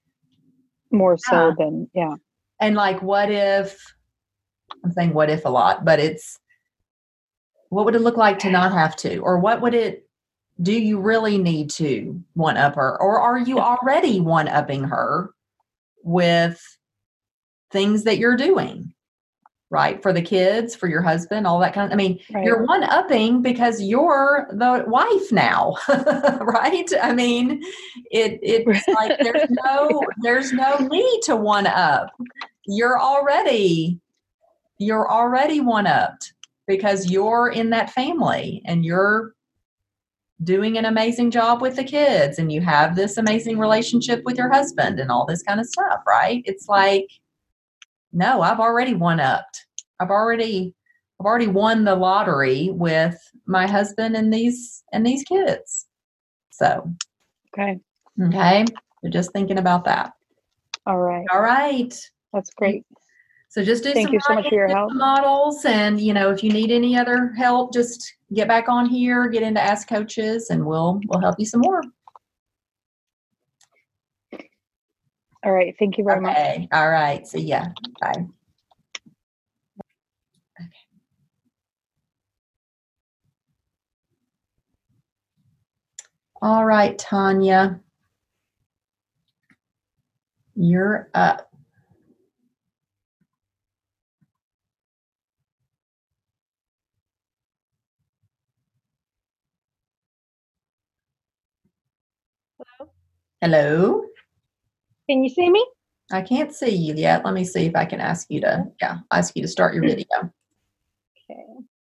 more so Yeah. than, yeah. and like, what if, I'm saying what if a lot, but it's, what would it look like to not have to? Or what would it, do you really need to one up her? Or are you already one upping her with things that you're doing, right? For the kids, for your husband, all that kind of, I mean, Right. you're one upping because you're the wife now, right? I mean, it it's like there's no, there's no need to one up. You're already, you're already one upped because you're in that family and you're doing an amazing job with the kids and you have this amazing relationship with your husband and all this kind of stuff, right? It's like, no, I've already one upped. I've already, I've already won the lottery with my husband and these, and these kids. So, Okay. okay. So just thinking about that. All right. All right. That's great. So just do Thank some you so much for your writing, do help. some models, and you know, if you need any other help, just get back on here, get into Ask Coaches, and we'll we'll help you some more. All right. Thank you very much. Okay. All right. See ya. Bye. Okay. All right, Tanya. You're up. Hello? Hello. Can you see me? I can't see you yet. Let me see if I can ask you to, yeah, ask you to start your video. Okay.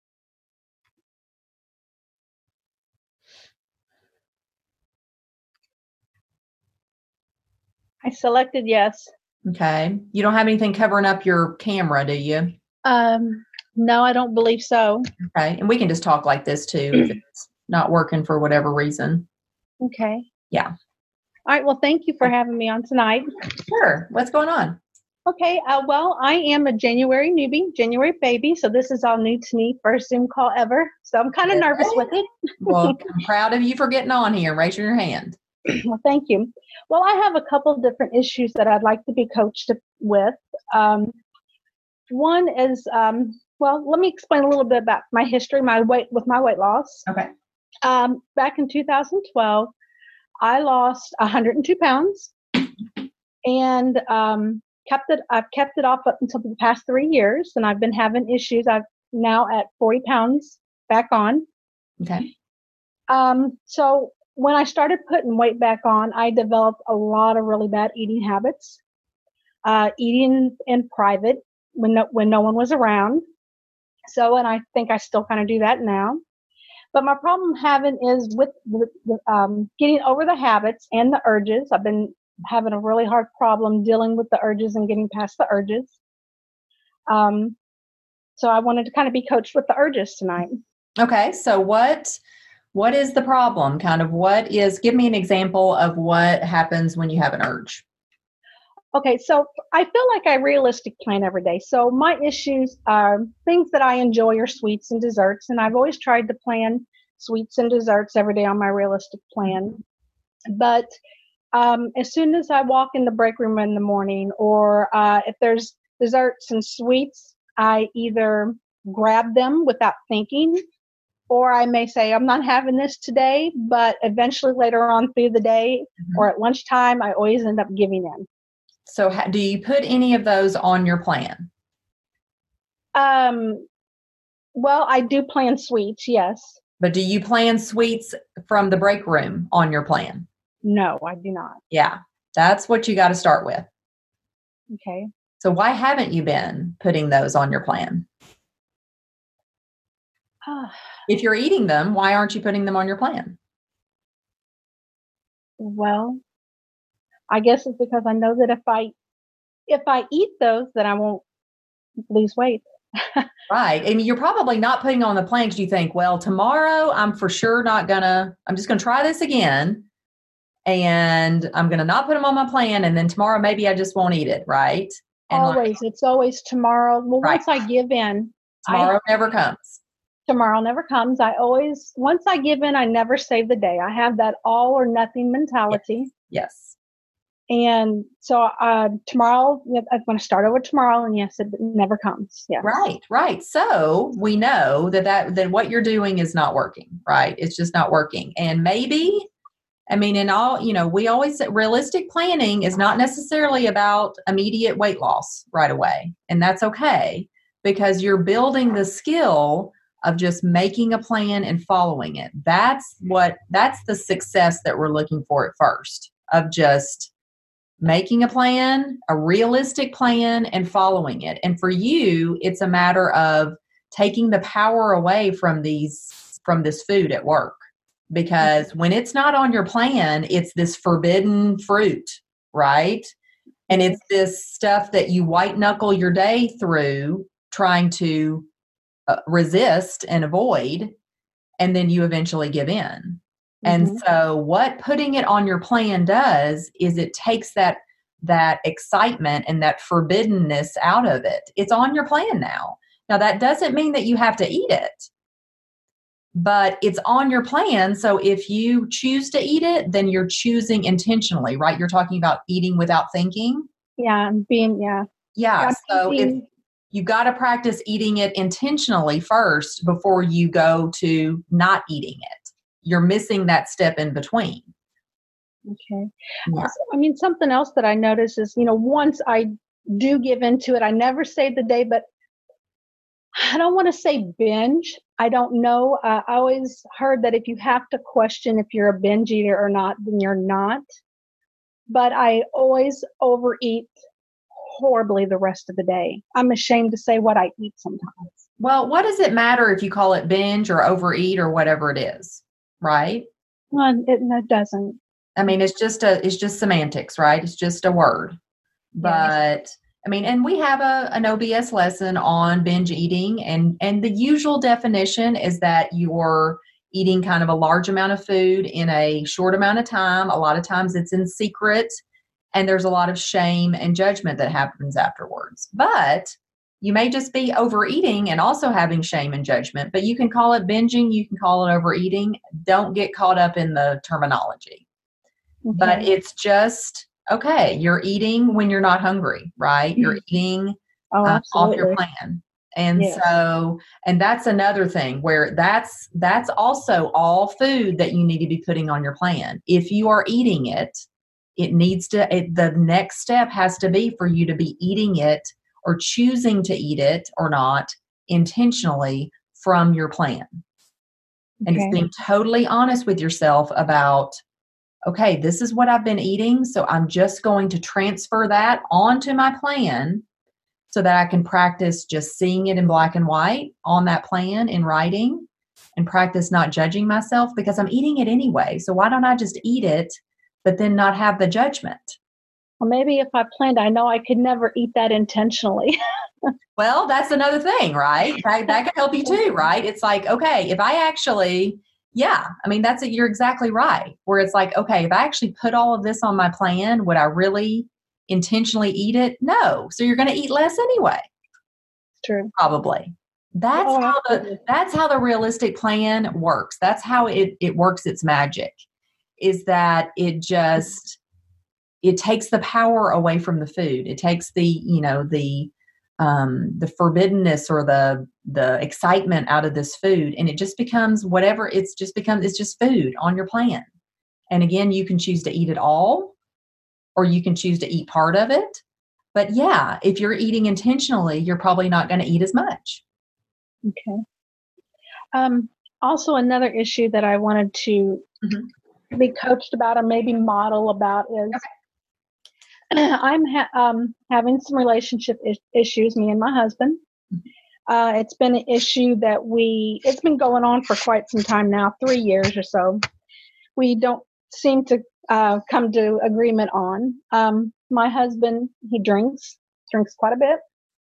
I selected yes. Okay. You don't have anything covering up your camera, do you? Um, no, I don't believe so. Okay. And we can just talk like this too if it's not working for whatever reason. Okay. Yeah. All right. Well, thank you for having me on tonight. Sure. What's going on? Okay. Uh, well, I am a January newbie, January baby. So this is all new to me. First Zoom call ever. So I'm kind of nervous with it. Well, I'm proud of you for getting on here and raising your hand. Well, thank you. Well, I have a couple of different issues that I'd like to be coached with. Um, one is, um, well, let me explain a little bit about my history, my weight with my weight loss. Okay. Um, back in two thousand twelve, I lost one hundred two pounds, and um, kept it. I've kept it off up until the past three years, and I've been having issues. I'm now at forty pounds back on. Okay. Um, so when I started putting weight back on, I developed a lot of really bad eating habits. Uh, eating in private when no, when no one was around. So, and I think I still kind of do that now. But my problem having is with, with, with um, getting over the habits and the urges. I've been having a really hard problem dealing with the urges and getting past the urges. Um, so I wanted to kind of be coached with the urges tonight. Okay. So what, what is the problem? Kind of what is, give me an example of what happens when you have an urge. Okay. So I feel like I realistic plan every day. So my issues are things that I enjoy are sweets and desserts. And I've always tried to plan sweets and desserts every day on my realistic plan. But um, as soon as I walk in the break room in the morning, or uh, if there's desserts and sweets, I either grab them without thinking, or I may say, I'm not having this today, but eventually later on through the day mm-hmm. or at lunchtime, I always end up giving in. So ha- do you put any of those on your plan? Um, well, I do plan sweets, yes. But do you plan sweets from the break room on your plan? No, I do not. Yeah, that's what you got to start with. Okay. So why haven't you been putting those on your plan? If you're eating them, why aren't you putting them on your plan? Well, I guess it's because I know that if I if I eat those, then I won't lose weight. Right. I mean, you're probably not putting on the plan because you think, well, tomorrow I'm for sure not gonna, I'm just gonna try this again. And I'm gonna not put them on my plan. And then tomorrow, maybe I just won't eat it. Right. And always. Like, it's always tomorrow. Well, right. Once I give in. Tomorrow I, never comes. Tomorrow never comes. I always, once I give in, I never save the day. I have that all or nothing mentality. Yes. yes. And so uh, tomorrow, I'm going to start over tomorrow. And yes, it never comes. Yeah. Right, right. So we know that, that that what you're doing is not working, right? It's just not working. And maybe, I mean, in all, you know, we always say realistic planning is not necessarily about immediate weight loss right away. And that's okay because you're building the skill of just making a plan and following it. That's what, that's the success that we're looking for at first, of just making a plan, a realistic plan, and following it. And for you, it's a matter of taking the power away from these, from this food at work. Because when it's not on your plan, it's this forbidden fruit, right? And it's this stuff that you white knuckle your day through trying to uh, resist and avoid, and then you eventually give in. And mm-hmm. so what putting it on your plan does is it takes that that excitement and that forbiddenness out of it. It's on your plan now. Now, that doesn't mean that you have to eat it, but it's on your plan. So if you choose to eat it, then you're choosing intentionally, right? You're talking about eating without thinking. Yeah, being, yeah. Yeah, yeah so if you got to practice eating it intentionally first before you go to not eating it. You're missing that step in between. Okay. Yeah. I mean, something else that I notice is, you know, once I do give into it, I never save the day, but I don't want to say binge. I don't know. Uh, I always heard that if you have to question if you're a binge eater or not, then you're not. But I always overeat horribly the rest of the day. I'm ashamed to say what I eat sometimes. Well, what does it matter if you call it binge or overeat or whatever it is, right? Well, it, it doesn't. I mean, it's just a, it's just semantics, right? It's just a word. But yes. I mean, and we have a, an O B S lesson on binge eating, and, and the usual definition is that you're eating kind of a large amount of food in a short amount of time. A lot of times it's in secret, and there's a lot of shame and judgment that happens afterwards. But you may just be overeating and also having shame and judgment, but you can call it binging. You can call it overeating. Don't get caught up in the terminology. Okay. But it's just, okay, you're eating when you're not hungry, right? Mm-hmm. You're eating oh, uh, off your plan. And yes. so, and that's another thing where that's, that's also all food that you need to be putting on your plan. If you are eating it, it needs to, it, the next step has to be for you to be eating it or choosing to eat it or not intentionally from your plan. Okay. And it's being totally honest with yourself about, okay, this is what I've been eating, so I'm just going to transfer that onto my plan so that I can practice just seeing it in black and white on that plan in writing, and practice not judging myself because I'm eating it anyway. So why don't I just eat it, but then not have the judgment? Well, maybe if I planned, I know I could never eat that intentionally. Well, that's another thing, right? That, that could help you too, right? It's like, okay, if I actually, yeah, I mean, that's it. You're exactly right. Where it's like, okay, if I actually put all of this on my plan, would I really intentionally eat it? No. So you're going to eat less anyway. True. Probably. That's Oh, how the absolutely. that's how the realistic plan works. That's how it, it works its magic. Is that it just it takes the power away from the food. It takes the, you know, the um, the forbiddenness or the the excitement out of this food, and it just becomes whatever. It's just becomes it's just food on your plan. And again, you can choose to eat it all, or you can choose to eat part of it. But yeah, if you're eating intentionally, you're probably not going to eat as much. Okay. Um, also, another issue that I wanted to Mhm. be coached about or maybe model about is I'm ha- um, having some relationship is- issues, me and my husband. Uh, it's been an issue that we, it's been going on for quite some time now, three years or so. We don't seem to uh, come to agreement on. Um, my husband, he drinks, drinks quite a bit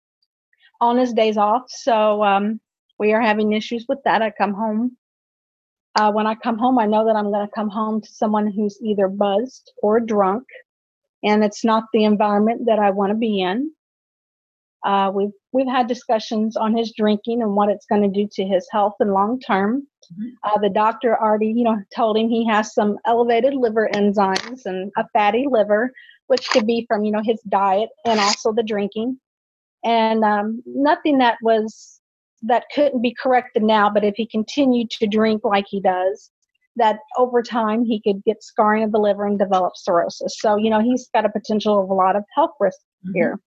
on his days off. So um, we are having issues with that. I come home. Uh, when I come home, I know that I'm going to come home to someone who's either buzzed or drunk, and it's not the environment that I want to be in. Uh, we've we've had discussions on his drinking and what it's going to do to his health and long term. Mhm. Uh, the doctor already, you know, told him he has some elevated liver enzymes and a fatty liver, which could be from, you know, his diet and also the drinking. And um, nothing that was that couldn't be corrected now, but if he continued to drink like he does, that over time he could get scarring of the liver and develop cirrhosis. So, you know, he's got a potential of a lot of health risks Mhm. here.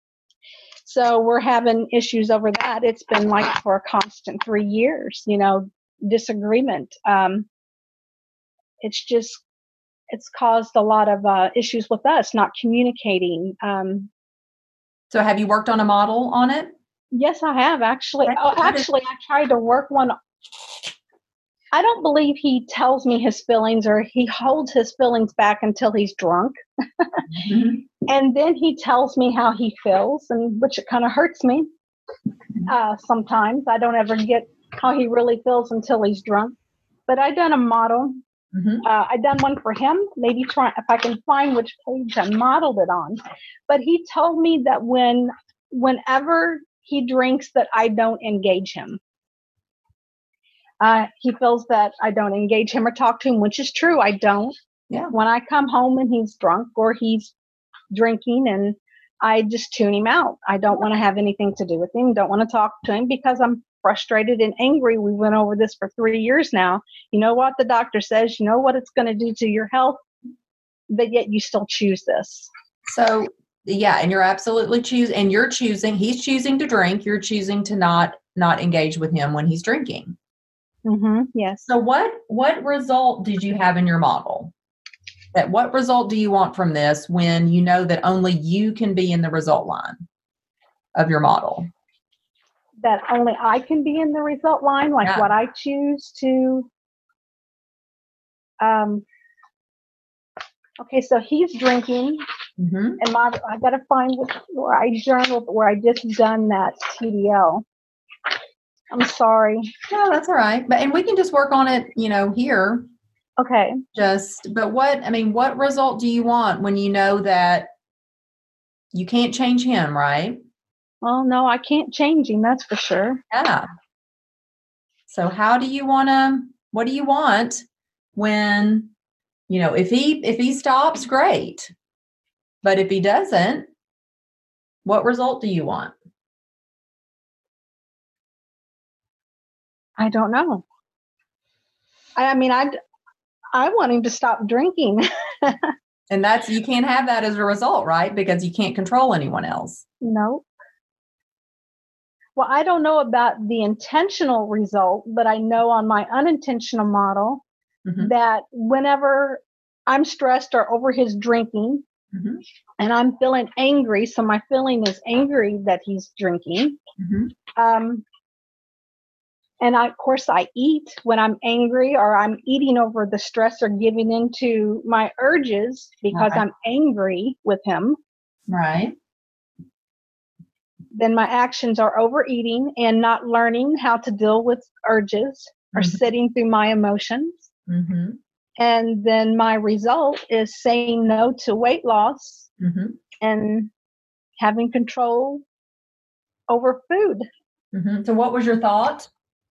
So we're having issues over that. It's been like for a constant three years, you know, disagreement. Um, it's just, it's caused a lot of uh, issues with us not communicating. Um, So have you worked on a model on it? yes, I have actually. Okay. Oh, What is- actually, I tried to work one. I don't believe he tells me his feelings or he holds his feelings back until he's drunk. Mhm. And then he tells me how he feels, and which it kind of hurts me. Uh, sometimes I don't ever get how he really feels until he's drunk. But I done a model. Mhm. Uh, I done one for him. Maybe try if I can find which page I modeled it on. But he told me that when, whenever he drinks, that I don't engage him. Uh, he feels that I don't engage him or talk to him, which is true. I don't. Yeah. When I come home and he's drunk or he's drinking, and I just tune him out. I don't want to have anything to do with him. Don't want to talk to him because I'm frustrated and angry. We went over this for three years now. You know what the doctor says, you know what it's going to do to your health, but yet you still choose this. So yeah, and you're absolutely choose and you're choosing, he's choosing to drink, you're choosing to not not engage with him when he's drinking. Mm-hmm. Yes. So what what result did you have in your model? That what result do you want from this when you know that only you can be in the result line of your model? That only I can be in the result line, like Yeah. what I choose to. Um, okay, so he's drinking, Mm-hmm. and my I got to find which, where I journaled, where I just done that T D L. I'm sorry. No, that's all right. But and we can just work on it, you know, here. Okay. Just but what I mean, what result do you want when you know that you can't change him, right? Well, no, I can't change him. That's for sure. Yeah. So how do you want to, what do you want when, you know, if he, if he stops, great. But if he doesn't, what result do you want? I don't know. I, I mean, I, I want him to stop drinking. And that's, you can't have that as a result, right? Because you can't control anyone else. No. Well, I don't know about the intentional result, but I know on my unintentional model Mhm. that whenever I'm stressed or over his drinking, Mhm. and I'm feeling angry, so my feeling is angry that he's drinking, Mhm. um, And I, of course, I eat when I'm angry, or I'm eating over the stress or giving into my urges because Right. I'm angry with him. Right. Then my actions are overeating and not learning how to deal with urges or Mhm. sitting through my emotions. Mm-hmm. And then my result is saying no to weight loss Mm-hmm. and having control over food. Mm-hmm. So what was your thought?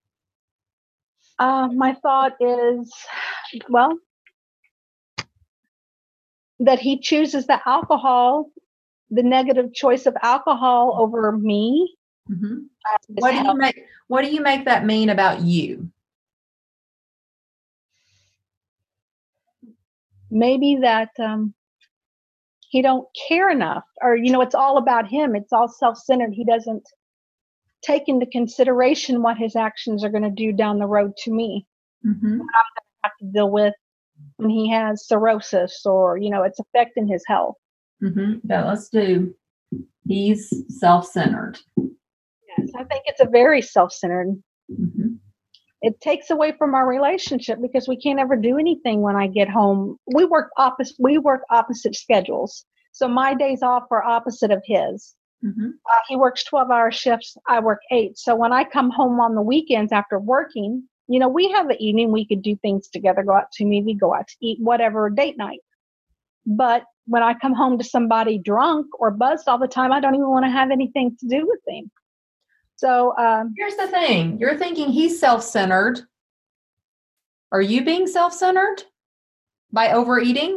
Uh, my thought is, well, that he chooses the alcohol, the negative choice of alcohol over me. Mm-hmm. uh, What do you health. make what do you make that mean about you? Maybe that um, he don't care enough, or, you know, it's all about him. It's all self-centered. He doesn't take into consideration what his actions are going to do down the road to me. Mm-hmm. Have to deal with when he has cirrhosis, or, you know, it's affecting his health. Mm-hmm. Yeah, let's do. He's self-centered. Yes, I think it's a very self-centered. Mm-hmm. It takes away from our relationship because we can't ever do anything when I get home. We work opposite. We work opposite schedules, so my days off are opposite of his. Mm-hmm. Uh, he works twelve-hour shifts. I work eight. So when I come home on the weekends after working, you know, we have an evening. We could do things together, go out to a movie, go out to eat, whatever, date night. But when I come home to somebody drunk or buzzed all the time, I don't even want to have anything to do with them. So um, Here's the thing. You're thinking he's self-centered. Are you being self-centered by overeating?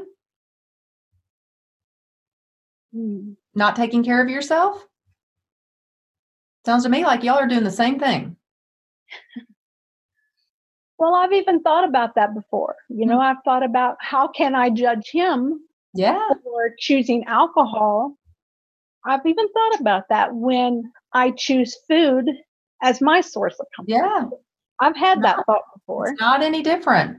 hmm. Not taking care of yourself? Sounds to me like y'all are doing the same thing. Well, I've even thought about that before. You know, I've thought about how can I judge him Yeah. for choosing alcohol. I've even thought about that when I choose food as my source of comfort. Yeah. I've had that No, thought before. It's not any different.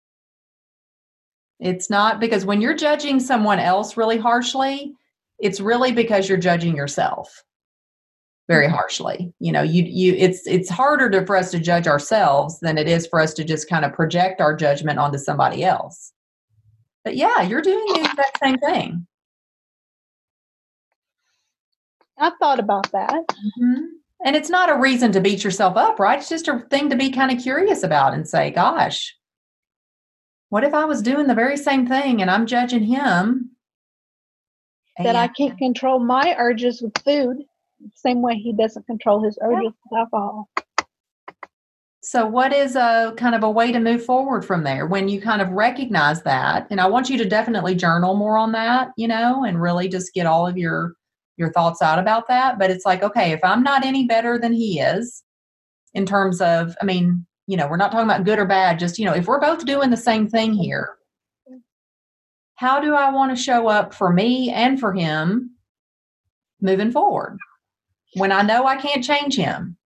It's not, because when you're judging someone else really harshly, it's really because you're judging yourself very harshly. You know, you you it's it's harder to, for us to judge ourselves than it is for us to just kind of project our judgment onto somebody else. But yeah, you're doing the exact same thing. I've thought about that. Mm-hmm. And it's not a reason to beat yourself up, right? It's just a thing to be kind of curious about and say, gosh, what if I was doing the very same thing and I'm judging him? That And I can't control my urges with food, same way he doesn't control his urges Yeah. with alcohol. so what is a kind of a way to move forward from there when you kind of recognize that? And I want you to definitely journal more on that, you know, and really just get all of your your thoughts out about that. But it's like, okay, if I'm not any better than he is in terms of, I mean, you know, we're not talking about good or bad, just, you know, if we're both doing the same thing here, how do I want to show up for me and for him moving forward when I know I can't change him?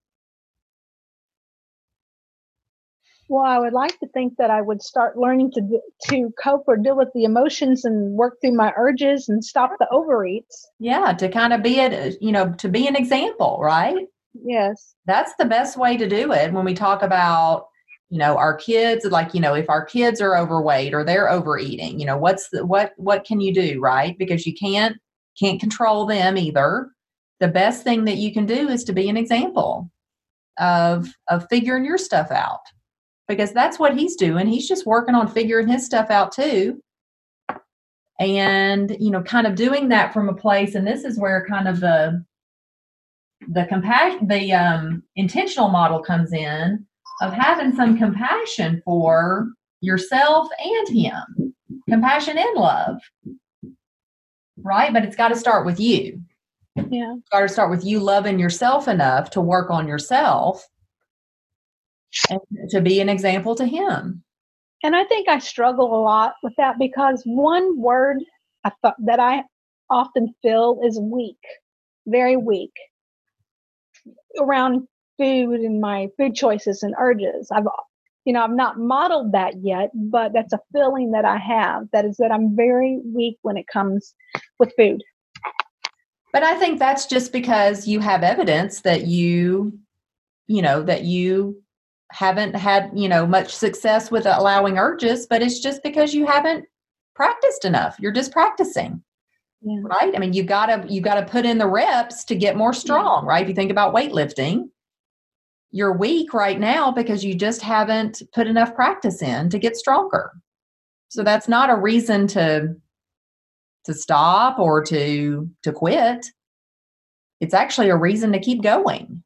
Well, I would like to think that I would start learning to to cope or deal with the emotions and work through my urges and stop the overeats. Yeah, to kind of be a, you know, to be an example, right? Yes. That's the best way to do it when we talk about, you know, our kids, like, you know, if our kids are overweight or they're overeating, you know, what's the, what, what can you do, right? Because you can't, can't control them either. The best thing that you can do is to be an example of, of figuring your stuff out, because that's what he's doing. He's just working on figuring his stuff out too. And, you know, kind of doing that from a place, and this is where kind of the, the compassion, the um, intentional model comes in, of having some compassion for yourself and him, compassion and love, right? But it's got to start with you. Yeah. It's got to start with you loving yourself enough to work on yourself and to be an example to him. And I think I struggle a lot with that because one word I thought that I often feel is weak, very weak, around food and my food choices and urges. I've, you know, I've not modeled that yet, but that's a feeling that I have, that is that I'm very weak when it comes with food. But I think that's just because you have evidence that you, you know, that you haven't had, you know, much success with allowing urges, but it's just because you haven't practiced enough. You're just practicing. Yeah. Right? I mean, you gotta you gotta put in the reps to get more strong, right? If you think about weightlifting, you're weak right now because you just haven't put enough practice in to get stronger. So that's not a reason to to stop or to to quit. It's actually a reason to keep going.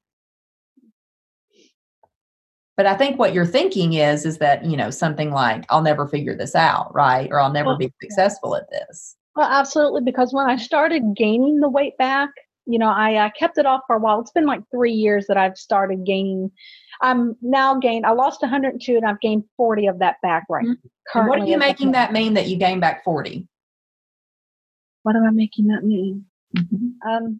But I think what you're thinking is is that, you know, something like, I'll never figure this out, right? Or I'll never Well, be successful at this. Well, absolutely, because when I started gaining the weight back, you know, I uh, kept it off for a while. It's been like three years that I've started gaining. I'm now gained, I lost one hundred two and I've gained forty of that back right Mm-hmm. currently. And what are you as of making now. that mean that you gained back forty? What am I making that mean? Mm-hmm. Um,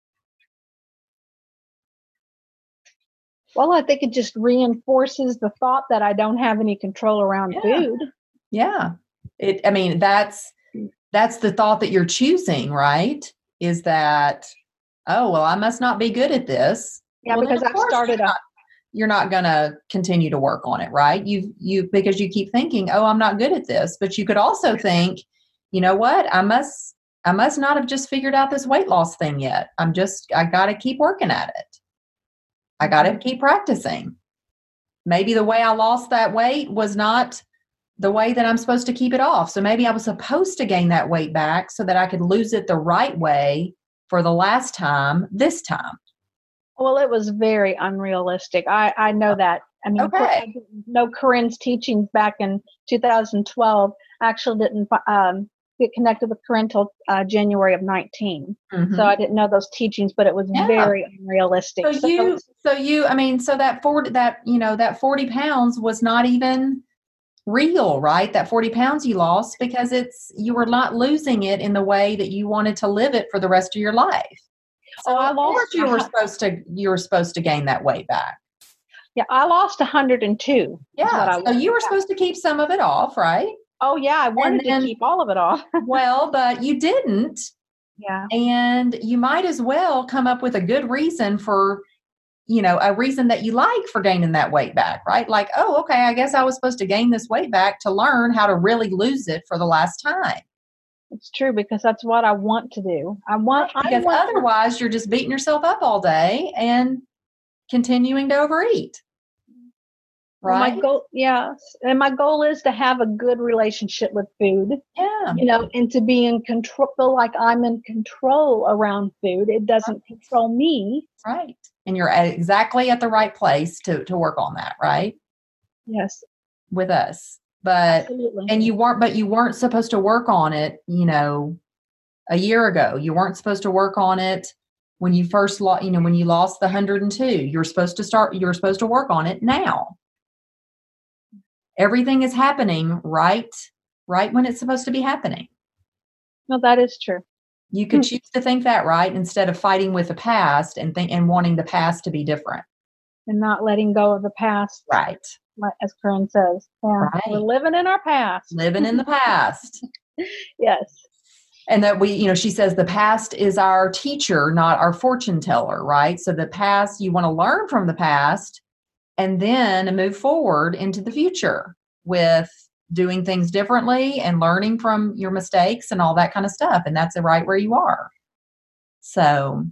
well, I think it just reinforces the thought that I don't have any control around Yeah. food. Yeah. It, I mean, that's, that's the thought that you're choosing, right? Is that, oh, well, I must not be good at this. Yeah, Well, then, because of I've course started you're a not, you're not going to continue to work on it, right? You, you, because you keep thinking, oh, I'm not good at this. But you could also think, you know what? I must, I must not have just figured out this weight loss thing yet. I'm just, I got to keep working at it. I got to keep practicing. Maybe the way I lost that weight was not the way that I'm supposed to keep it off. So maybe I was supposed to gain that weight back so that I could lose it the right way for the last time, this time. Well, it was very unrealistic. I, I know that. I mean, Okay. I didn't know Corinne's teachings back in two thousand twelve. I actually didn't um, get connected with Corinne until uh, January of nineteen. Mm-hmm. So I didn't know those teachings, but it was Yeah. very unrealistic. So you, so you, I mean, so that forty, that, you know, that forty pounds was not even real, right? That forty pounds you lost because it's, you were not losing it in the way that you wanted to live it for the rest of your life. So Oh, I of course lost- you were supposed to, you were supposed to gain that weight back. Yeah, I lost one hundred two. Yeah. I So you were lost. supposed to keep some of it off, right? Oh, yeah, I wanted then- to keep all of it off. Well, but you didn't. Yeah. And you might as well come up with a good reason for, you know, a reason that you like for gaining that weight back, right? Like, oh, okay, I guess I was supposed to gain this weight back to learn how to really lose it for the last time. It's true, because that's what I want to do. I want, I Because want otherwise you're just beating yourself up all day and continuing to overeat. Well, Right? my goal, yes, and my goal is to have a good relationship with food. Yeah. You know, and to be in control, feel like I'm in control around food. It doesn't control me. Right. And you're at exactly at the right place to, to work on that, right? Yes, With us. But, absolutely. and you weren't, but you weren't supposed to work on it, you know, a year ago. You weren't supposed to work on it when you first lost, you know, when you lost the one hundred two. You're supposed to start, you're supposed to work on it now. Everything is happening right, right when it's supposed to be happening. No, that is true. You could choose to think that, right, instead of fighting with the past and think and wanting the past to be different. And not letting go of the past. Right. Like, as Corinne says. Yeah. Right. We're living in our past. Living in the past. Yes. And that we, you know, she says the past is our teacher, not our fortune teller, right? So the past, you want to learn from the past and then move forward into the future with doing things differently and learning from your mistakes and all that kind of stuff. And that's right where you are. So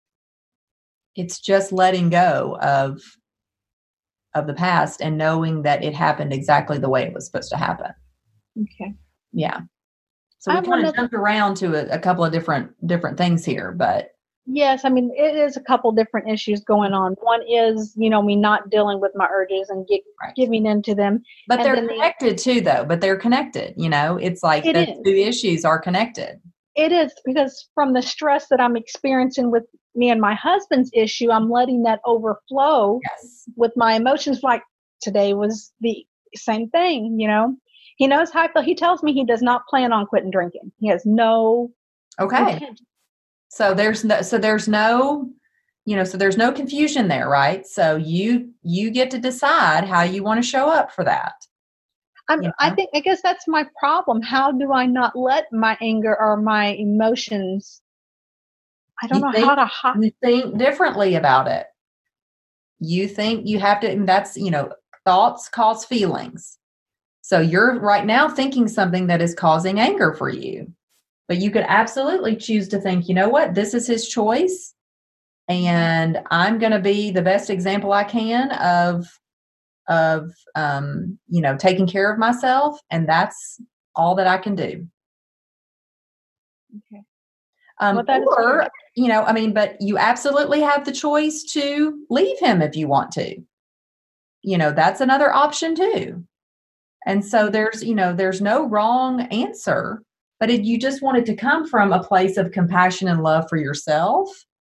it's just letting go of of the past and knowing that it happened exactly the way it was supposed to happen. Okay. Yeah. So we I kind wanna- of jumped around to a, a couple of different different things here, but Yes, I mean, it is a couple different issues going on. One is, you know, me not dealing with my urges and get, Right. giving into them. but And they're then the- connected too, though. But they're connected. You know, it's like It the is. two issues are connected. It is, because from the stress that I'm experiencing with me and my husband's issue, I'm letting that overflow Yes. with my emotions. Like today was the same thing, you know. He knows how I feel. He tells me he does not plan on quitting drinking. He has no Okay. intention. So there's no. So there's no. You know. So there's no confusion there, right? So you you get to decide how you want to show up for that. I'm, Yeah. I think, I guess that's my problem. How do I not let my anger or my emotions, I don't You know think- how to hide. You think differently about it. You think you have to, and that's, you know, thoughts cause feelings. So you're right now thinking something that is causing anger for you. But you could absolutely choose to think, you know what, this is his choice. And I'm going to be the best example I can of, of, um, you know, taking care of myself. And that's all that I can do. Okay. Um, Well, or, you know, I mean, but you absolutely have the choice to leave him if you want to. You know, that's another option too. And so there's, you know, there's no wrong answer, but it, you just want it to come from a place of compassion and love for yourself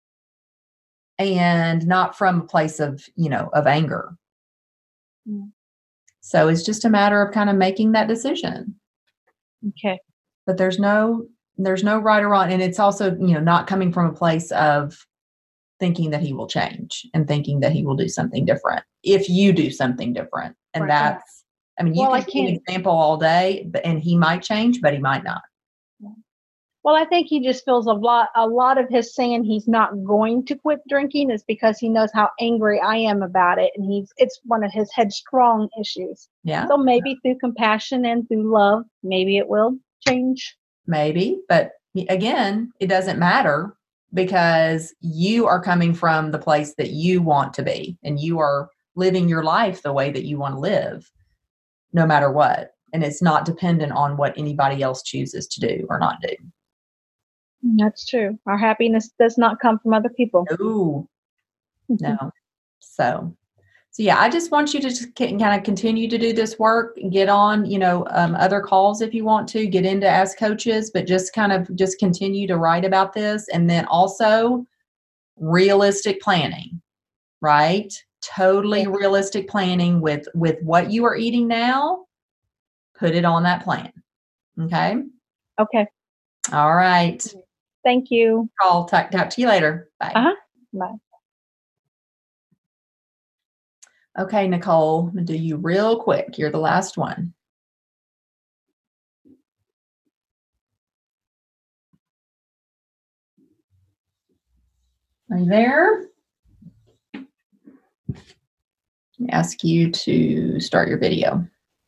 and not from a place of, you know, of anger. Mm. So it's just a matter of kind of making that decision. Okay. But there's no, there's no right or wrong. And it's also, you know, not coming from a place of thinking that he will change and thinking that he will do something different if you do something different. And Right. that's, I mean, you Well, I can be an can't- example all day, but, and he might change, but he might not. Well, I think he just feels a lot, a lot of his saying he's not going to quit drinking is because he knows how angry I am about it. And he's, it's one of his headstrong issues. Yeah. So maybe through compassion and through love, maybe it will change. Maybe, but again, it doesn't matter because you are coming from the place that you want to be and you are living your life the way that you want to live, no matter what. And it's not dependent on what anybody else chooses to do or not do. That's true. Our happiness does not come from other people. No, no. So, so yeah, I just want you to just kind of continue to do this work, get on, you know, um, other calls if you want to, get into Ask Coaches, but just kind of just continue to write about this. And then also realistic planning, right? Totally realistic planning with, with what you are eating now, put it on that plan. Okay. Okay. All right. Thank you. I'll talk, talk to you later. Bye. Uh-huh. Bye. Okay, Nicole, I'm going to do you real quick. You're the last one. Are you there? Let me ask you to start your video.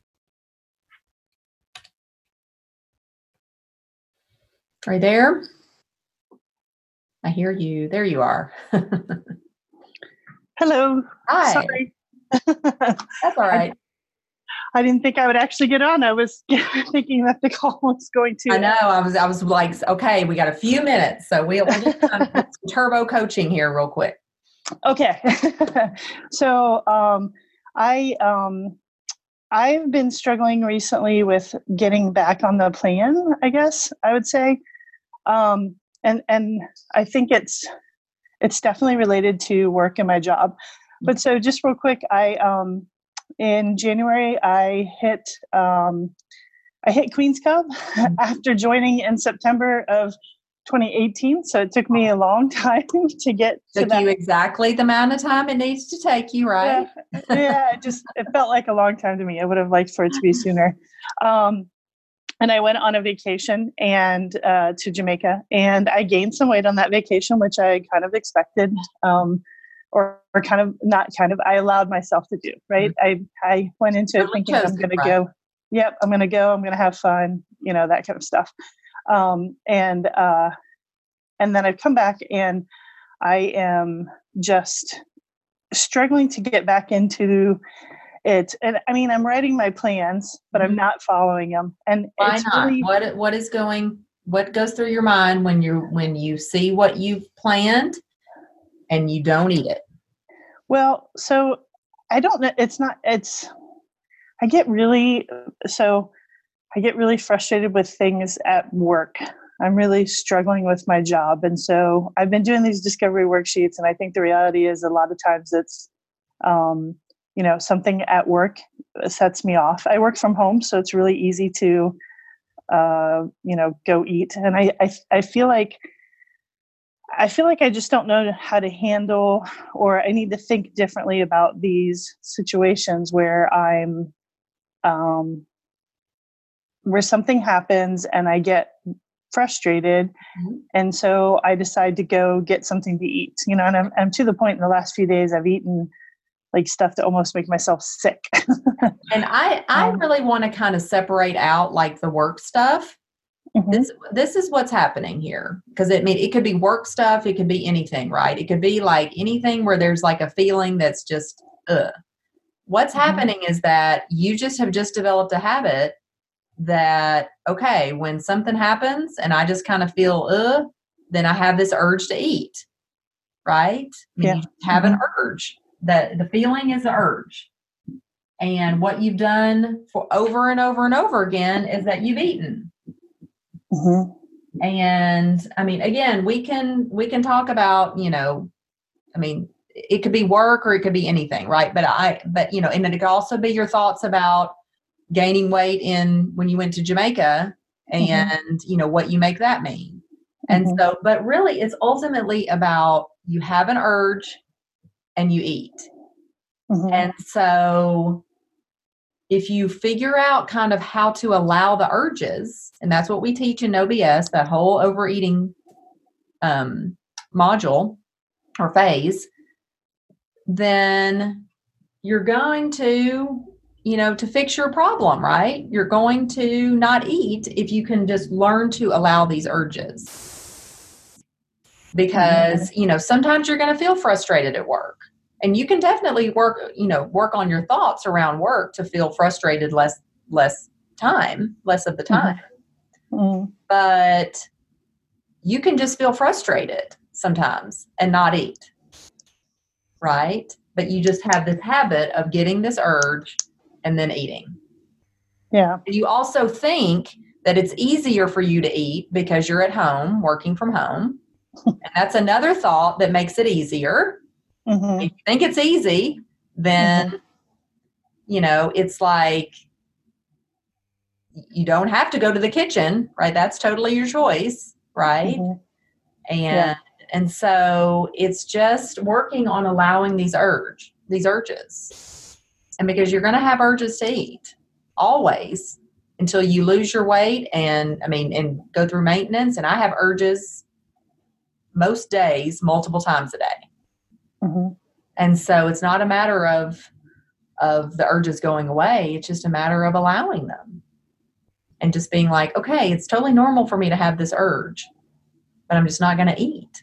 Are you there? I hear you. There you are. Hello. Hi. Sorry. That's all right. I, I didn't think I would actually get on. I was thinking that the call was going to. I know. I was. I was like, okay, we got a few minutes, so we'll, we'll just kind of some turbo coaching here, real quick. Okay. so um, I um, I've been struggling recently with getting back on the plan, I guess I would say, um, and and I think it's it's definitely related to work and my job. But so just real quick, I um, in January I hit um, I hit Queen's Cup after joining in September of twenty eighteen. So it took me a long time to get to Took that. you exactly the amount of time it needs to take you, right? Yeah, yeah, it just it felt like a long time to me. I would have liked for it to be sooner. Um, and I went on a vacation and uh, to Jamaica, and I gained some weight on that vacation, which I kind of expected. Um, Or, or kind of not kind of, I allowed myself to do, right? Mm-hmm. I, I went into it thinking I'm going to go, yep, I'm going to go, I'm going to have fun, you know, that kind of stuff. Um, and, uh, and then I've come back and I am just struggling to get back into it. And I mean, I'm writing my plans, but mm-hmm. I'm not following them. And why it's not? Really, what, what is going, what goes through your mind when you when you see what you've planned and you don't eat it? Well, so I don't know. It's not, it's, I get really, so I get really frustrated with things at work. I'm really struggling with my job. And so I've been doing these discovery worksheets. And I think the reality is a lot of times it's, um, you know, something at work sets me off. I work from home, so it's really easy to, uh, you know, go eat. And I, I, I feel like, I feel like I just don't know how to handle, or I need to think differently about these situations where I'm, um, where something happens and I get frustrated. Mm-hmm. And so I decide to go get something to eat, you know, and I'm, I'm to the point in the last few days I've eaten like stuff to almost make myself sick. And I, I Um, really want to kind of separate out like the work stuff. Mhm. This this is what's happening here, because it mean it could be work stuff, it could be anything, right? It could be like anything where there's like a feeling that's just ugh. What's Mhm. happening is that you just have just developed a habit that, okay, when something happens and I just kind of feel ugh, then I have this urge to eat, right? I mean, Yeah. you have an urge. That the feeling is the urge. And what you've done for over and over and over again is that you've eaten. Mhm. And I mean, again, we can we can talk about, you know, I mean, it could be work or it could be anything, right? But I but you know, and it could also be your thoughts about gaining weight in when you went to Jamaica and Mhm. you know what you make that mean. And Mhm. so, but really it's ultimately about you have an urge and you eat. Mhm. And so if you figure out kind of how to allow the urges, and that's what we teach in O B S, that whole overeating um, module or phase, then you're going to, you know, to fix your problem, right? You're going to not eat if you can just learn to allow these urges. Because, you know, sometimes you're going to feel frustrated at work. And you can definitely work, you know, work on your thoughts around work to feel frustrated less, less time, less of the time. Mhm. But you can just feel frustrated sometimes and not eat, right? But you just have this habit of getting this urge and then eating. Yeah. You also think that it's easier for you to eat because you're at home working from home. And that's another thought that makes it easier. Mhm. If you think it's easy, then, you know, it's like you don't have to go to the kitchen, right? That's totally your choice, right? Mhm. And Yeah. and so it's just working on allowing these urge, these urges. And because you're going to have urges to eat always until you lose your weight and I mean and go through maintenance, and I have urges most days multiple times a day. Mhm. And so it's not a matter of of the urges going away. It's just a matter of allowing them and just being like, okay, it's totally normal for me to have this urge, but I'm just not going to eat.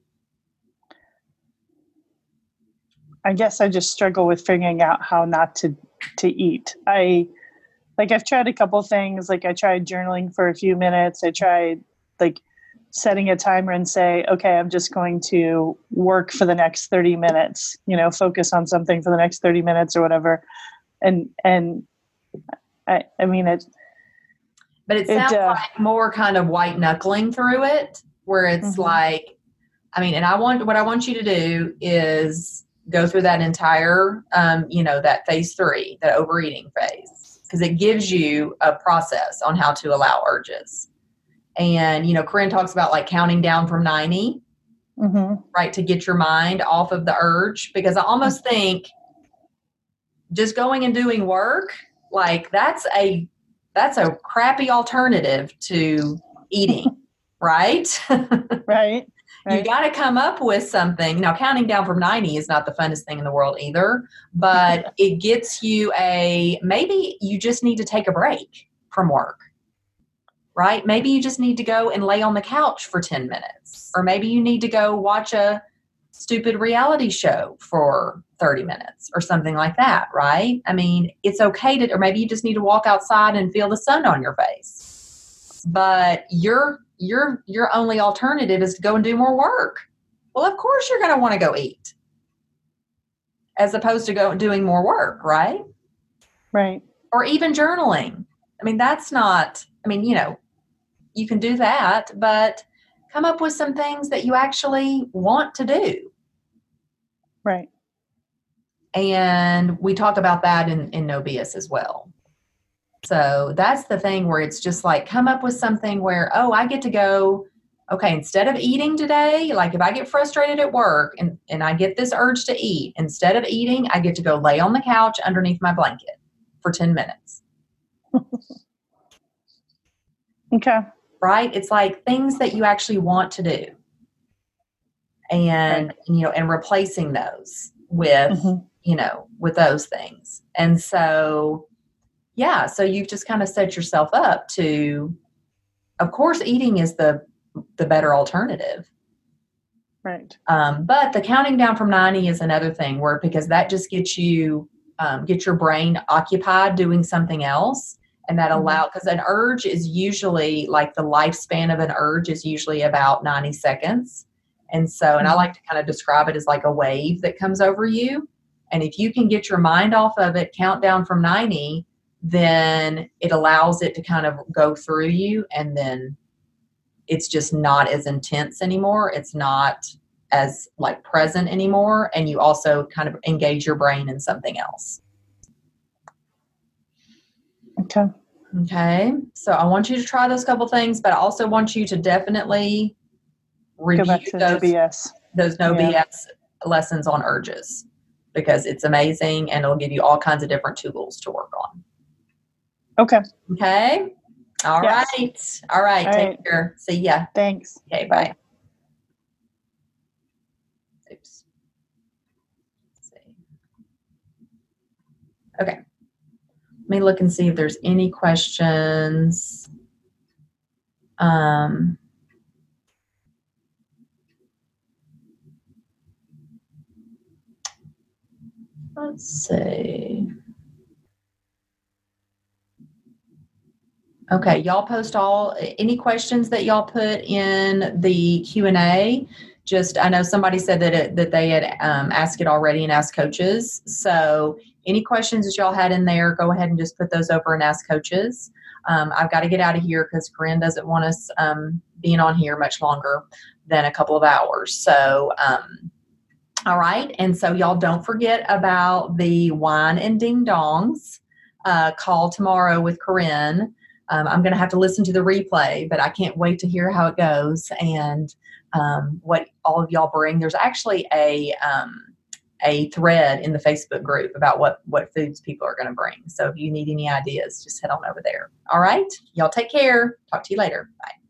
I guess I just struggle with figuring out how not to to eat. I like I've tried a couple things. Like I tried journaling for a few minutes. I tried like setting a timer and say, okay, I'm just going to work for the next thirty minutes, you know, focus on something for the next thirty minutes or whatever. And and I I mean it But it It, sounds uh, like more kind of white knuckling through it, where it's Mhm. like, I mean, and I want what I want you to do is go through that entire, um, you know, that phase three, that overeating phase, because it gives you a process on how to allow urges. And you know, Corinne talks about like counting down from ninety, Mhm. right, to get your mind off of the urge. Because I almost think just going and doing work, like that's a that's a crappy alternative to eating, right? Right. You Right. got to come up with something. Now, counting down from ninety is not the funnest thing in the world either, but it gets you a, maybe you just need to take a break from work, right? Maybe you just need to go and lay on the couch for ten minutes, or maybe you need to go watch a stupid reality show for thirty minutes or something like that, right? I mean, it's okay to, or maybe you just need to walk outside and feel the sun on your face. But your your your only alternative is to go and do more work. Well, of course you're going to want to go eat as opposed to go doing more work, right? Right. Or even journaling. I mean, that's not, I mean, you know, you can do that, but come up with some things that you actually want to do. Right. And we talk about that in, in O B S as well. So that's the thing where it's just like, come up with something where, oh, I get to go, okay, instead of eating today, like if I get frustrated at work and, and I get this urge to eat, instead of eating, I get to go lay on the couch underneath my blanket for ten minutes. Okay. Right? It's like things that you actually want to do. And, Right. you know, and replacing those with, Mhm. you know, with those things. And so, yeah, so you've just kind of set yourself up to, of course, eating is the the better alternative. Right. Um, but the counting down from ninety is another thing where, because that just gets you, um, get your brain occupied doing something else. And that allow, because an urge is usually like the lifespan of an urge is usually about ninety seconds. And so, and I like to kind of describe it as like a wave that comes over you. And if you can get your mind off of it, count down from ninety, then it allows it to kind of go through you. And then it's just not as intense anymore. It's not as like present anymore. And you also kind of engage your brain in something else. Okay. Okay. So I want you to try those couple things, but I also want you to definitely review Go back to those, no B S. those no Yeah. B S lessons on urges, because it's amazing and it'll give you all kinds of different tools to work on. Okay. Okay. All Yes. right. All right. All Take right. care. See ya. Thanks. Okay. Bye. Bye. Oops. Let's see. Okay. Let me look and see if there's any questions. Um, let's see. Okay, y'all post all any questions that y'all put in the Q and A. Just, I know somebody said that it, that they had um, asked it already and asked coaches. So any questions that y'all had in there, go ahead and just put those over and ask coaches. Um, I've got to get out of here because Corinne doesn't want us um, being on here much longer than a couple of hours. So, um, all right. And so y'all don't forget about the wine and ding dongs uh, call tomorrow with Corinne. Um, I'm going to have to listen to the replay, but I can't wait to hear how it goes and um, what all of y'all bring. There's actually a um, a thread in the Facebook group about what, what foods people are going to bring. So if you need any ideas, just head on over there. All right. Y'all take care. Talk to you later. Bye.